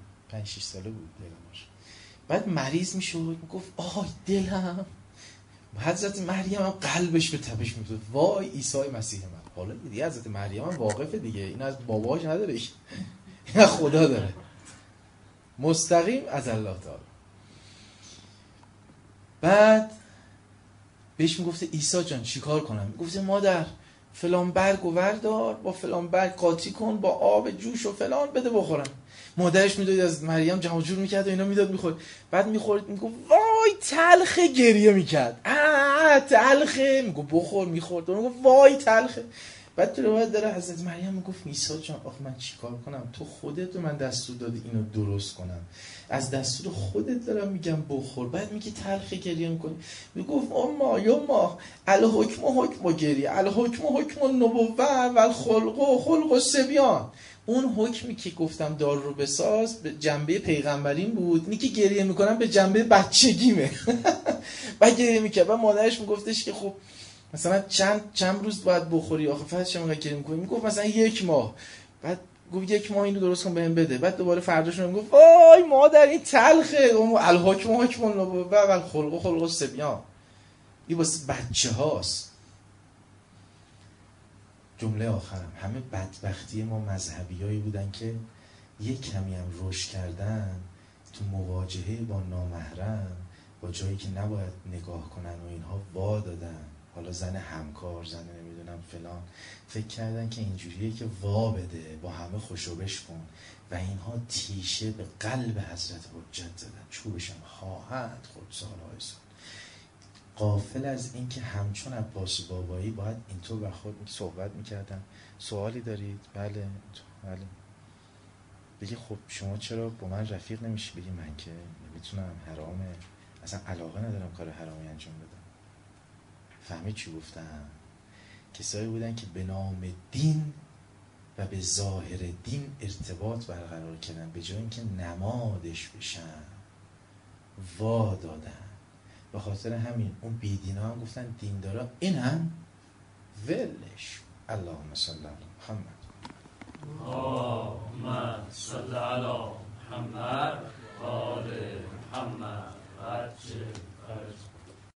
5-6 ساله بود پیغمبر. بعد مریض میشد، میگفت آی دلم، حضرت مریم هم قلبش به تپش می‌افتاد. وای عیسی مسیح من. حالا دیگه حضرت مریم هم واقفه دیگه، این از باباش نداره، این از خدا داره، مستقیم از الله تعالی. بعد بهش میگفته عیسی جان چیکار کنم؟ میگفته مادر فلان برگ و وردار، با فلان برگ قاطی کن، با آب جوش و فلان بده بخورم. مادرش میداد از مریم جمع جور میکرد و اینا میداد میخورد. بعد میخورد میگفت وای تلخه، گریه میکرد. تلخه، میگفت بخور، میخورد و میگفت وای تلخه. بعد تو روایت داره حضرت مریم میگفت عیسی جان آخه من چیکار کنم؟ تو خودت من دستور دادی اینو درست کنم، از دستور خودت دارم میگم بخور، بعد میگی تلخ، گریه میکنی. میگفت اما یما الحکم حکم گریه، الحکم حکم النبوه و الخلق الصبیان. اون حکمی که گفتم دار رو بساز به جنبه پیغمبرین بود، اینی که گریه میکنم به جنبه بچگیمه. بعد گریه میکرد. بعد مادرش میگفتش که خب مثلا چند روز باید بخوری آخه فقط چه موقع گریه میکنی؟ میگفت مثلا 1 ماه. بعد گفت 1 ماه اینو درست کن بهم بده. بعد دوباره فرداش میگفت وای مادر این تلخه، الحکم حکم النبوه و الخلق الصبیان. این واسه بچه‌هاست. جمله آخرم، همه بدبختی ما مذهبیایی بودن که یک کمی هم رشد کردن تو مواجهه با نامحرم، با جایی که نباید نگاه کنن و اینها وا دادن. حالا زن همکار، زن نمیدونم فلان، فکر کردن که اینجوریه که وا بده، با همه خوشوبش کن و اینها تیشه به قلب حضرت حجت زدن، چوبشم خواهند خود سالهای سال. غافل از این که همچون عباس بابایی باید اینطور با خود صحبت میکردن. سوالی دارید؟ بله بله. بگی خب شما چرا با من رفیق نمیشی؟ بگی من که نمیتونم، حرامه، اصلا علاقه ندارم کار حرامی انجام بدم. فهمید چی گفتم؟ کسایی بودن که به نام دین و به ظاهر دین ارتباط برقرار کردن، به جای اینکه نمادش بشن وا دادن. به خاطر همین اون بیدینا هم گفتن دیندارا این هم ولش. اللهم صل علی محمد. اللهم صل علی محمد و آل محمد.